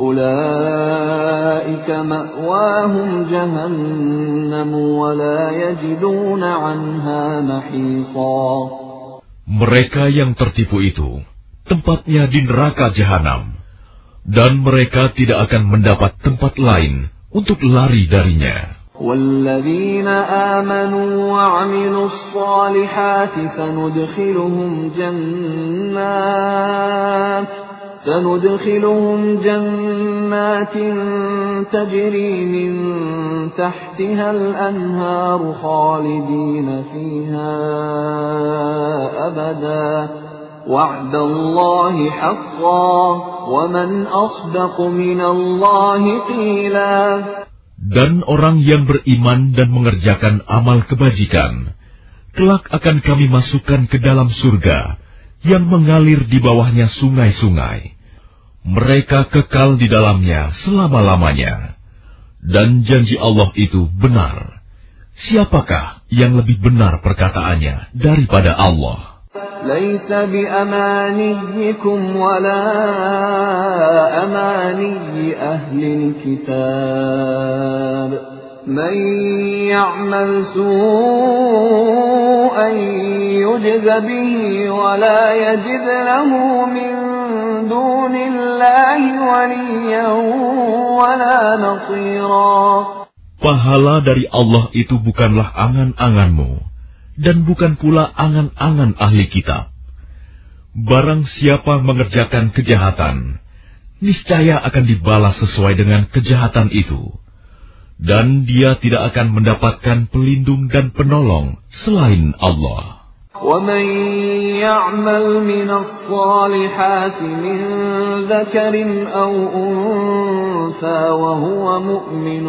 أولئك مأواهم جهنم ولا يجدون عنها محيصا. Mereka yang tertipu itu tempatnya di neraka jahanam, dan mereka tidak akan mendapat tempat lain untuk lari darinya. والذين آمنوا وعملوا الصالحات سندخلهم جنات سندخلهم جنات تجري من تحتها الأنهار خالدين فيها أبدا وعد الله حقا ومن أصدق من الله قيلا. Dan orang yang beriman dan mengerjakan amal kebajikan, kelak akan kami masukkan ke dalam surga yang mengalir di bawahnya sungai-sungai. Mereka kekal di dalamnya selama-lamanya. Dan janji Allah itu benar. Siapakah yang lebih benar perkataannya daripada Allah? ليس بأمانيكم ولا أماني أهل الكتاب من يعمل سوءا يجز به ولا يجد له من دون الله وليا ولا نصيرا. Pahala dari Allah itu bukanlah angan-anganmu, dan bukan pula angan-angan ahli kitab. Barang siapa mengerjakan kejahatan, niscaya akan dibalas sesuai dengan kejahatan itu, dan dia tidak akan mendapatkan pelindung dan penolong selain Allah. وَمَنْ يَعْمَلْ مِنَ الصَّالِحَاتِ مِنْ ذَكَرٍ أَوْ أُنْثَى وَهُوَ مُؤْمِنٌ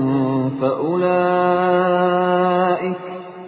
فَأُولَئِكَ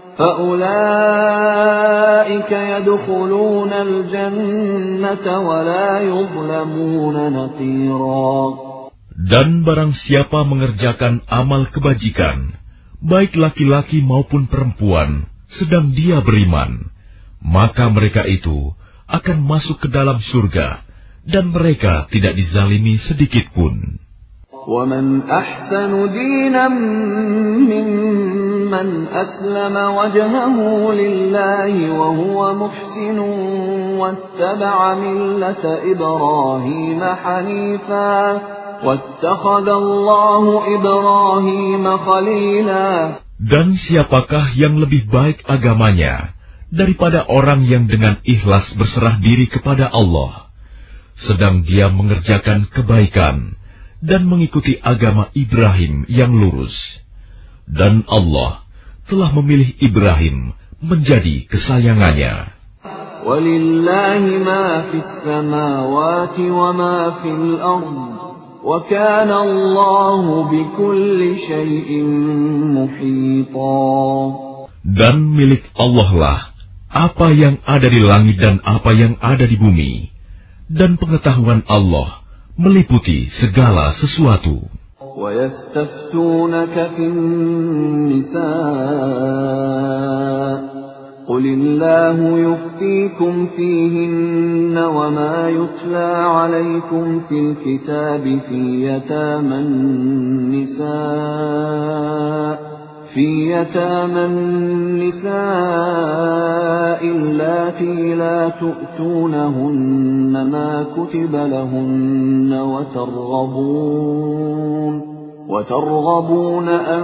فَأُولَئِكَ يَدْخُلُونَ الْجَنَّةَ وَلَا يُظْلَمُونَ نَقِيرًا. Dan barang siapa mengerjakan amal kebajikan, baik laki-laki maupun perempuan, sedang dia beriman, maka mereka itu akan masuk ke dalam surga, dan mereka tidak dizalimi sedikit pun. وَمَنْ أَحْسَنُ دِينًا مِّمَّنْ أَسْلَمَ وَجْهَهُ لِلَّهِ وَهُوَ مُحْسِنٌ وَاتَّبَعَ مِلَّةَ إِبْرَاهِيمَ حَنِيفًا وَاتَّخَذَ اللَّهُ إِبْرَاهِيمَ خَلِيلًا. Dan siapakah yang lebih baik agamanya daripada orang yang dengan ikhlas berserah diri kepada Allah, sedang dia mengerjakan kebaikan dan mengikuti agama Ibrahim yang lurus. Dan Allah telah memilih Ibrahim menjadi kesayangannya. وَلِلَّهِ مَا فِي السَّمَاوَاتِ وَمَا فِي الْأَرْضِ وَكَانَ اللَّهُ بِكُلِّ شَيْءٍ مُحِيطًا. Dan milik Allah lah apa yang ada di langit dan apa yang ada di bumi, dan pengetahuan Allah meliputi segala sesuatu. وَيَسْتَفْتُونَكَ فِي النِّسَاءِ قُلِ اللَّهُ يُفْتِيكُمْ فِيهِنَّ وَمَا يُتْلَى عَلَيْكُمْ فِي الْكِتَابِ فِي يَتَامَى النِّسَاءِ في يتامى النساء اللاتي لا تؤتونهن ما كتب لهن وترغبون وترغبون أن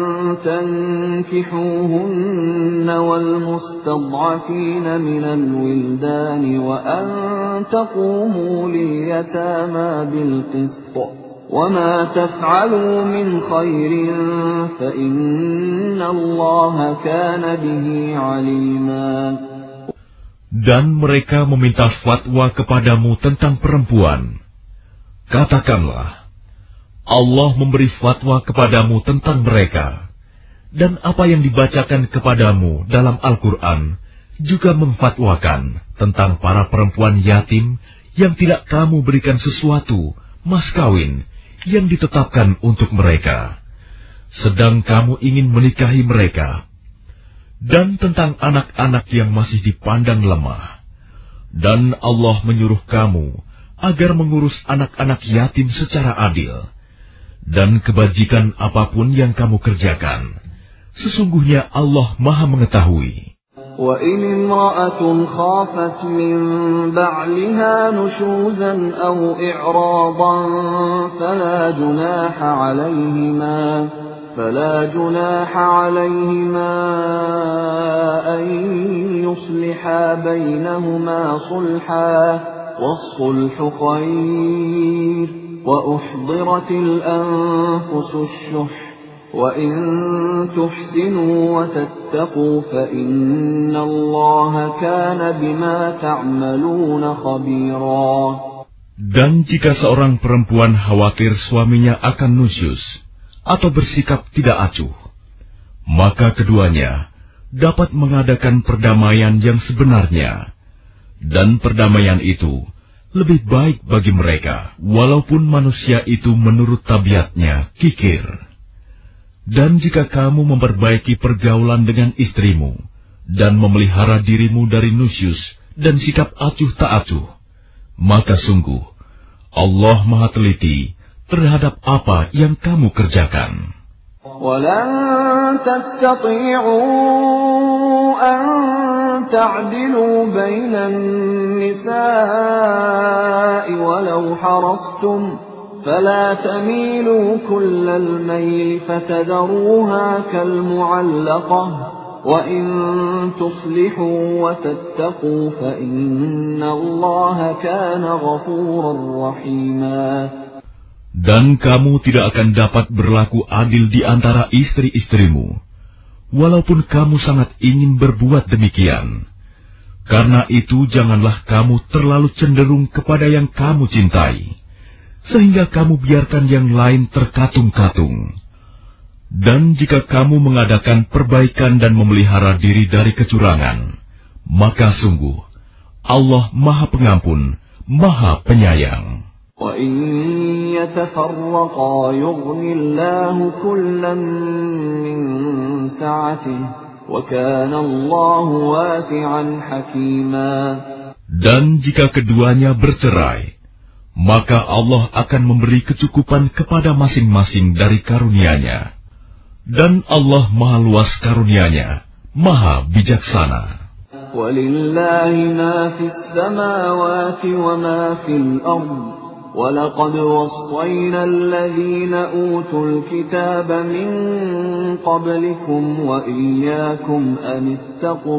تنكحوهن والمستضعفين من الولدان وأن تقوموا لليتامى بالقسط وما تفعلوا من خير فإن الله كان به عليما. Dan mereka meminta fatwa kepadamu tentang perempuan. Katakanlah, Allah memberi fatwa kepadamu tentang mereka, dan apa yang dibacakan kepadamu dalam Al-Quran juga memfatwakan tentang para perempuan yatim yang tidak kamu berikan sesuatu, mas kawin, yang ditetapkan untuk mereka, sedang kamu ingin menikahi mereka, dan tentang anak-anak yang masih dipandang lemah. Dan Allah menyuruh kamu agar mengurus anak-anak yatim secara adil. Dan kebajikan apapun yang kamu kerjakan, sesungguhnya Allah Maha mengetahui. وَإِنِ امْرَأَةٌ خَافَتْ مِنْ بَعْلِهَا نُشُوزًا أَوْ إِعْرَاضًا فَلَا جُنَاحَ عَلَيْهِمَا فَلَا جُنَاحَ عَلَيْهِمَا أَنْ يُصْلِحَا بَيْنَهُمَا صُلْحًا وَالصُّلْحُ خَيْرٌ وَأُحْضِرَتِ الْأَنفُسُ الشُّحَّ وَإِن تُحْسِنُوا وَتَتَّقُوا فَإِنَّ اللَّهَ كَانَ بِمَا تَعْمَلُونَ خَبِيرًا. Dan jika seorang perempuan khawatir suaminya akan nusyus atau bersikap tidak acuh, maka keduanya dapat mengadakan perdamaian yang sebenarnya, dan perdamaian itu lebih baik bagi mereka, walaupun manusia itu menurut tabiatnya kikir. Dan jika kamu memperbaiki pergaulan dengan istrimu dan memelihara dirimu dari nusyus dan sikap acuh tak acuh, maka sungguh Allah Maha teliti terhadap apa yang kamu kerjakan. وَلَن تَسْتَطِيعُوا أَن تَعْدِلُوا بَيْنَ النِّسَاءِ وَلَوْ حَرَصْتُمْ فَلَا تَمِيلُوا كُلَّ الْمَيْلِ فَتَذَرُوهَا كَالْمُعَلَّقَةِ وَإِن تُصْلِحُوا وَتَتَّقُوا فَإِنَّ اللَّهَ كَانَ غَفُورًا رَّحِيمًا. Dan kamu tidak akan dapat berlaku adil di antara istri-istrimu, walaupun kamu sangat ingin berbuat demikian. Karena itu janganlah kamu terlalu cenderung kepada yang kamu cintai, sehingga kamu biarkan yang lain terkatung-katung. Dan jika kamu mengadakan perbaikan dan memelihara diri dari kecurangan, maka sungguh Allah Maha Pengampun, Maha Penyayang. وَإِن يَتَفَرَّقَا يُغْنِ اللَّهُ كُلًّا مِّن سَعَتِهِ وَكَانَ اللَّهُ وَاسِعًا حَكِيمًا. Dan jika keduanya bercerai, maka Allah akan memberi kecukupan kepada masing-masing dari karunia-Nya. Dan Allah Maha luas karunia-Nya, Maha bijaksana. وَلِلَّهِ مَا فِي السَّمَاوَاتِ وَمَا فِي الْأَرْضِ وَلَقَدْ وَصَّيْنَا الَّذِينَ أُوتُوا الْكِتَابَ مِنْ قَبْلِكُمْ وَإِيَّاكُمْ أَنِ اتَّقُوا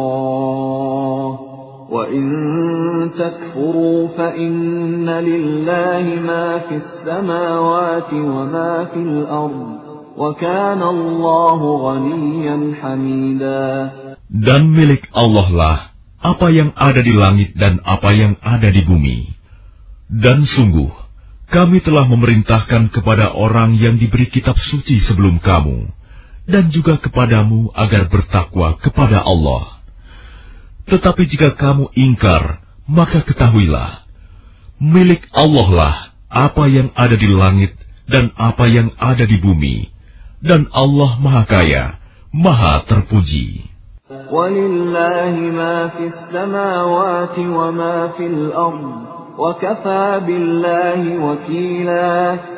اللَّهَ وَإِن تَكْفُرُوا فَإِنَّ لِلَّهِ مَا فِي السَّمَاوَاتِ وَمَا فِي الْأَرْضِ وَكَانَ اللَّهُ غَنِيًّا حَمِيدًا. Dan milik Allah lah apa yang ada di langit dan apa yang ada di bumi. Dan sungguh, kami telah memerintahkan kepada orang yang diberi kitab suci sebelum kamu, dan juga kepadamu agar bertakwa kepada Allah. Tetapi jika kamu ingkar, maka ketahuilah, milik Allah lah apa yang ada di langit dan apa yang ada di bumi, dan Allah Maha Kaya, Maha Terpuji. وَلِلَّهِ مَا فِي السَّمَاوَاتِ وَمَا فِي الْأَرْضِ وَكَفَى بِاللَّهِ وَكِيلًا.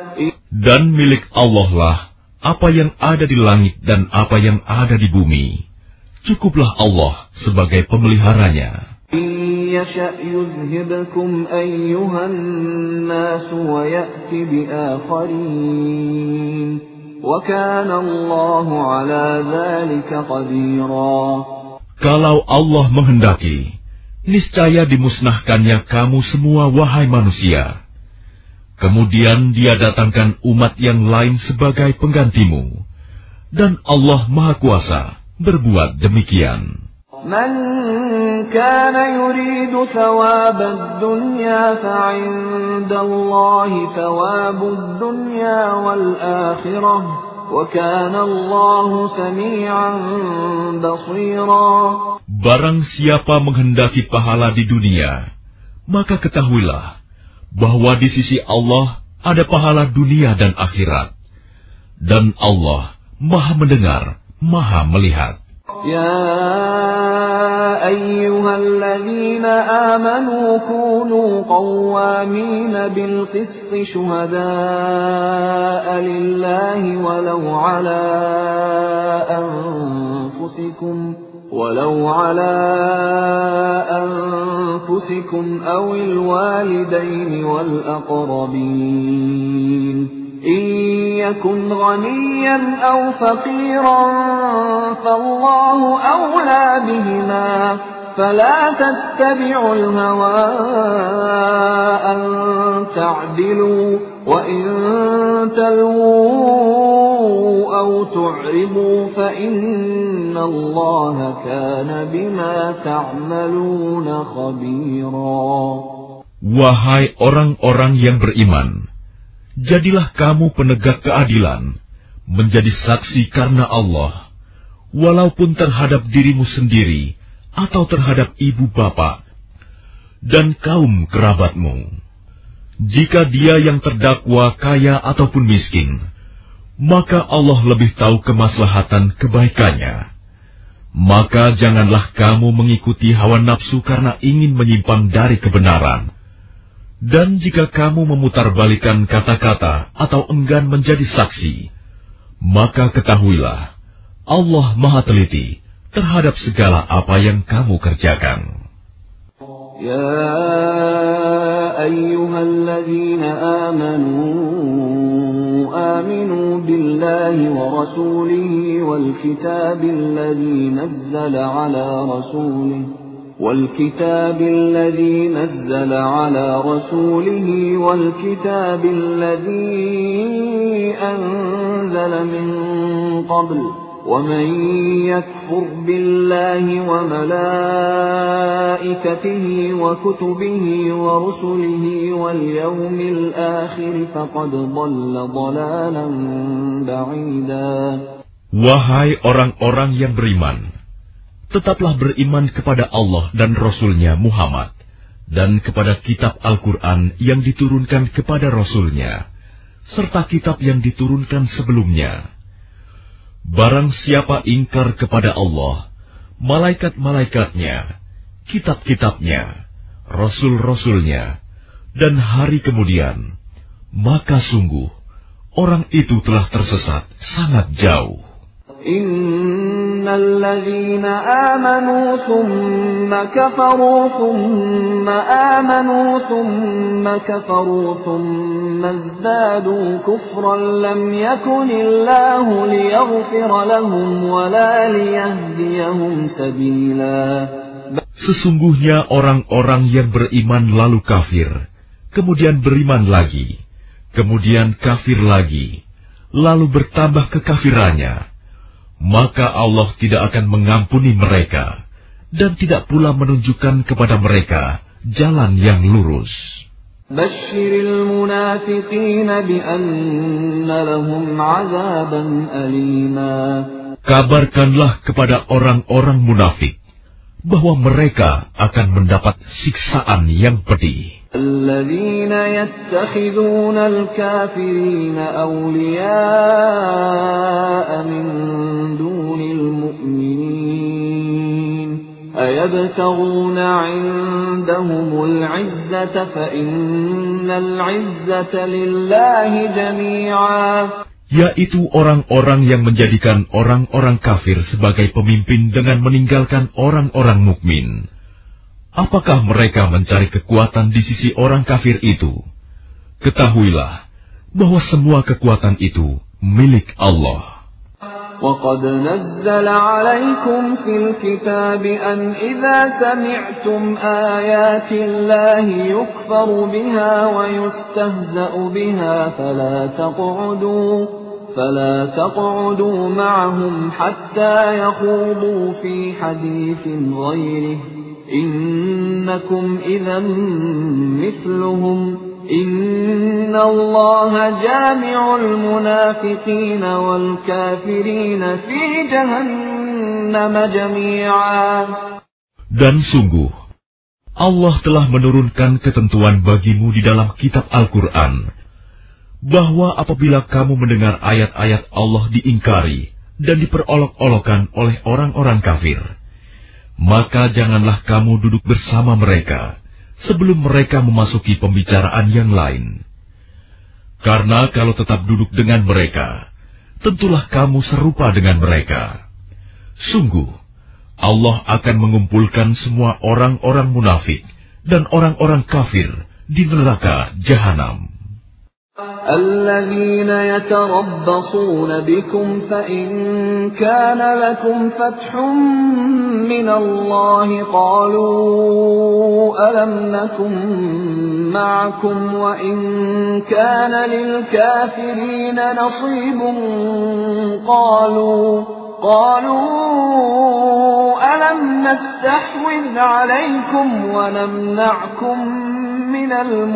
Dan milik Allah lah apa yang ada di langit dan apa yang ada di bumi. Cukuplah Allah sebagai pemeliharanya. إِن يَشَأْ يُذْهِبْكُمْ أَيُّهَا النَّاسُ وَيَأْتِ بِآخَرِينَ وَكَانَ اللَّهُ عَلَى ذَلِكَ قَدِيرًا. Kalau Allah menghendaki, niscaya dimusnahkannya kamu semua wahai manusia. Kemudian Dia datangkan umat yang lain sebagai penggantimu. Dan Allah Maha Kuasa berbuat demikian. من كان يريد ثواب الدنيا فعند الله ثواب الدنيا والآخرة وكان الله سميعا بصيرا. Barang siapa menghendaki pahala di dunia, maka ketahuilah bahwa di sisi Allah ada pahala dunia dan akhirat, dan Allah Maha mendengar, Maha melihat. يا أيها الذين آمنوا كونوا قوامين بالقسط شهداء لله ولو على أنفسكم ولو على أنفسكم أو الوالدين والأقربين إن يكن غنيا أو فقيرا فالله أولى بهما فلا تتبعوا الهوى أن تعدلوا وإن تلووا أو تعرضوا فإن الله كان بما تعملون خبيرا. Wahai orang-orang yang beriman, jadilah kamu penegak keadilan, menjadi saksi karena Allah, walaupun terhadap dirimu sendiri atau terhadap ibu bapa dan kaum kerabatmu. Jika dia yang terdakwa kaya ataupun miskin, maka Allah lebih tahu kemaslahatan kebaikannya. Maka janganlah kamu mengikuti hawa nafsu karena ingin menyimpang dari kebenaran. Dan jika kamu memutarbalikan kata-kata atau enggan menjadi saksi, maka ketahuilah, Allah Maha Teliti terhadap segala apa yang kamu kerjakan. Ya ayyuhalladzina amanu aminu billahi wa rasulihi wal kitabil ladzi nazzala ala rasulihi والكتاب الذي نزل على رسوله والكتاب الذي أنزل من قبل ومن يكفر بالله وملائكته وكتبه ورسله واليوم الآخر فقد ضل ضلالا بعيدا. Wahai orang-orang yang beriman, tetaplah beriman kepada Allah dan Rasul-Nya Muhammad, dan kepada kitab Al-Quran yang diturunkan kepada Rasul-Nya, serta kitab yang diturunkan sebelumnya. Barang siapa ingkar kepada Allah, malaikat-malaikatnya, kitab-kitabnya, Rasul-Rasul-Nya, dan hari kemudian, maka sungguh, orang itu telah tersesat sangat jauh. Innal ladzina amanu thumma kafaru thumma amanu thumma kafaru thumma izdadu kufran lam yakunillahu liyaghfira lahum wa la liyahdiyahum sabila. Sesungguhnya orang-orang yang beriman lalu kafir, kemudian beriman lagi, kemudian kafir lagi, lalu bertambah kekafirannya, maka Allah tidak akan mengampuni mereka dan tidak pula menunjukkan kepada mereka jalan yang lurus. Basyiril munafiqina bi anna lahum 'adzaban alima. Kabarkanlah kepada orang-orang munafik bahwa mereka akan mendapat siksaan yang pedih. الذين يتخذون الكافرين أولياء من دون المؤمنين أيبتغون عندهم العزة فإن العزة لله جميعا. Yaitu orang-orang yang menjadikan orang-orang kafir sebagai pemimpin dengan meninggalkan orang-orang mukmin. Apakah mereka mencari kekuatan di sisi orang kafir itu? Ketahuilah bahwa semua kekuatan itu milik Allah. وَقَدْ نَزَّلَ عَلَيْكُمْ فِي الْكِتَابِ أَنْ إِذَا سَمِعْتُمْ آيَاتِ اللَّهِ يُكْفَرُ بِهَا وَيُسْتَهْزَأُ بِهَا فَلَا تَقْعُدُوا فلا تقعدوا معهم حتى يخوضوا في حديث غيره إنكم إذا مثلهم إن الله جامع المنافقين والكافرين في جهنم جميعا. Dan sungguh, Allah telah menurunkan ketentuan bagimu di dalam kitab Al-Quran, bahwa apabila kamu mendengar ayat-ayat Allah diingkari dan diperolok-olokkan oleh orang-orang kafir, maka janganlah kamu duduk bersama mereka sebelum mereka memasuki pembicaraan yang lain. Karena kalau tetap duduk dengan mereka, tentulah kamu serupa dengan mereka. Sungguh, Allah akan mengumpulkan semua orang-orang munafik dan orang-orang kafir di neraka Jahanam. الذين يتربصون بكم فإن كان لكم فتح من الله قالوا ألم نكن معكم وإن كان للكافرين نصيب قالوا قالوا ألم نستحوذ عليكم ونمنعكم من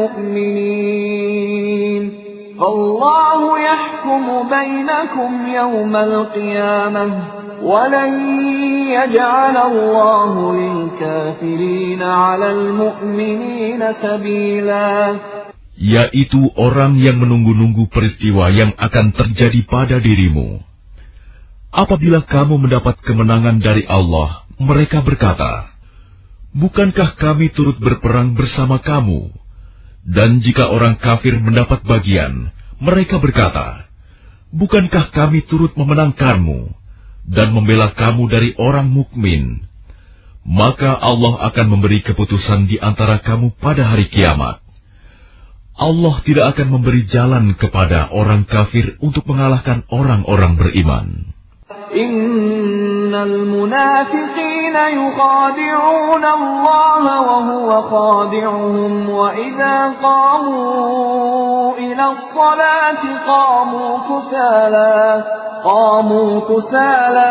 المؤمنين فالله يحكم بينكم يوم القيامة ولن يجعل الله للكافرين على المؤمنين سبيلا. Yaitu orang yang menunggu-nunggu peristiwa yang akan terjadi pada dirimu. Apabila kamu mendapat kemenangan dari Allah, mereka berkata, bukankah kami turut berperang bersama kamu? Dan jika orang kafir mendapat bagian, mereka berkata, bukankah kami turut memenangkanmu dan membela kamu dari orang mukmin? Maka Allah akan memberi keputusan di antara kamu pada hari kiamat. Allah tidak akan memberi jalan kepada orang kafir untuk mengalahkan orang-orang beriman. Innal munafiqina yukhadi'una Allah wa huwa khadi'uhum wa idza qamu ila as-salati qamu kusala qamu kusala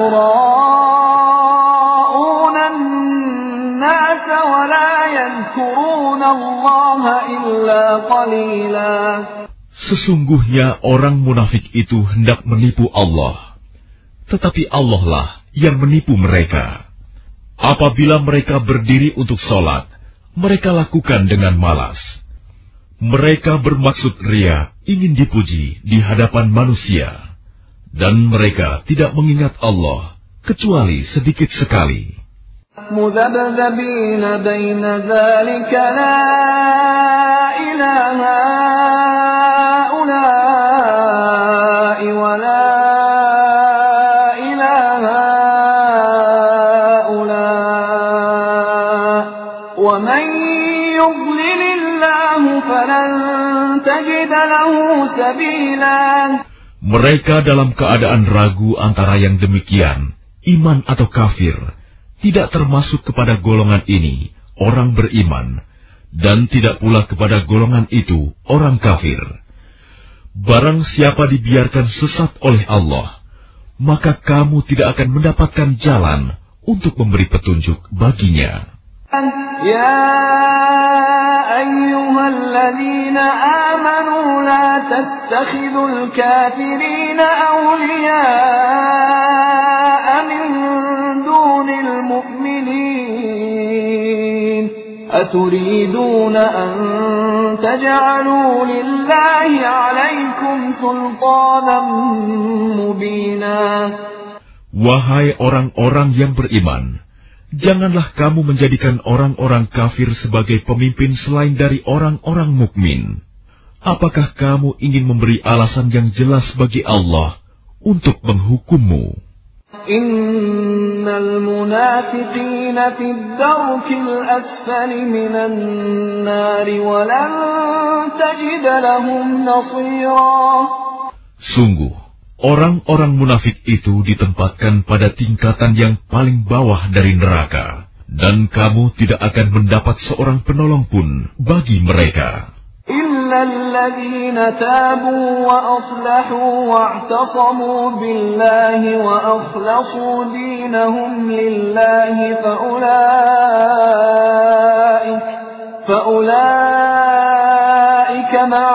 yura'una an-nas wa la yadhkuruna Allah illa qalila. Sesungguhnya orang munafik itu hendak menipu Allah, tetapi Allah lah yang menipu mereka. Apabila mereka berdiri untuk sholat, mereka lakukan dengan malas. Mereka bermaksud ria, ingin dipuji di hadapan manusia. Dan mereka tidak mengingat Allah, kecuali sedikit sekali. Mudhabdhabina baina dzalika la ilaha ula'i wa la Mereka dalam keadaan ragu antara yang demikian, iman atau kafir, tidak termasuk kepada golongan ini, orang beriman, dan tidak pula kepada golongan itu, orang kafir. Barang siapa dibiarkan sesat oleh Allah, maka kamu tidak akan mendapatkan jalan untuk memberi petunjuk baginya. Ya ayyuhalladzina amanu la tattakhidul kafirina awliya'a min dunil mu'minin aturiduna an taj'alu lillahi 'alaykum sultanan mubina. Wahai orang-orang yang beriman, janganlah kamu menjadikan orang-orang kafir sebagai pemimpin selain dari orang-orang mukmin. Apakah kamu ingin memberi alasan yang jelas bagi Allah untuk menghukummu? Innal munafiqina fid darkil asfali minan nari wa lan tajid lahum nasira. Sungguh, orang-orang munafik itu ditempatkan pada tingkatan yang paling bawah dari neraka, dan kamu tidak akan mendapat seorang penolong pun bagi mereka. إلا الذين تابوا وأصلحوا واعتصموا بالله وأخلصوا دينهم لله فأولئك فأولئك مع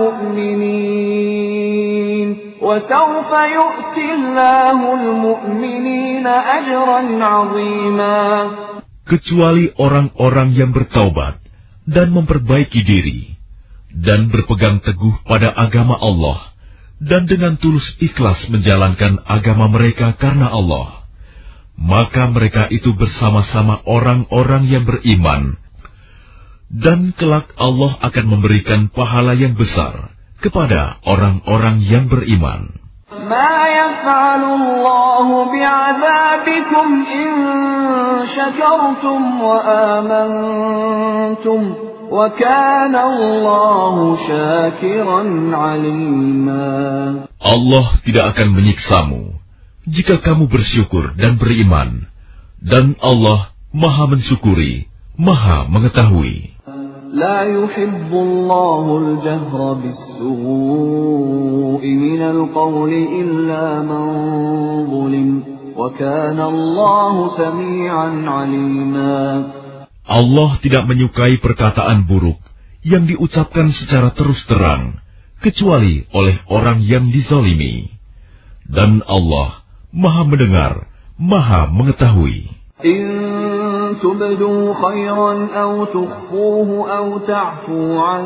المؤمنين وسوف يؤتي الله المؤمنين أجرا عظيما. Kecuali orang-orang yang bertaubat dan memperbaiki diri, dan berpegang teguh pada agama Allah, dan dengan tulus ikhlas menjalankan agama mereka karena Allah, maka mereka itu bersama-sama orang-orang yang beriman, dan kelak Allah akan memberikan pahala yang besar kepada orang-orang yang beriman. ما يفعل الله بعذابكم إن شكرتم وآمنتم وكان الله شاكرا عليما. Allah tidak akan menyiksamu jika kamu bersyukur dan beriman, dan Allah Maha mensyukuri, Maha mengetahui. لا يحب الله الجهر بالسوء من القول إلا من ظلم وكان الله سميعا عليما. Allah tidak menyukai perkataan buruk yang diucapkan secara terus terang, kecuali oleh orang yang dizalimi. Dan Allah Maha mendengar, Maha mengetahui. إن تبدوا خيرا أو تخفوه أو تعفوا عن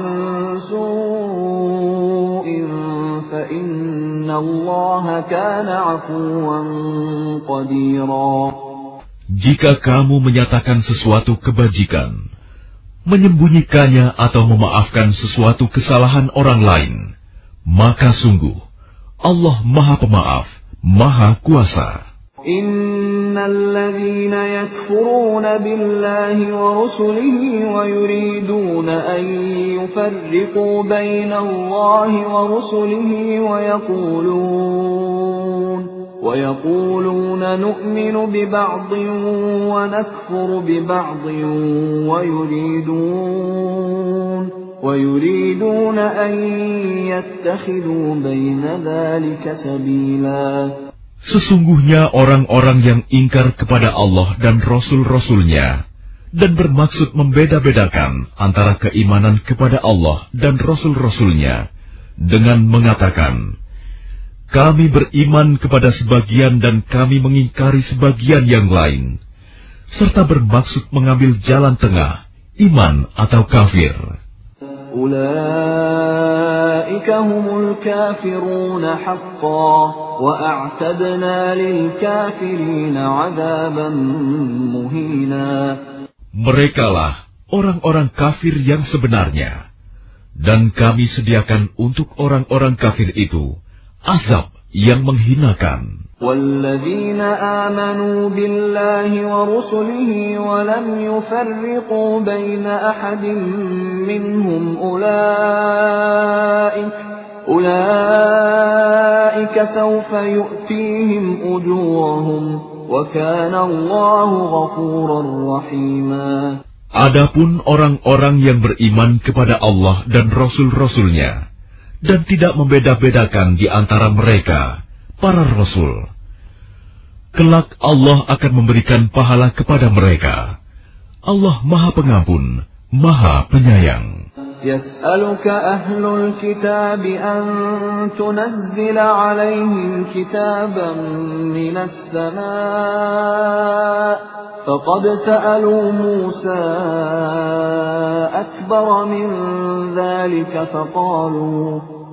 سوء فإن الله كان عفوا قديرا. Jika kamu menyatakan sesuatu kebajikan, menyembunyikannya atau memaafkan sesuatu kesalahan orang lain, maka sungguh Allah Maha Pemaaf, Maha Kuasa. إن الذين يكفرون بالله ورسله ويريدون أن يفرقوا بين الله ورسله ويقولون ويقولون نؤمن ببعض ونكفر ببعض ويريدون ويريدون أن يتخذوا بين ذلك سبيلا. Sesungguhnya orang-orang yang ingkar kepada Allah dan Rasul-Rasulnya dan bermaksud membeda-bedakan antara keimanan kepada Allah dan Rasul-Rasulnya dengan mengatakan, kami beriman kepada sebagian dan kami mengingkari sebagian yang lain, serta bermaksud mengambil jalan tengah, iman atau kafir. أولئك هم الكافرون حقا وأعتدنا للكافرين عذابا مهينا. Merekalah orang-orang kafir yang sebenarnya, dan kami sediakan untuk orang-orang kafir itu azab yang menghinakan. والذين آمنوا بالله ورسله ولم يفرقوا بين أحد منهم أولئك أولئك سوف يؤتيهم أجورهم وكان الله غفورا رحيما. Adapun orang-orang yang beriman kepada Allah dan Rasul-Rasulnya dan tidak membeda-bedakan di antara mereka, para Rasul, kelak Allah akan memberikan pahala kepada mereka. Allah Maha Pengampun, Maha Penyayang. يسألك أهل الكتاب أن تنزل عليهم كتابا من السماء فقد سألوا موسى أكبر من ذلك فقالوا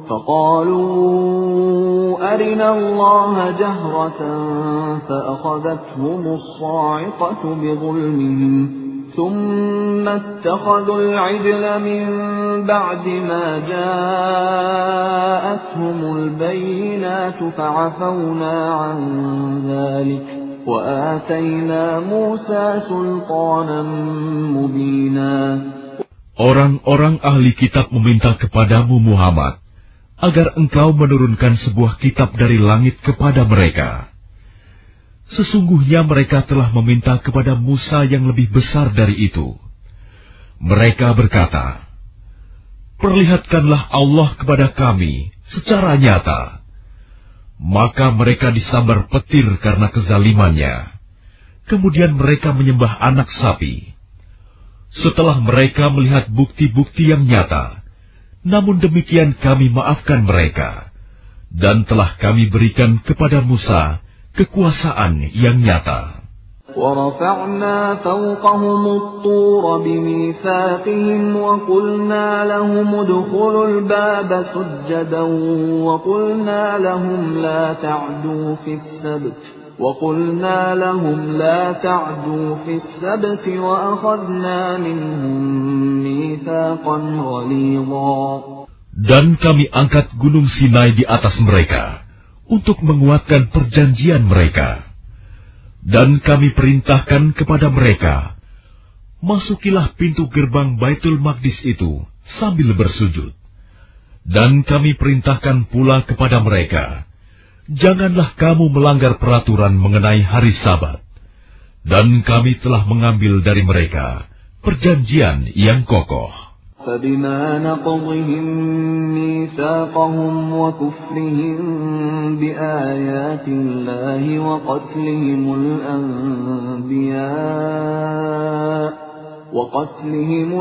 فقالوا أرنا الله جهرة فأخذتهم الصاعقة بظلمهم ثم اتخذوا العجل من بعد ما جاءتهم البينات فعفونا عن ذلك وآتينا موسى سلطانا مبينا. Orang-orang ahli kitab meminta kepadamu Muhammad agar engkau menurunkan sebuah kitab dari langit kepada mereka. Sesungguhnya mereka telah meminta kepada Musa yang lebih besar dari itu. Mereka berkata, perlihatkanlah Allah kepada kami secara nyata. Maka mereka disambar petir karena kezalimannya. Kemudian mereka menyembah anak sapi. Setelah mereka melihat bukti-bukti yang nyata, namun demikian kami maafkan mereka, dan telah kami berikan kepada Musa kekuasaan yang nyata. وَرَفَعْنَا فَوْقَهُمُ الطُّورَ بِمِيثَاقِهِمْ وَقُلْنَا لَهُمُ ادْخُلُوا الْبَابَ سُجَّدًا وَقُلْنَا لَهُمْ لَا تَعْدُوا فِي السَّبْتِ وَقُلْنَا لَهُمْ لَا تَعْدُوا فِي السَّبْتِ وَأَخَذْنَا مِنْهُمْ مِيثَاقًا غَلِيظًا. Dan kami angkat gunung Sinai di atas mereka untuk menguatkan perjanjian mereka. Dan kami perintahkan kepada mereka, masukilah pintu gerbang Baitul Maqdis itu sambil bersujud. Dan kami perintahkan pula kepada mereka, janganlah kamu melanggar peraturan mengenai hari Sabat. Dan kami telah mengambil dari mereka perjanjian yang kokoh. فَبِمَا نَقْضِهِمْ مِيثَاقَهُمْ وَكُفْرِهِمْ بِآيَاتِ اللَّهِ وَقَتْلِهِمُ الْأَنْبِيَاءَ وَقَتْلِهِمُ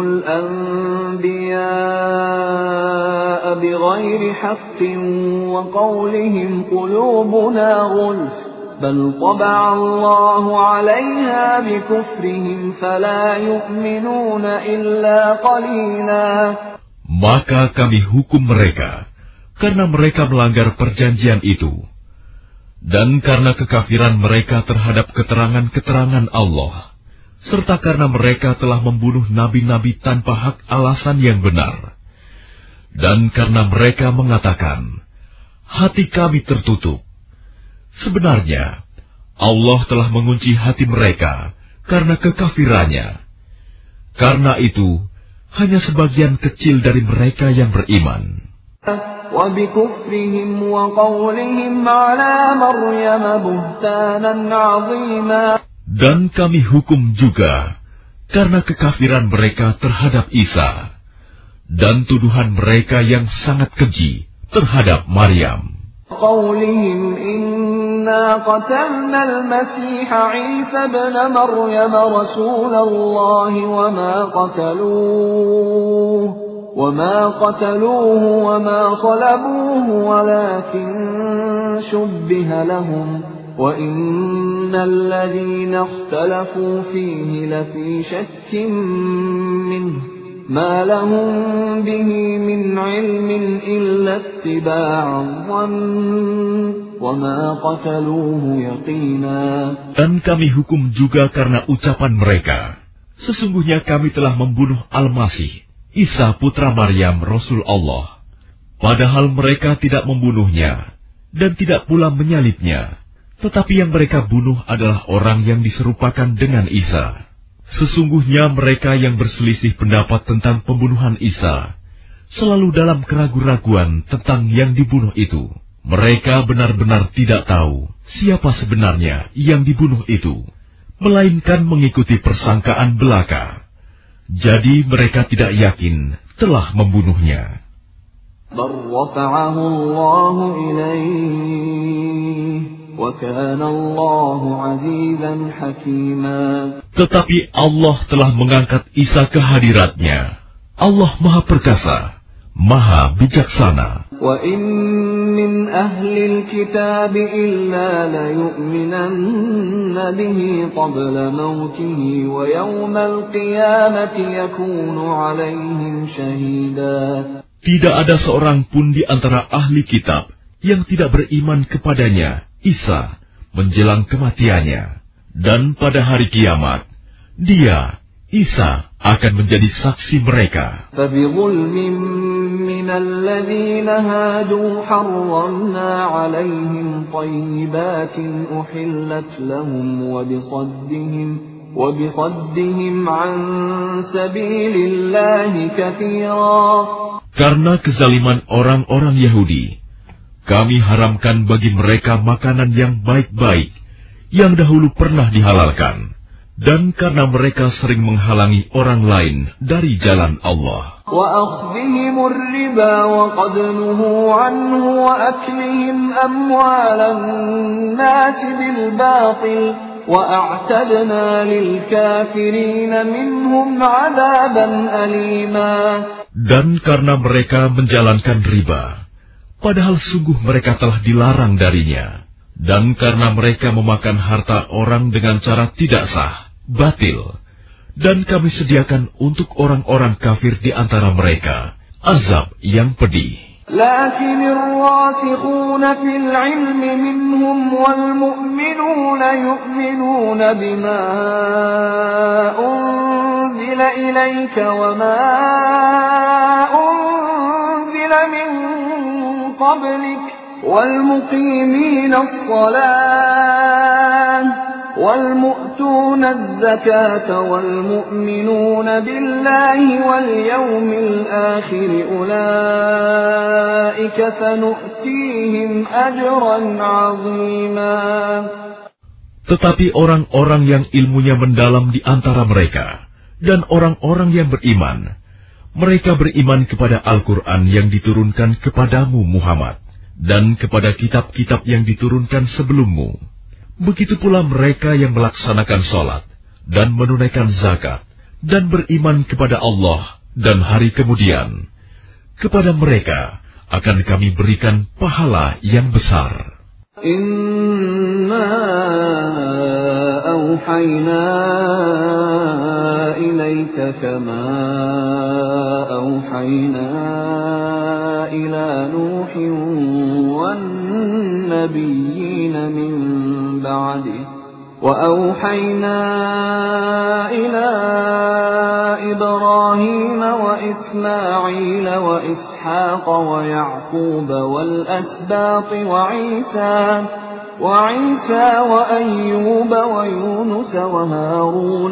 الْأَنْبِيَاءَ بِغَيْرِ حَقٍّ وَقَوْلِهِمْ قُلُوبُنَا غُلْفٌ بَلْ طَبَعَ اللَّهُ عَلَيْهَا بِكُفْرِهِمْ فَلَا يُؤْمِنُونَ إِلَّا قَلِيلًا. Maka kami hukum mereka karena mereka melanggar perjanjian itu, dan karena kekafiran mereka terhadap keterangan-keterangan Allah, serta karena mereka telah membunuh nabi-nabi tanpa hak alasan yang benar, dan karena mereka mengatakan, hati kami tertutup. Sebenarnya, Allah telah mengunci hati mereka karena kekafirannya. Karena itu, hanya sebagian kecil dari mereka yang beriman. Dan kami hukum juga karena kekafiran mereka terhadap Isa, dan tuduhan mereka yang sangat keji terhadap Maryam. قولهم إنا قتلنا المسيح عيسى ابن مريم رسول الله وما قتلوه وما قتلوه وما صلبوه ولكن شبه لهم وإن الذين اختلفوا فيه لفي شك منه ما لهم به من علم إلا اتباع الظن وما قتلوه يقينا. Dan kami hukum juga karena ucapan mereka, sesungguhnya kami telah membunuh Al-Masih, Isa putra Maryam Rasul Allah. Padahal mereka tidak membunuhnya dan tidak pula menyalibnya, tetapi yang mereka bunuh adalah orang yang diserupakan dengan Isa. Sesungguhnya mereka yang berselisih pendapat tentang pembunuhan Isa selalu dalam keraguan-raguan tentang yang dibunuh itu. Mereka benar-benar tidak tahu siapa sebenarnya yang dibunuh itu, melainkan mengikuti persangkaan belaka. Jadi mereka tidak yakin telah membunuhnya. بَلْ رَفَعَهُ اللَّهُ إِلَيْهِ وَكَانَ اللَّهُ عَزِيزًا حَكِيمًا. Tetapi Allah telah mengangkat Isa ke hadiratnya. Allah Maha Perkasa, Maha Bijaksana. وَإِن مِّنْ أَهْلِ الْكِتَابِ إِلَّا لَيُؤْمِنَنَّ بِهِ قَبْلَ مَوْتِهِ وَيَوْمَ الْقِيَامَةِ يَكُونُ عَلَيْهِمْ شَهِيدًا. Tidak ada seorang pun di antara ahli kitab yang tidak beriman kepadanya, Isa, menjelang kematiannya. Dan pada hari kiamat, dia, Isa, akan menjadi saksi mereka. فَبِظُلْمٍ مِّنَ الَّذِينَ هَادُوا حَرَّمْنَا عَلَيْهِمْ طَيِّبَاتٍ أُحِلَّتْ لَهُمْ وَبِصَدِّهِمْ وَبِصَدِّهِمْ عَن سَبِيلِ اللَّهِ كَثِيرًا. Karena kezaliman orang-orang Yahudi, kami haramkan bagi mereka makanan yang baik-baik yang dahulu pernah dihalalkan, Dan karena mereka sering menghalangi orang lain dari jalan Allah. وَأَخْذِهِمُ الرِّبَا وَقَدْ نُهُوا عَنْهُ وَأَكْلِهِمْ أَمْوَالَ النَّاسِ بِالْبَاطِلِ وَأَعْتَدْنَا لِلْكَافِرِينَ مِنْهُمْ عَذَابًا أَلِيمًا. Dan karena mereka menjalankan riba, padahal sungguh mereka telah dilarang darinya. Dan karena mereka memakan harta orang dengan cara tidak sah, batil, dan kami sediakan untuk orang-orang kafir di antara mereka azab yang pedih. لكن الراسخون في العلم منهم والمؤمنون يؤمنون بما أنزل إليك وما أنزل من قبلك والمقيمين الصلاة والمؤتون الزكاة والمؤمنون بالله واليوم الآخر أولئك سنؤتيهم أجرا عظيما. Tetapi orang-orang yang ilmunya mendalam di antara mereka dan orang-orang yang beriman, mereka beriman kepada Al-Quran yang diturunkan kepadamu Muhammad dan kepada kitab-kitab yang diturunkan sebelummu. Begitu pula mereka yang melaksanakan sholat dan menunaikan zakat dan beriman kepada Allah dan hari kemudian. Kepada mereka akan kami berikan pahala yang besar. Inna awhayna ilayka kama awhayna ila Nuhin wan nabiyyin min ba'dih wa awhayna ila Ibrahim wa Ismail wa Ishaq wa Ya'qub wal asbaq wa Isa وعيسى وأيوب ويونس وهارون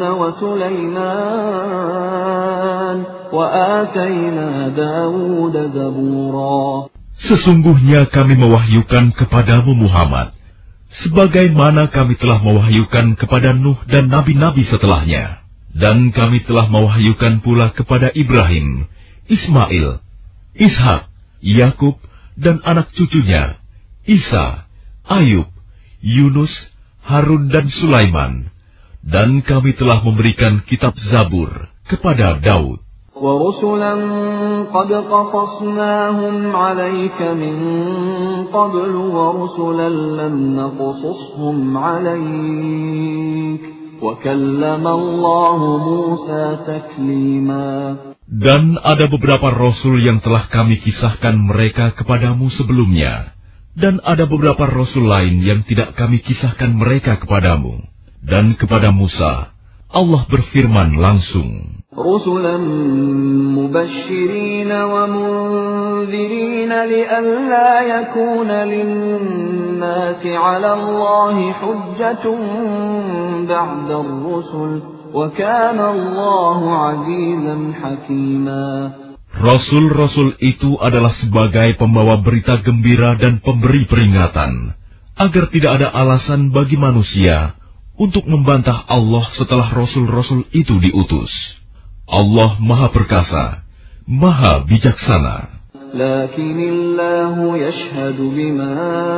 وسليمان وآتينا داود زبورا. Sesungguhnya kami mewahyukan kepadamu Muhammad, sebagaimana kami telah mewahyukan kepada Nuh dan nabi-nabi setelahnya. Dan kami telah mewahyukan pula kepada Ibrahim, Ismail, Ishak, Yakub dan anak cucunya, Isa, Ayub, Yunus, Harun dan Sulaiman, dan kami telah memberikan kitab Zabur kepada Daud. وَرُسُلًا قَدْ قَصَصْنَاهُمْ عَلَيْكَ مِنْ قَبْلُ وَرُسُلًا لَمْ نَقْصُصْهُمْ عَلَيْكَ وَكَلَّمَ اللَّهُ مُوسَى تَكْلِيمًا. Dan ada beberapa rasul yang telah kami kisahkan mereka kepadamu sebelumnya. Dan ada beberapa rasul lain yang tidak kami kisahkan mereka kepadamu. Dan kepada Musa, Allah berfirman langsung. رُسُلًا مُبَشِّرِينَ وَمُنذِرِينَ لِئَلَّا يَكُونَ لِلنَّاسِ عَلَى اللَّهِ حُجَّةٌ بَعْدَ الرُّسُلِ وَكَانَ اللَّهُ عَزِيزًا حَكِيمًا. Rasul-rasul itu adalah sebagai pembawa berita gembira dan pemberi peringatan, agar tidak ada alasan bagi manusia untuk membantah Allah setelah rasul-rasul itu diutus. Allah Maha Perkasa, Maha Bijaksana. Lakinillahu yashhadu bima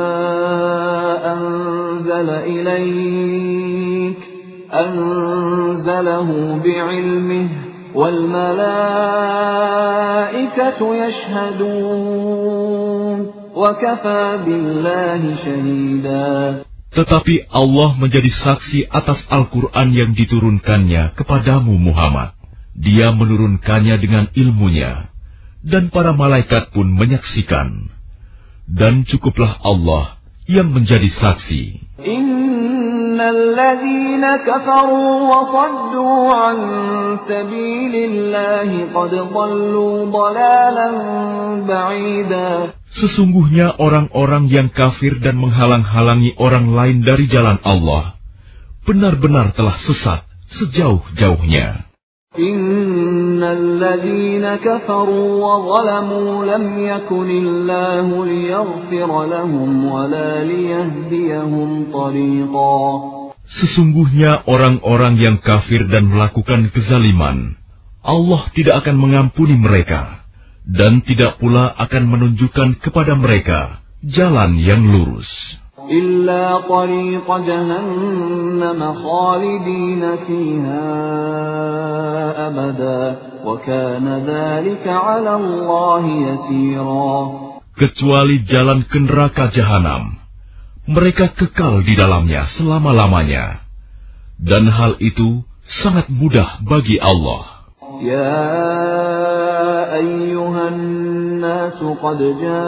anzala ilaik, anzalahu bi'ilmihi. وَالْمَلَائِكَةُ يَشْهَدُونَ وَكَفَى بِاللَّهِ شَهِيدًا. Tetapi Allah menjadi saksi atas Al-Quran yang diturunkannya kepadamu Muhammad. Dia menurunkannya dengan ilmunya, dan para malaikat pun menyaksikan. Dan cukuplah Allah yang menjadi saksi. الذين كفروا وصدوا عن سبيل الله قد ضلوا ضلالا بعيدا. Sesungguhnya orang-orang yang kafir dan menghalang-halangi orang lain dari jalan Allah benar-benar telah sesat sejauh-jauhnya. Innalladzina kafaru wa zalamu lam yakunillahu liyaghfira lahum wa la liyahdiyahum tariqa. Sesungguhnya orang-orang yang kafir dan melakukan kezaliman, Allah tidak akan mengampuni mereka, dan tidak pula akan menunjukkan kepada mereka jalan yang lurus. إلا طريق جهنم خالدين فيها أبدا وكان ذلك على الله يسيرا. Kecuali jalan ke neraka jahanam, mereka kekal di dalamnya selama-lamanya, dan hal itu sangat mudah bagi Allah. يا أيها الناس قد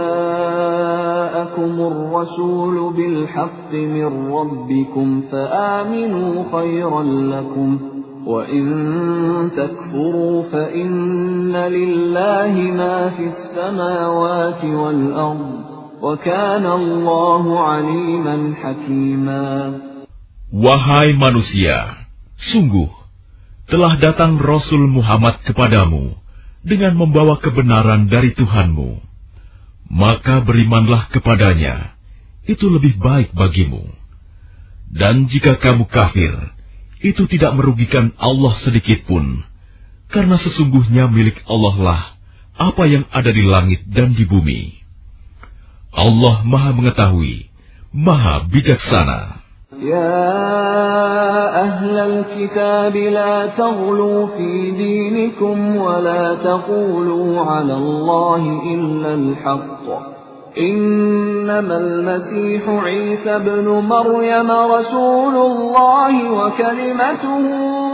جاءكم الرسول بالحق من ربكم فآمنوا خيرا لكم وإن تكفروا فإن لله ما في السماوات والأرض وكان الله عليما حكيما. Wahai manusia, sungguh telah datang Rasul Muhammad kepadamu dengan membawa kebenaran dari Tuhanmu. Maka berimanlah kepadanya, itu lebih baik bagimu. Dan jika kamu kafir, itu tidak merugikan Allah sedikit pun, karena sesungguhnya milik Allah lah apa yang ada di langit dan di bumi. Allah Maha Mengetahui, Maha Bijaksana. يا أهل الكتاب لا تغلوا في دينكم ولا تقولوا على الله إلا الحق إنما المسيح عيسى ابن مريم رسول الله وكلمته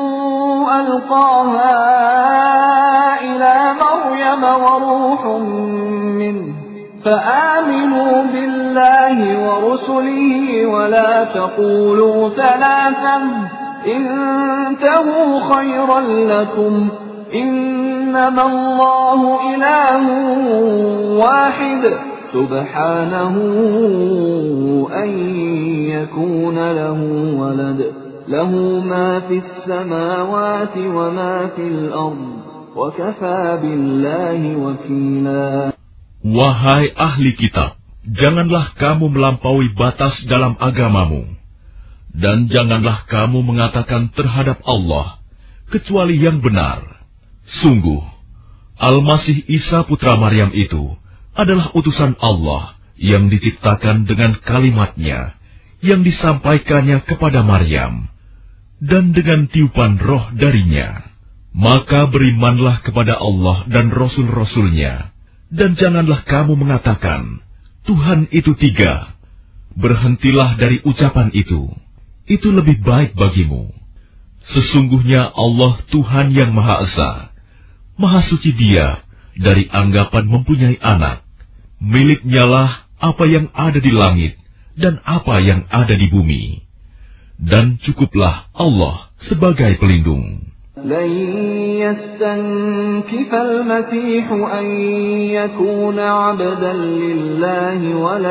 ألقاها إلى مريم وروح منه فآمنوا بالله ورسله ولا تقولوا ثلاثا انتهوا خيرا لكم إنما الله إله واحد سبحانه أن يكون له ولد له ما في السماوات وما في الأرض وكفى بالله وكيلا. Wahai ahli kitab, janganlah kamu melampaui batas dalam agamamu, dan janganlah kamu mengatakan terhadap Allah kecuali yang benar. Sungguh, Al-Masih Isa putra Maryam itu adalah utusan Allah yang diciptakan dengan kalimatnya yang disampaikannya kepada Maryam, dan dengan tiupan roh darinya. Maka berimanlah kepada Allah dan Rasul-Rasulnya, dan janganlah kamu mengatakan, Tuhan itu tiga. Berhentilah dari ucapan itu. Itu lebih baik bagimu. Sesungguhnya Allah Tuhan yang Maha Esa. Maha suci Dia dari anggapan mempunyai anak. Miliknya lah apa yang ada di langit dan apa yang ada di bumi. Dan cukuplah Allah sebagai pelindung. لن يستنكف المسيح أن يكون عبدا لله ولا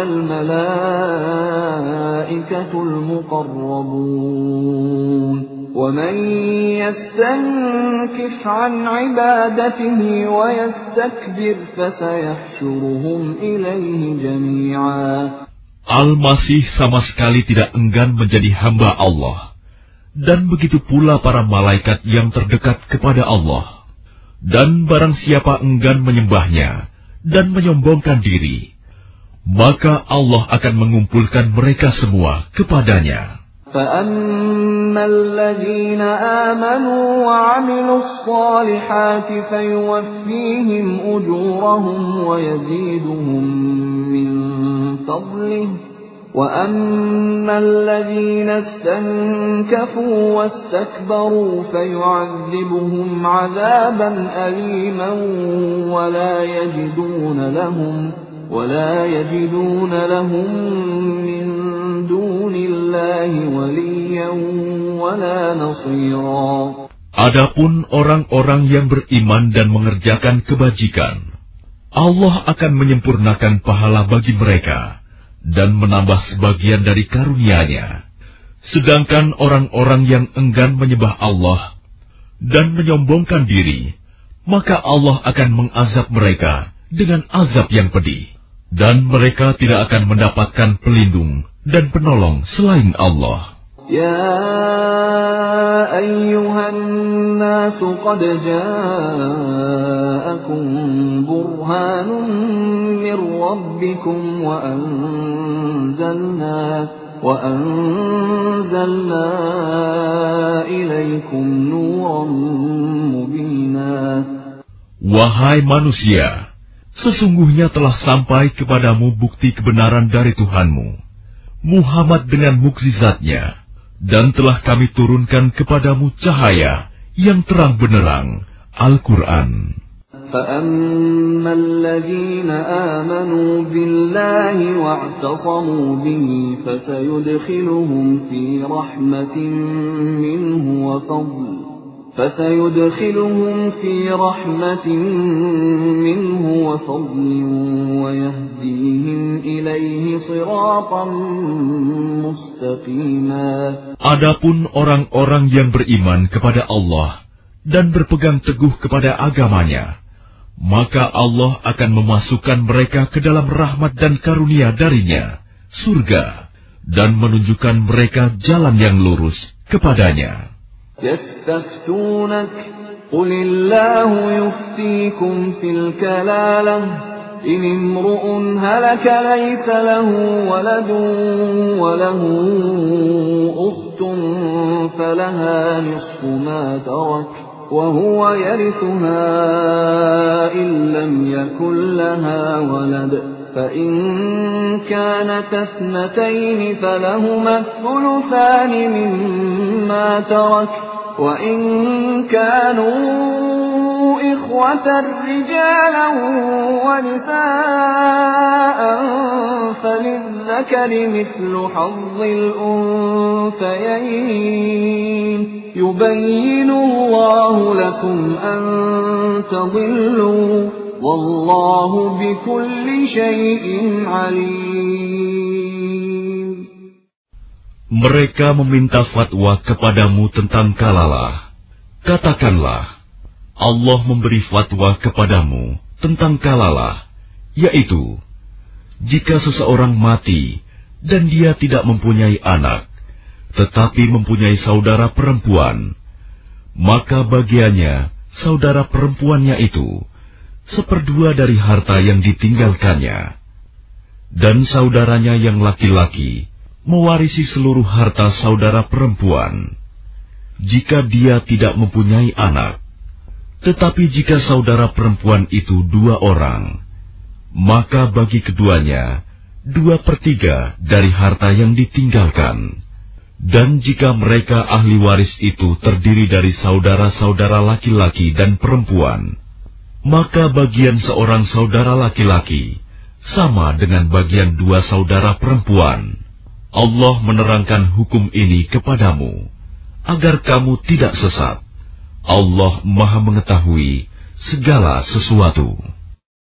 الملائكة المقربون ومن يستنكف عن عبادته ويستكبر فسيحشرهم إليه جميعا. Al-Masih sama sekali tidak enggan menjadi hamba Allah. Dan begitu pula para malaikat yang terdekat kepada Allah. Dan barang siapa enggan menyembahnya dan menyombongkan diri, maka Allah akan mengumpulkan mereka semua kepadanya. فَأَمَّا الَّذِينَ آمَنُوا وَعَمِلُوا الصَّالِحَاتِ فَيُوَفِّيهِمْ أُجُورَهُمْ وَيَزِيدُهُمْ مِنْ فَضْلِهِ وَأَمَّا الَّذِينَ اسْتَنكَفُوا وَاسْتَكْبَرُوا فَيُعَذِّبُهُمْ عَذَابًا أَلِيمًا وَلَا يَجِدُونَ لَهُمْ وَلَا يَجِدُونَ لَهُم مِّن دُونِ اللَّهِ وَلِيًّا وَلَا نَصِيرًا. Adapun orang-orang yang beriman dan mengerjakan kebajikan, Allah akan menyempurnakan pahala bagi mereka dan menambah sebagian dari karunia-Nya. Sedangkan orang-orang yang enggan menyembah Allah dan menyombongkan diri, maka Allah akan mengazab mereka dengan azab yang pedih, dan mereka tidak akan mendapatkan pelindung dan penolong selain Allah. يا أيها الناس قد جاءكم برهان من ربكم وأنزلنا وأنزلنا إليكم نورا مبينا. Wahai manusia, sesungguhnya telah sampai kepadamu bukti kebenaran dari Tuhanmu, Muhammad dengan mukjizatnya, dan telah kami turunkan kepadamu cahaya yang terang benderang, Al-Quran. فَأَمَّا الَّذِينَ آمَنُوا بِاللَّهِ وَاعْتَصَمُوا بِهِ فَسَيُدْخِلُهُمْ فِي رَحْمَةٍ مِّنْهُ وَفَضْلٍ فَسَيُدْخِلُهُمْ فِي رَحْمَةٍ مِّنْهُ وَفَضْلٍ وَيَهْدِيهِمْ إِلَيْهِ صِرَاطًا مُسْتَقِيمًا. Adapun orang-orang yang beriman kepada Allah dan berpegang teguh kepada agamanya, maka Allah akan memasukkan mereka ke dalam rahmat dan karunia darinya, surga, dan menunjukkan mereka jalan yang lurus kepadanya. يستفتونك قل الله يفتيكم في الكلالة إن امرؤ هلك ليس له ولد وله أخت فلها نصف ما ترك وهو يرثها إن لم يكن لها ولد فإن كانت اثنتين فلهما الثلثان مما ترك وإن كانوا إخوة رجالا ونساء فللذكر مثل حظ الأنثيين يبين الله لكم أن تضلوا والله بكل شيء عليم. Mereka meminta fatwa kepadamu tentang kalalah. Katakanlah, Allah memberi fatwa kepadamu tentang kalalah, yaitu, jika seseorang mati dan dia tidak mempunyai anak, tetapi mempunyai saudara perempuan, maka bagiannya saudara perempuannya itu seperdua dari harta yang ditinggalkannya, dan saudaranya yang laki-laki mewarisi seluruh harta saudara perempuan, jika dia tidak mempunyai anak. Tetapi jika saudara perempuan itu dua orang, maka bagi keduanya dua per tiga dari harta yang ditinggalkan. Dan jika mereka ahli waris itu terdiri dari saudara-saudara laki-laki dan perempuan, maka bagian seorang saudara laki-laki sama dengan bagian dua saudara perempuan. Allah menerangkan hukum ini kepadamu, agar kamu tidak sesat. Allah Maha Mengetahui segala sesuatu.